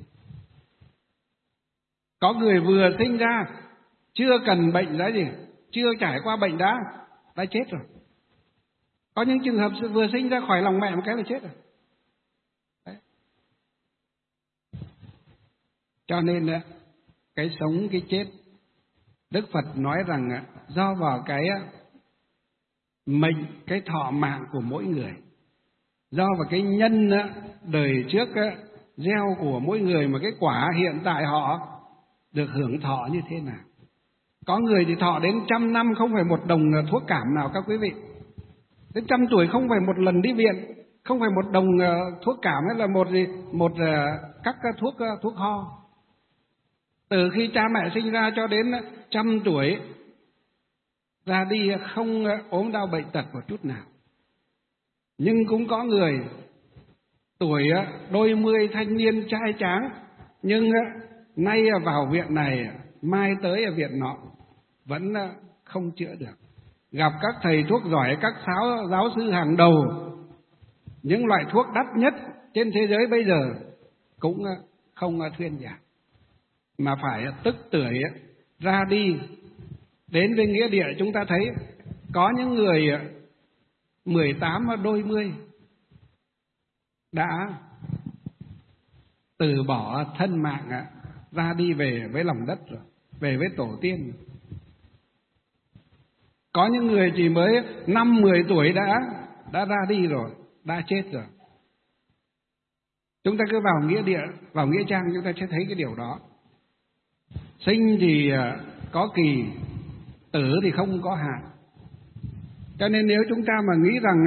Có người vừa sinh ra chưa cần bệnh đã gì, chưa trải qua bệnh đã chết rồi. Có những trường hợp vừa sinh ra khỏi lòng mẹ một cái là chết rồi. Đấy. Cho nên cái sống cái chết, Đức Phật nói rằng do vào cái mệnh, cái thọ mạng của mỗi người, do vào cái nhân đời trước gieo của mỗi người mà cái quả hiện tại họ được hưởng thọ như thế nào. Có người thì thọ đến 100 năm không phải một đồng thuốc cảm nào các quý vị. Đến 100 tuổi không phải một lần đi viện, không phải một đồng thuốc cảm hay là một các thuốc ho. Từ khi cha mẹ sinh ra cho đến 100 tuổi ra đi không ốm đau bệnh tật một chút nào. Nhưng cũng có người tuổi đôi mươi thanh niên trai tráng, nhưng nay vào viện này, mai tới ở viện nọ, vẫn không chữa được. Gặp các thầy thuốc giỏi, các giáo sư hàng đầu, những loại thuốc đắt nhất trên thế giới bây giờ, cũng không thuyên giảng, mà phải tức tưởi ra đi. Đến với nghĩa địa chúng ta thấy có những người 18 đôi mươi đã từ bỏ thân mạng ra đi về với lòng đất rồi, về với tổ tiên. Có những người chỉ mới 5-10 tuổi đã ra đi rồi, đã chết rồi. Chúng ta cứ vào nghĩa địa, vào nghĩa trang chúng ta sẽ thấy cái điều đó. Sinh thì có kỳ, tử thì không có hạn. Cho nên nếu chúng ta mà nghĩ rằng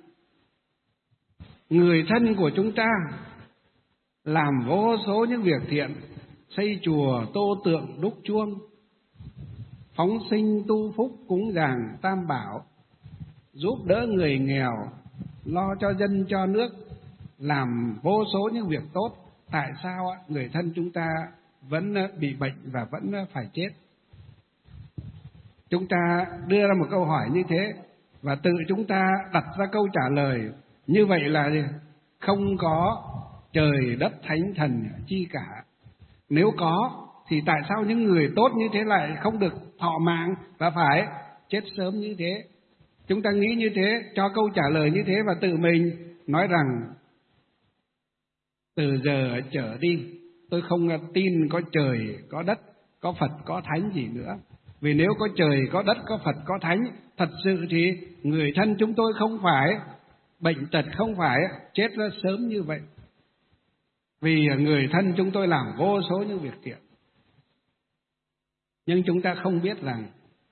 người thân của chúng ta làm vô số những việc thiện, xây chùa, tô tượng, đúc chuông, phóng sinh tu phúc, cúng dường tam bảo, giúp đỡ người nghèo, lo cho dân cho nước, làm vô số những việc tốt, tại sao người thân chúng ta vẫn bị bệnh và vẫn phải chết? Chúng ta đưa ra một câu hỏi như thế và tự chúng ta đặt ra câu trả lời như vậy là không có trời đất thánh thần chi cả. Nếu có thì tại sao những người tốt như thế lại không được thọ mạng và phải chết sớm như thế? Chúng ta nghĩ như thế, cho câu trả lời như thế và tự mình nói rằng từ giờ trở đi tôi không tin có trời, có đất, có Phật, có Thánh gì nữa. Vì nếu có trời, có đất, có Phật, có Thánh, thật sự thì người thân chúng tôi không phải bệnh tật, không phải chết ra sớm như vậy. Vì người thân chúng tôi làm vô số những việc thiện. Nhưng chúng ta không biết rằng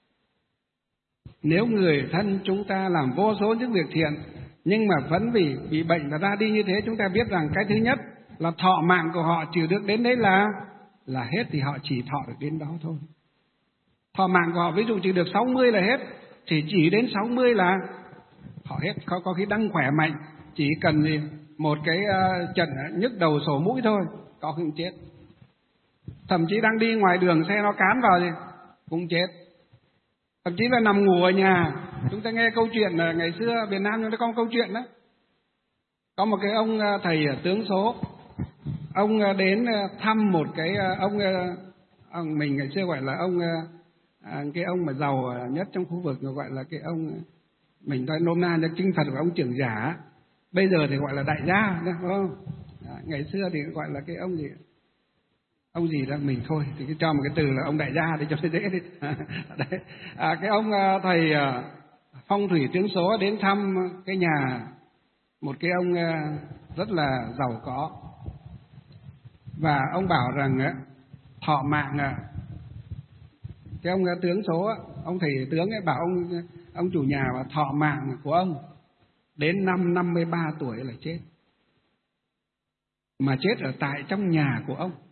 nếu người thân chúng ta làm vô số những việc thiện nhưng mà vẫn bị bệnh và ra đi như thế, chúng ta biết rằng cái thứ nhất là thọ mạng của họ chỉ được đến đấy là hết, thì họ chỉ thọ được đến đó thôi. Thọ mạng của họ ví dụ chỉ được 60 là hết, thì chỉ đến 60 là họ hết. Có khi đang khỏe mạnh, chỉ cần một cái trận nhức đầu sổ mũi thôi, có khi cũng chết. Thậm chí đang đi ngoài đường xe nó cán vào thì cũng chết. Thậm chí là nằm ngủ ở nhà. Chúng ta nghe câu chuyện là ngày xưa Việt Nam chúng ta có một câu chuyện đó. Có một cái ông thầy tướng số, ông đến thăm một cái ông mình ngày xưa gọi là cái ông mà giàu nhất trong khu vực, gọi là cái ông mình nói nôm na cho kinh Phật của ông trưởng giả. Bây giờ thì gọi là đại gia, đúng không? Ngày xưa thì gọi là cái ông gì đó mình thôi thì cứ cho một cái từ là ông đại gia để cho dễ đi. Đấy. Cái ông thầy phong thủy tướng số đến thăm cái nhà một cái ông rất là giàu có, và ông bảo rằng thọ mạng cái ông tướng số, ông thầy tướng ấy bảo ông chủ nhà và thọ mạng của ông đến năm 53 tuổi là chết, mà chết ở tại trong nhà của ông,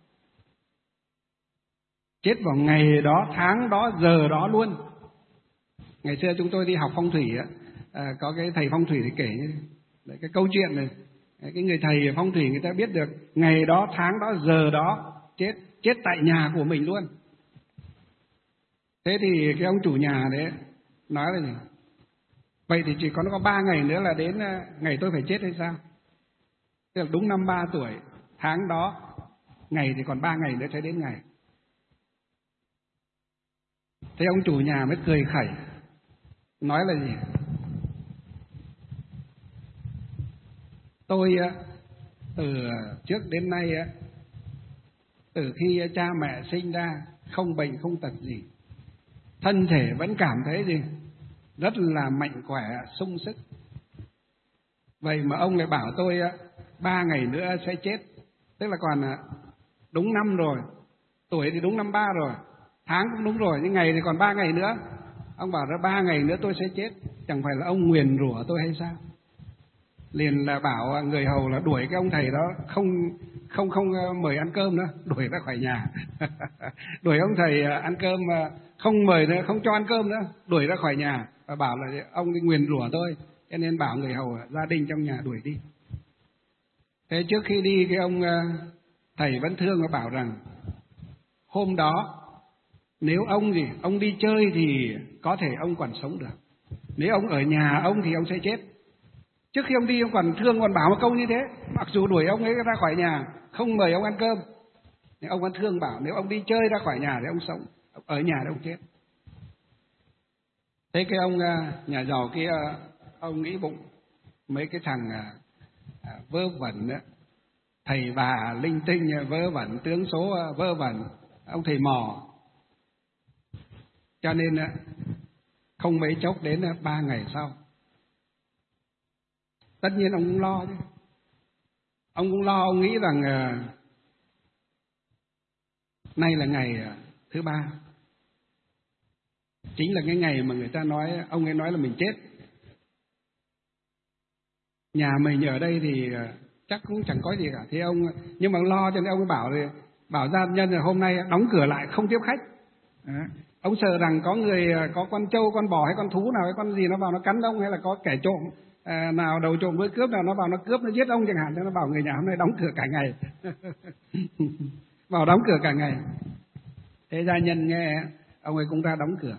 chết vào ngày đó, tháng đó, giờ đó luôn. Ngày xưa chúng tôi đi học phong thủy có cái thầy phong thủy thì kể như cái câu chuyện này, cái người thầy phong thủy người ta biết được ngày đó, tháng đó, giờ đó chết tại nhà của mình luôn. Thế thì cái ông chủ nhà đấy nói là gì? Vậy thì chỉ có 3 ngày nữa là đến ngày tôi phải chết hay sao? Tức là đúng 53 tuổi, tháng đó, ngày thì còn 3 ngày nữa sẽ đến ngày. Thế ông chủ nhà mới cười khẩy, nói là gì? Tôi từ trước đến nay từ khi cha mẹ sinh ra không bệnh không tật gì, thân thể vẫn cảm thấy gì rất là mạnh khỏe, sung sức. Vậy mà ông lại bảo tôi 3 ngày nữa sẽ chết, tức là còn đúng năm rồi, tuổi thì đúng 53 rồi, tháng cũng đúng rồi, nhưng ngày thì còn 3 ngày nữa. Ông bảo ra 3 ngày nữa tôi sẽ chết, chẳng phải là ông nguyền rủa tôi hay sao? Liền là bảo người hầu là đuổi cái ông thầy đó không mời ăn cơm nữa, đuổi ra khỏi nhà. Đuổi ông thầy ăn cơm không mời nữa, không cho ăn cơm nữa, đuổi ra khỏi nhà và bảo là ông đi nguyền rủa tôi, cho nên bảo người hầu gia đình trong nhà đuổi đi. Thế trước khi đi cái ông thầy vẫn thương và bảo rằng hôm đó nếu ông đi chơi thì có thể ông còn sống được, nếu ông ở nhà ông thì ông sẽ chết. Trước khi ông đi ông còn thương, còn bảo một câu như thế, mặc dù đuổi ông ấy ra khỏi nhà, không mời ông ăn cơm, nhưng ông vẫn thương bảo nếu ông đi chơi ra khỏi nhà thì ông sống, ở nhà thì ông chết. Thế cái ông nhà giàu kia, ông nghĩ bụng mấy cái thằng vớ vẩn đó, thầy bà linh tinh vớ vẩn, tướng số vớ vẩn, ông thầy mò. Cho nên không mấy chốc đến 3 ngày sau, tất nhiên ông cũng lo chứ. Ông cũng lo, ông nghĩ rằng nay là ngày thứ 3, chính là cái ngày mà người ta nói, ông ấy nói là mình chết. Nhà mình ở đây thì chắc cũng chẳng có gì cả. Thế ông, nhưng mà ông lo cho nên ông ấy bảo gia nhân là hôm nay đóng cửa lại không tiếp khách. Đó. Ông sợ rằng có người, có con trâu, con bò hay con thú nào hay con gì nó vào nó cắn ông, hay là có kẻ trộm nào đầu trộm với cướp nào nó vào nó cướp nó giết ông chẳng hạn. Thế nó bảo người nhà hôm nay đóng cửa cả ngày. Vào đóng cửa cả ngày. Thế gia nhân nghe ông ấy cũng ra đóng cửa.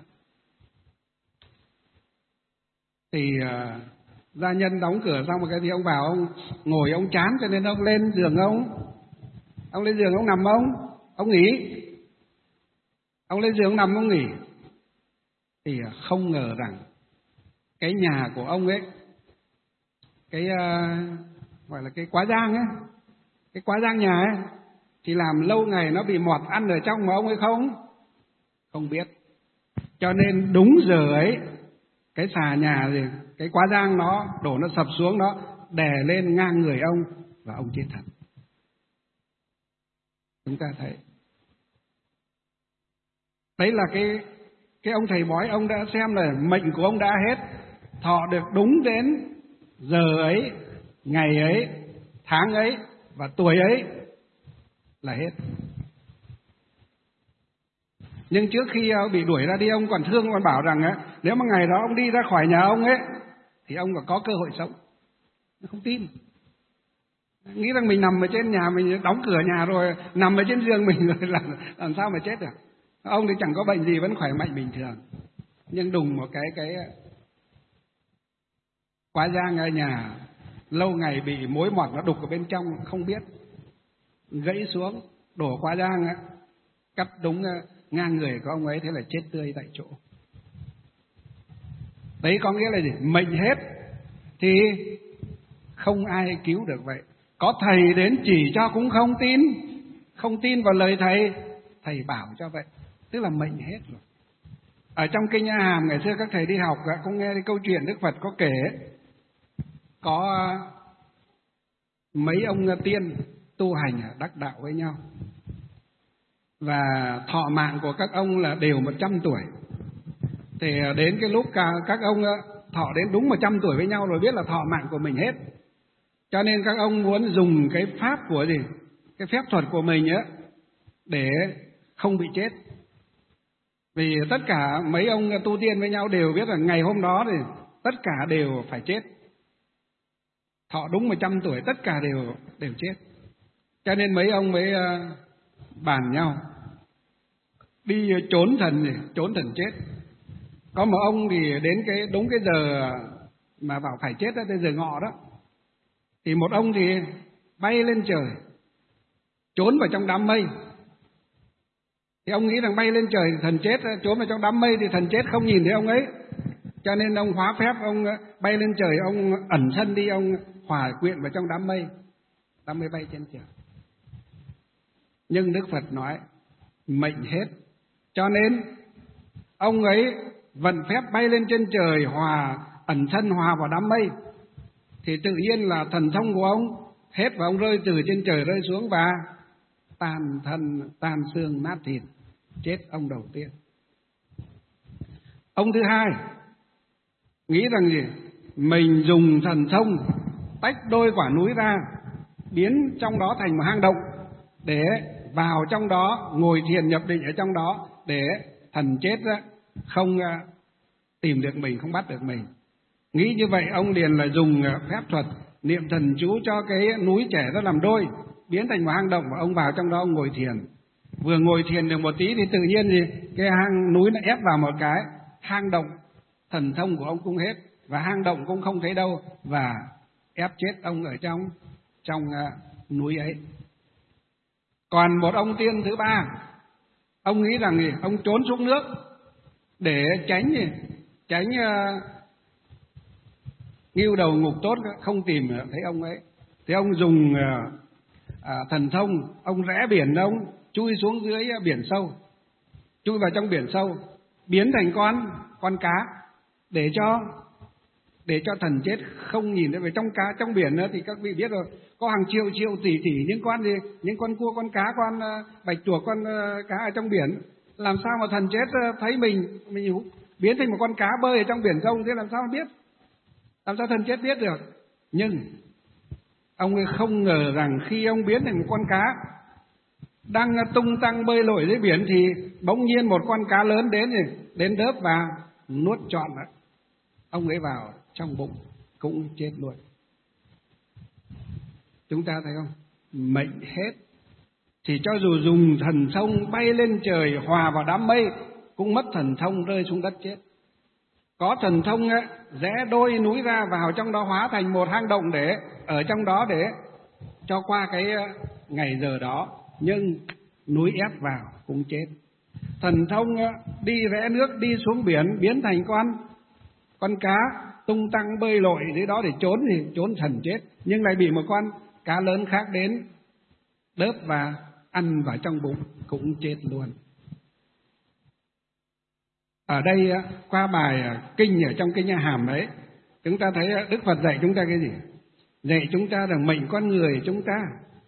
Thì gia nhân đóng cửa xong một cái thì ông vào, ông ngồi ông chán cho nên ông lên giường ông lên giường ông nằm, ông nghỉ. Ông lên giường ông nằm ông nghỉ. Thì không ngờ rằng cái nhà của ông ấy, cái gọi là cái quá giang ấy, cái quá giang nhà ấy, thì làm lâu ngày nó bị mọt ăn ở trong mà ông ấy không biết. Cho nên đúng giờ ấy, cái xà nhà gì, cái quá giang nó đổ, nó sập xuống, nó đè lên ngang người ông và ông chết thật. Chúng ta thấy đấy là cái ông thầy bói, ông đã xem là mệnh của ông đã hết, thọ được đúng đến giờ ấy, ngày ấy, tháng ấy và tuổi ấy là hết. Nhưng trước khi bị đuổi ra đi, ông còn thương, còn bảo rằng nếu mà ngày đó ông đi ra khỏi nhà ông ấy thì ông còn có cơ hội sống. Nó không tin, nghĩ rằng mình nằm ở trên nhà, mình đóng cửa nhà rồi, nằm ở trên giường mình rồi làm sao mà chết được. Ông thì chẳng có bệnh gì, vẫn khỏe mạnh bình thường. Nhưng đùng một cái quá giang ở nhà lâu ngày bị mối mọt nó đục ở bên trong, không biết, gãy xuống, đổ quá giang cắt đúng ngang người của ông ấy, thế là chết tươi tại chỗ. Đấy có nghĩa là gì? Mệnh hết thì không ai cứu được vậy. Có thầy đến chỉ cho cũng không tin vào lời thầy bảo cho vậy, tức là mệnh hết rồi. Ở trong kinh A Hàm ngày xưa các thầy đi học cũng nghe cái câu chuyện Đức Phật có kể, có mấy ông tiên tu hành đắc đạo với nhau, và thọ mạng của các ông là đều 100 tuổi. Thì đến cái lúc các ông thọ đến đúng 100 tuổi với nhau rồi, biết là thọ mạng của mình hết, cho nên các ông muốn dùng cái pháp của gì, cái phép thuật của mình để không bị chết. Vì tất cả mấy ông tu tiên với nhau đều biết là ngày hôm đó thì tất cả đều phải chết. Thọ đúng 100 tuổi tất cả đều chết. Cho nên mấy ông mới bàn nhau đi trốn thần chết. Có một ông thì đến đúng cái giờ mà bảo phải chết đó, cái giờ ngọ đó, thì một ông thì bay lên trời, trốn vào trong đám mây. Thì ông nghĩ rằng bay lên trời thì thần chết, trốn vào trong đám mây thì thần chết không nhìn thấy ông ấy. Cho nên ông hóa phép, ông bay lên trời, ông ẩn thân đi, ông hòa quyện vào trong đám mây bay trên trời. Nhưng Đức Phật nói mệnh hết, cho nên ông ấy vận phép bay lên trên trời, ẩn thân hòa vào đám mây, thì tự nhiên là thần thông của ông hết, và ông rơi từ trên trời rơi xuống và tan thân tan xương nát thịt, chết ông đầu tiên. Ông thứ hai nghĩ rằng gì, mình dùng thần thông tách đôi quả núi ra, biến trong đó thành một hang động, để vào trong đó ngồi thiền nhập định ở trong đó, để thần chết không tìm được mình, không bắt được mình. Nghĩ như vậy ông liền là dùng phép thuật niệm thần chú cho cái núi trẻ nó làm đôi, biến thành một hang động, và ông vào trong đó ông ngồi thiền. Vừa ngồi thiền được một tí thì tự nhiên gì, cái hang núi nó ép vào một cái hang động, thần thông của ông cũng hết và hang động cũng không thấy đâu, và ép chết ông ở trong trong núi ấy. Còn một ông tiên thứ ba, ông nghĩ rằng gì? Ông trốn xuống nước để tránh ngưu đầu ngục tốt không tìm thấy ông ấy. Thì ông dùng thần thông, ông rẽ biển, ông chui xuống dưới biển sâu, chui vào trong biển sâu, biến thành con cá để cho thần chết không nhìn thấy. Về trong biển nữa thì các vị biết rồi, có hàng triệu tỷ những con cua, con cá, con bạch tuộc, con cá ở trong biển. Làm sao mà thần chết thấy mình biến thành một con cá bơi ở trong biển sâu, thế làm sao biết? Làm sao thần chết biết được? Nhưng ông ấy không ngờ rằng khi ông biến thành một con cá đang tung tăng bơi lội dưới biển thì bỗng nhiên một con cá lớn đến đớp và nuốt trọn ông ấy vào trong bụng, cũng chết luôn. Chúng ta thấy không? Mệnh hết thì cho dù dùng thần thông bay lên trời hòa vào đám mây cũng mất thần thông, rơi xuống đất chết. Có thần thông rẽ đôi núi ra, vào trong đó hóa thành một hang động để ở trong đó để cho qua cái ngày giờ đó, nhưng núi ép vào cũng chết. Thần thông đi rẽ nước, đi xuống biển, biến thành con cá tung tăng bơi lội dưới đó để trốn thần chết, nhưng lại bị một con cá lớn khác đến đớp và ăn vào trong bụng, cũng chết luôn. Ở đây qua bài kinh ở trong cái nhà Hàm đấy, chúng ta thấy Đức Phật dạy chúng ta cái gì? Dạy chúng ta rằng mệnh con người chúng ta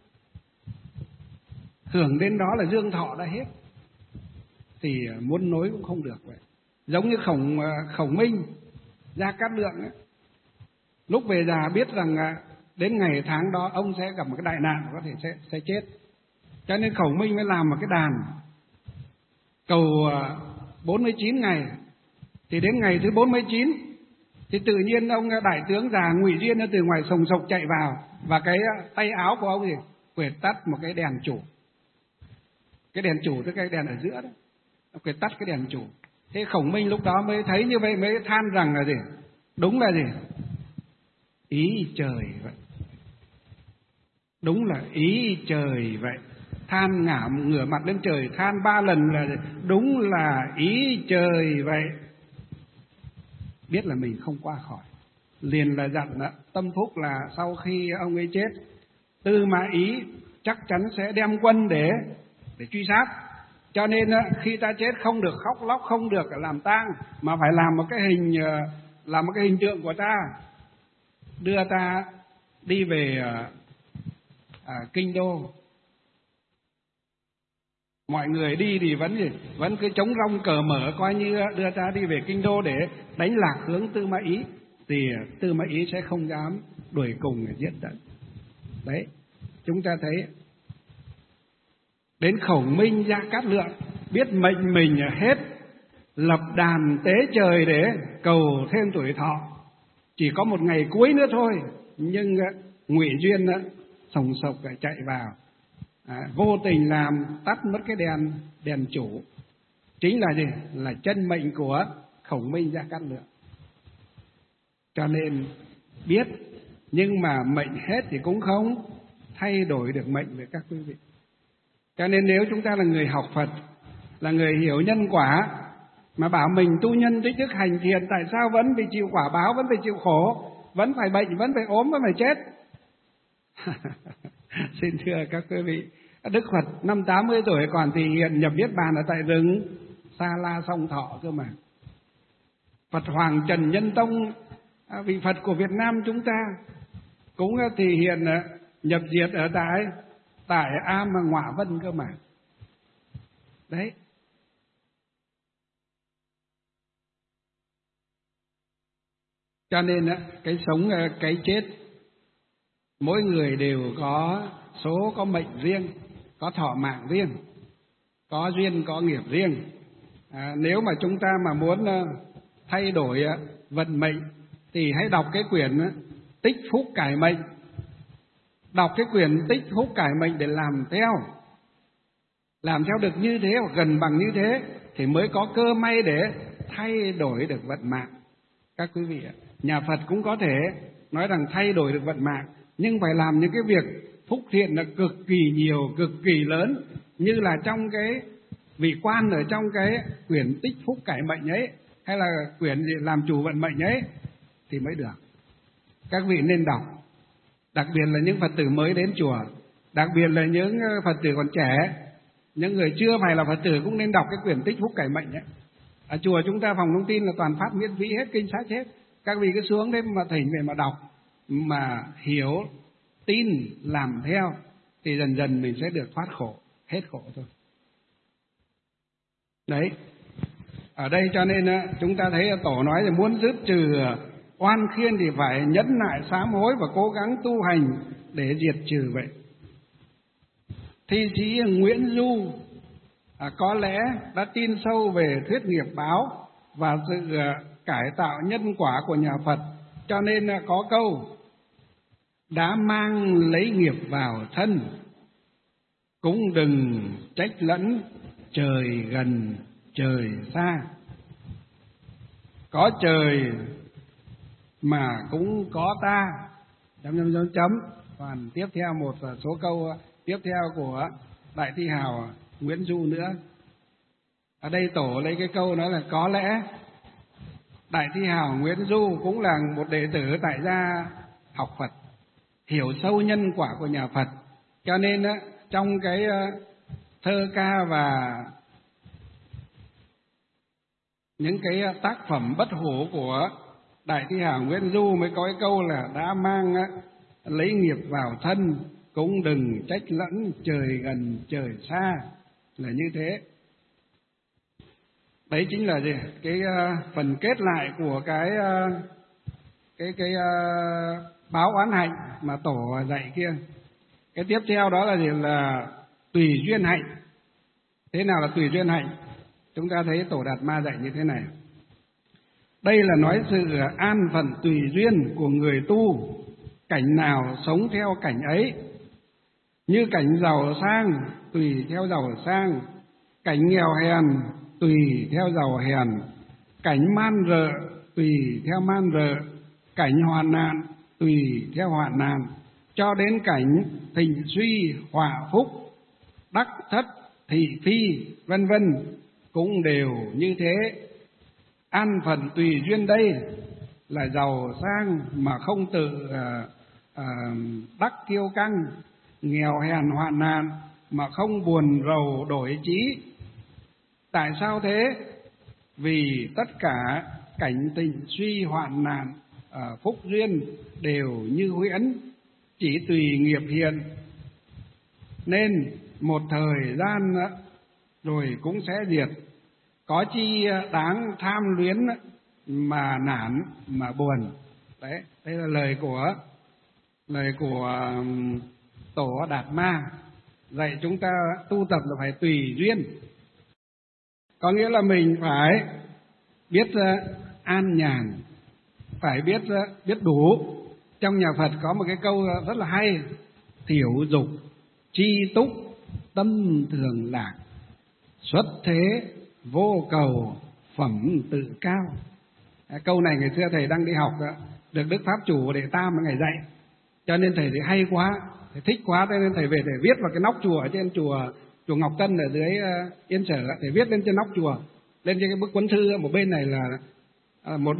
hưởng đến đó là dương thọ đã hết, thì muốn nối cũng không được vậy. Giống như Khổng Minh, Gia Cát Lượng ấy, lúc về già biết rằng đến ngày tháng đó ông sẽ gặp một cái đại nạn, có thể sẽ chết, cho nên Khổng Minh mới làm một cái đàn cầu 49 ngày. Thì đến ngày thứ 49 thì tự nhiên ông đại tướng già Ngụy Diên từ ngoài sồng sộc chạy vào, và cái tay áo của ông thì quệt tắt một cái đèn chủ. Cái đèn chủ tức cái đèn ở giữa đó, quệt tắt cái đèn chủ. Thế Khổng Minh lúc đó mới thấy như vậy, mới than rằng là gì? Đúng là gì? Ý trời vậy. Đúng là ý trời vậy. Than ngửa mặt lên trời than 3 lần là đúng là ý trời vậy. Biết là mình không qua khỏi, liền là dặn Tâm Phúc là sau khi ông ấy chết, Tư Mã Ý chắc chắn sẽ đem quân để truy sát. Cho nên khi ta chết không được khóc lóc, không được làm tang, mà phải làm một cái hình tượng của ta, đưa ta đi về kinh đô. Mọi người đi thì vẫn cứ chống rong cờ mở, coi như đưa ta đi về kinh đô để đánh lạc hướng Tư Mã Ý, thì Tư Mã Ý sẽ không dám đuổi cùng để giết tận. Đấy, chúng ta thấy đến Khổng Minh, Gia Cát Lượng biết mệnh mình hết, lập đàn tế trời để cầu thêm tuổi thọ. Chỉ có một ngày cuối nữa thôi, nhưng Ngụy Duyên sồng sộc chạy vào, vô tình làm tắt mất cái đèn chủ. Chính là gì? Là chân mệnh của Khổng Minh, Gia Cát Lượng. Cho nên biết, nhưng mà mệnh hết thì cũng không thay đổi được mệnh với các quý vị. Cho nên nếu chúng ta là người học Phật, là người hiểu nhân quả, mà bảo mình tu nhân tích đức hành thiện, tại sao vẫn phải chịu quả báo, vẫn phải chịu khổ, vẫn phải bệnh, vẫn phải ốm, vẫn phải chết? Xin thưa các quý vị, Đức Phật năm 80 tuổi còn thì hiện nhập Niết Bàn ở tại rừng Sa La Song Thọ cơ mà. Phật Hoàng Trần Nhân Tông, vị Phật của Việt Nam chúng ta, cũng thì hiện nhập diệt ở tại Am Ngọa Vân cơ mà. Đấy. Cho nên cái sống cái chết, mỗi người đều có số, có mệnh riêng, có thọ mạng riêng, có duyên, có nghiệp riêng. Nếu mà chúng ta mà muốn thay đổi vận mệnh thì hãy đọc cái quyển Tích Phúc Cải Mệnh. Đọc cái quyển Tích Phúc Cải Mệnh để làm theo được như thế, hoặc gần bằng như thế, thì mới có cơ may để thay đổi được vận mạng. Các quý vị ạ, nhà Phật cũng có thể nói rằng thay đổi được vận mạng, nhưng phải làm những cái việc phúc thiện là cực kỳ nhiều, cực kỳ lớn, như là trong cái vị quan ở trong cái quyển Tích Phúc Cải Mệnh ấy, hay là quyển gì làm chủ vận mệnh ấy thì mới được. Các vị nên đọc, đặc biệt là những Phật tử mới đến chùa, đặc biệt là những Phật tử còn trẻ, những người chưa phải là Phật tử cũng nên đọc cái quyển Tích Phúc Cải Mệnh ấy. Ở chùa chúng ta phòng thông tin là toàn phát miễn phí hết, kinh sách hết. Các vị cứ xuống đấy mà thỉnh về mà đọc, mà hiểu, tin, làm theo thì dần dần mình sẽ được thoát khổ, hết khổ thôi. Đấy, ở đây cho nên chúng ta thấy Tổ nói là muốn dứt trừ oan khiên thì phải nhẫn nại sám hối và cố gắng tu hành để diệt trừ vậy. Thi sĩ Nguyễn Du có lẽ đã tin sâu về thuyết nghiệp báo và sự cải tạo nhân quả của nhà Phật, cho nên có câu đã mang lấy nghiệp vào thân, cũng đừng trách lẫn trời gần trời xa. Có trời mà cũng có ta. Chấm. Còn tiếp theo một số câu tiếp theo của Đại Thi Hào Nguyễn Du nữa. Ở đây Tổ lấy cái câu nói là có lẽ Đại Thi Hào Nguyễn Du cũng là một đệ tử tại gia học Phật, hiểu sâu nhân quả của nhà Phật, cho nên trong cái thơ ca và những cái tác phẩm bất hủ của Đại Thi Hào Nguyễn Du mới có cái câu là đã mang lấy nghiệp vào thân, cũng đừng trách lẫn trời gần trời xa, là như thế. Đấy chính là gì? Cái phần kết lại của cái báo oán hạnh mà Tổ dạy kia. Cái tiếp theo đó là gì? Là tùy duyên hạnh. Thế nào là tùy duyên hạnh? Chúng ta thấy Tổ Đạt Ma dạy như thế này. Đây là nói sự an phận tùy duyên của người tu, cảnh nào sống theo cảnh ấy. Như cảnh giàu sang tùy theo giàu sang, cảnh nghèo hèn tùy theo giàu hèn, cảnh man rợ tùy theo man rợ, cảnh hoạn nạn tùy theo hoạn nạn, cho đến cảnh thịnh suy họa phúc, đắc thất thị phi, vân vân cũng đều như thế. An phận tùy duyên đây là giàu sang mà không tự đắc kiêu căng, nghèo hèn hoạn nạn mà không buồn rầu đổi chí. Tại sao thế? Vì tất cả cảnh tình suy hoạn nạn, phúc duyên đều như huyễn, chỉ tùy nghiệp hiện, nên một thời gian rồi cũng sẽ diệt. Có chi đáng tham luyến mà nản mà buồn. Đấy, đây là lời của Tổ Đạt Ma dạy chúng ta tu tập là phải tùy duyên. Có nghĩa là mình phải biết an nhàn, phải biết đủ. Trong nhà Phật có một cái câu rất là hay: thiểu dục, chi túc, tâm thường lạc, xuất thế vô cầu, phẩm tự cao. Câu này ngày xưa thầy đang đi học được Đức Pháp Chủ Đệ Tam ngày dạy, cho nên thầy thấy hay quá, thầy thích quá, cho nên thầy về thầy viết vào cái nóc chùa, ở trên chùa Ngọc Tân ở dưới Yên Sở, thầy viết lên trên nóc chùa, lên trên cái bức cuốn thư. Một bên này là một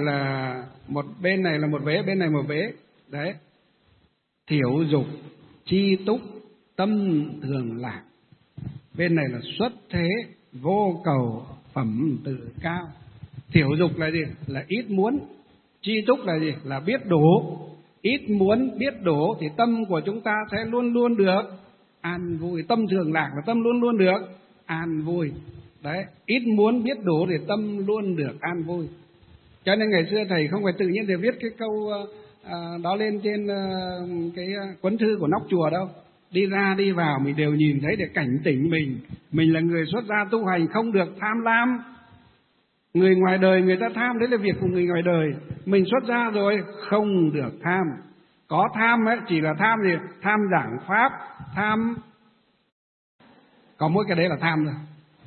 vế, bên này một vế. Đấy, thiểu dục, chi túc, tâm thường lạc. Bên này là xuất thế vô cầu, phẩm tự cao. Thiểu dục là gì? Là ít muốn. Chi túc là gì? Là biết đủ. Ít muốn biết đủ thì tâm của chúng ta sẽ luôn luôn được an vui. Tâm thường lạc là tâm luôn luôn được an vui. Đấy, ít muốn biết đủ thì tâm luôn được an vui. Cho nên ngày xưa thầy không phải tự nhiên để viết cái câu đó lên trên cái cuốn thư của nóc chùa đâu. Đi ra đi vào mình đều nhìn thấy để cảnh tỉnh mình là người xuất gia tu hành, không được tham lam. Người ngoài đời người ta tham, đấy là việc của người ngoài đời. Mình xuất gia rồi không được tham. Có tham ấy chỉ là tham gì? Tham giảng pháp, tham, có mỗi cái đấy là tham thôi.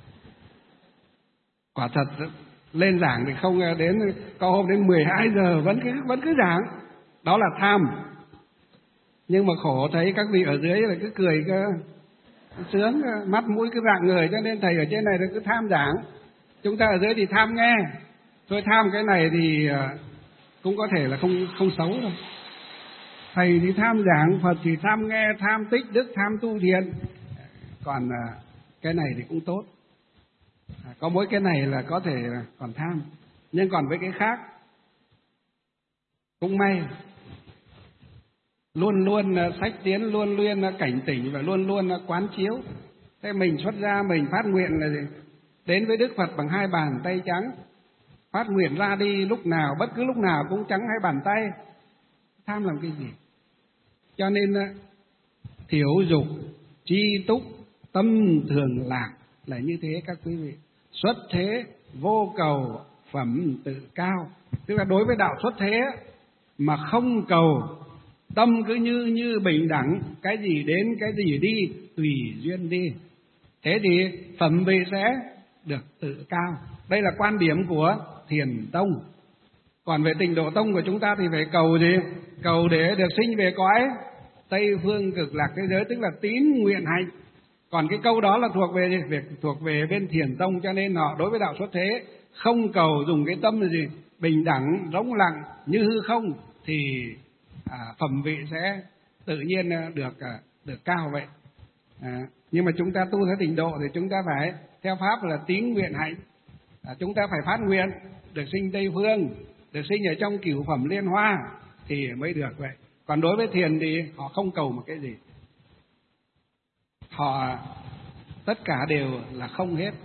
Quả thật lên giảng thì không đến, có hôm đến 12 giờ vẫn cứ giảng, đó là tham. Nhưng mà khổ thấy các vị ở dưới là cứ cười cơ, sướng, mắt mũi cứ rạng người, cho nên thầy ở trên này cứ tham giảng. Chúng ta ở dưới thì tham nghe, thôi tham cái này thì cũng có thể là không xấu đâu. Thầy thì tham giảng, Phật thì tham nghe, tham tích đức, tham tu thiện. Còn cái này thì cũng tốt. Có mỗi cái này là có thể còn tham. Nhưng còn với cái khác cũng may. Luôn luôn sách tiến, luôn luôn cảnh tỉnh và luôn luôn quán chiếu. Thế mình xuất ra mình phát nguyện là gì? Đến với Đức Phật bằng hai bàn tay trắng. Phát nguyện ra đi lúc nào, bất cứ lúc nào cũng trắng hai bàn tay. Tham làm cái gì? Cho nên thiểu dục, tri túc, tâm thường lạc là như thế các quý vị. Xuất thế, vô cầu, phẩm tự cao. Tức là đối với đạo xuất thế mà không cầu, tâm cứ như bình đẳng, cái gì đến, cái gì đi, tùy duyên đi. Thế thì phẩm vị sẽ được tự cao. Đây là quan điểm của Thiền Tông. Còn về Tịnh Độ Tông của chúng ta thì phải cầu gì? Cầu để được sinh về cõi Tây Phương Cực Lạc thế giới, tức là tín nguyện hạnh. Còn cái câu đó là thuộc về gì? Thuộc về bên Thiền Tông, cho nên họ đối với đạo xuất thế không cầu, dùng cái tâm là gì? Bình đẳng, rỗng lặng, như hư không, thì phẩm vị sẽ tự nhiên được cao vậy. Nhưng mà chúng ta tu theo Tịnh Độ thì chúng ta phải theo pháp là tín nguyện hạnh. Chúng ta phải phát nguyện được sinh Tây Phương, được sinh ở trong cửu phẩm liên hoa thì mới được vậy. Còn đối với thiền thì họ không cầu một cái gì. Họ tất cả đều là không hết.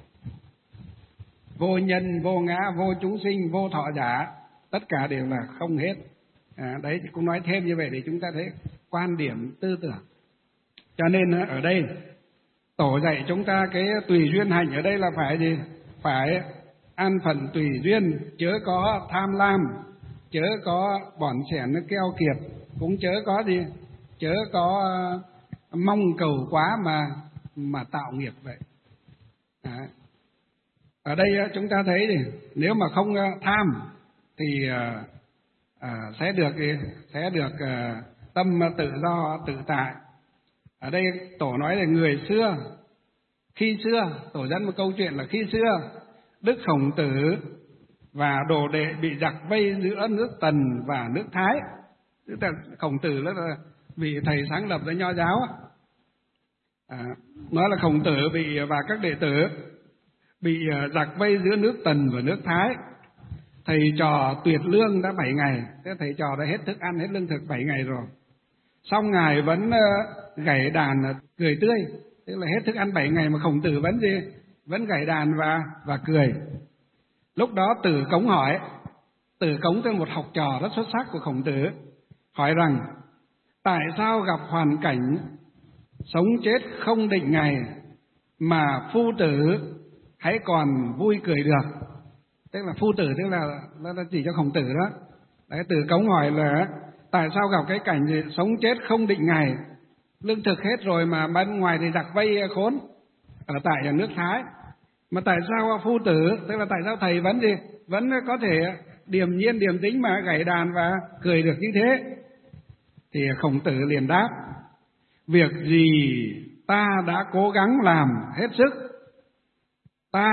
Vô nhân, vô ngã, vô chúng sinh, vô thọ giả, tất cả đều là không hết. Đấy thì cũng nói thêm như vậy để chúng ta thấy quan điểm tư tưởng. Cho nên ở đây Tổ dạy chúng ta cái tùy duyên hành ở đây là phải gì? Phải an phận tùy duyên, chớ có tham lam, chớ có bỏn sẻn keo kiệt, cũng chớ có gì? Chớ có mong cầu quá mà tạo nghiệp vậy. Ở đây chúng ta thấy thì nếu mà không tham thì sẽ được tâm tự do tự tại. Ở đây Tổ nói là người xưa, khi xưa Tổ dẫn một câu chuyện là khi xưa Đức Khổng Tử và đồ đệ bị giặc vây giữa nước Tần và nước Thái. Tức là Khổng Tử là vị thầy sáng lập ra Nho giáo. Nói là Khổng Tử và các đệ tử bị giặc vây giữa nước Tần và nước Thái. Thầy trò tuyệt lương đã 7 ngày. Thế thầy trò đã hết thức ăn, hết lương thực 7 ngày rồi. Xong Ngài vẫn gảy đàn cười tươi. Tức là hết thức ăn 7 ngày mà Khổng Tử vẫn gì? Vẫn gảy đàn và cười. Lúc đó Tử Cống hỏi, Tử Cống là một học trò rất xuất sắc của Khổng Tử, hỏi rằng tại sao gặp hoàn cảnh sống chết không định ngày mà phu tử hãy còn vui cười được? Tức là phu tử tức là chỉ cho Khổng Tử đó. Đấy, Tử Cống hỏi là tại sao gặp cái cảnh gì sống chết không định ngày, lương thực hết rồi mà bên ngoài thì giặc vây khốn ở tại nước Thái, mà tại sao phu tử, tức là tại sao thầy vẫn có thể điềm nhiên điềm tĩnh mà gảy đàn và cười được như thế? Thì Khổng Tử liền đáp, việc gì ta đã cố gắng làm hết sức, ta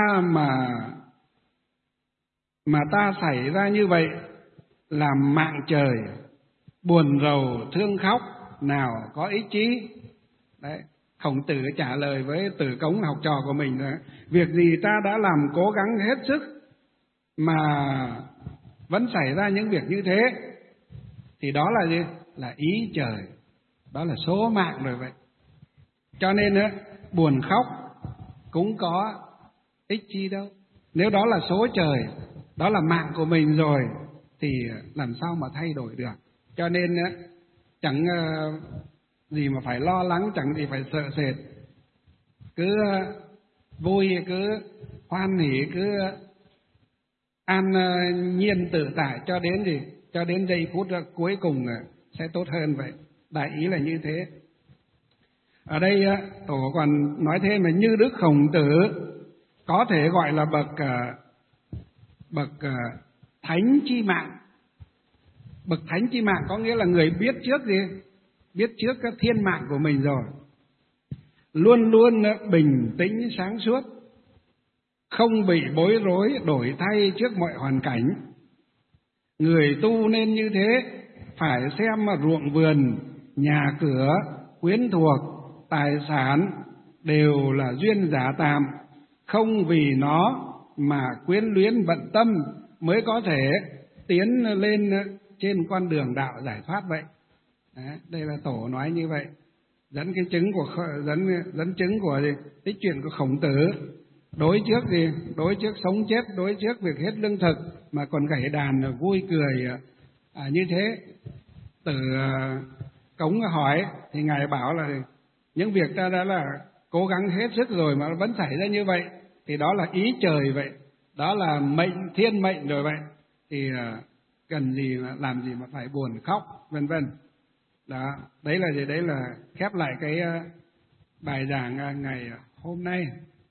mà ta xảy ra như vậy làm mạng trời, buồn rầu thương khóc nào có ý chí. Đấy, Khổng Tử trả lời với Tử Cống học trò của mình là việc gì ta đã làm cố gắng hết sức mà vẫn xảy ra những việc như thế thì đó là gì? Là ý trời, đó là số mạng rồi vậy. Cho nên buồn khóc cũng có ích chi đâu. Nếu đó là số trời, đó là mạng của mình rồi thì làm sao mà thay đổi được. Cho nên chẳng gì mà phải lo lắng, chẳng gì phải sợ sệt, cứ vui, cứ hoan hỉ, cứ an nhiên tự tại cho đến gì, cho đến giây phút cuối cùng sẽ tốt hơn vậy. Đại ý là như thế. Ở đây Tổ còn nói thêm là như Đức Khổng Tử có thể gọi là bậc thánh chi mạng. Bậc thánh chi mạng có nghĩa là người biết trước gì? biết trước các thiên mạng của mình rồi. Luôn luôn bình tĩnh sáng suốt, không bị bối rối đổi thay trước mọi hoàn cảnh. Người tu nên như thế, phải xem mà ruộng vườn, nhà cửa, quyến thuộc, tài sản đều là duyên giả tạm, không vì nó mà quyến luyến bận tâm mới có thể tiến lên trên con đường đạo giải thoát vậy. Đấy, đây là Tổ nói như vậy, dẫn cái chứng của dẫn chứng của tích truyện của Khổng Tử. Đối trước sống chết, đối trước việc hết lương thực mà còn gảy đàn vui cười như thế. Tử Cống hỏi thì ngài bảo là những việc ta đã là cố gắng hết sức rồi mà vẫn xảy ra như vậy thì đó là ý trời vậy, đó là thiên mệnh rồi vậy, thì cần gì mà làm gì mà phải buồn khóc, vân vân. Đó, đấy là gì? Đấy là khép lại cái bài giảng ngày hôm nay.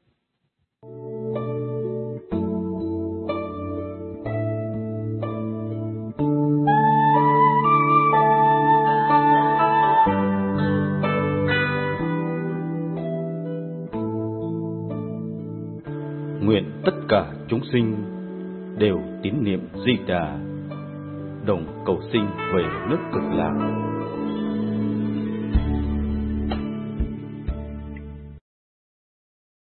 Nguyện tất cả chúng sinh đều tín niệm Di Đà, đồng cầu sinh về nước Cực Lạc.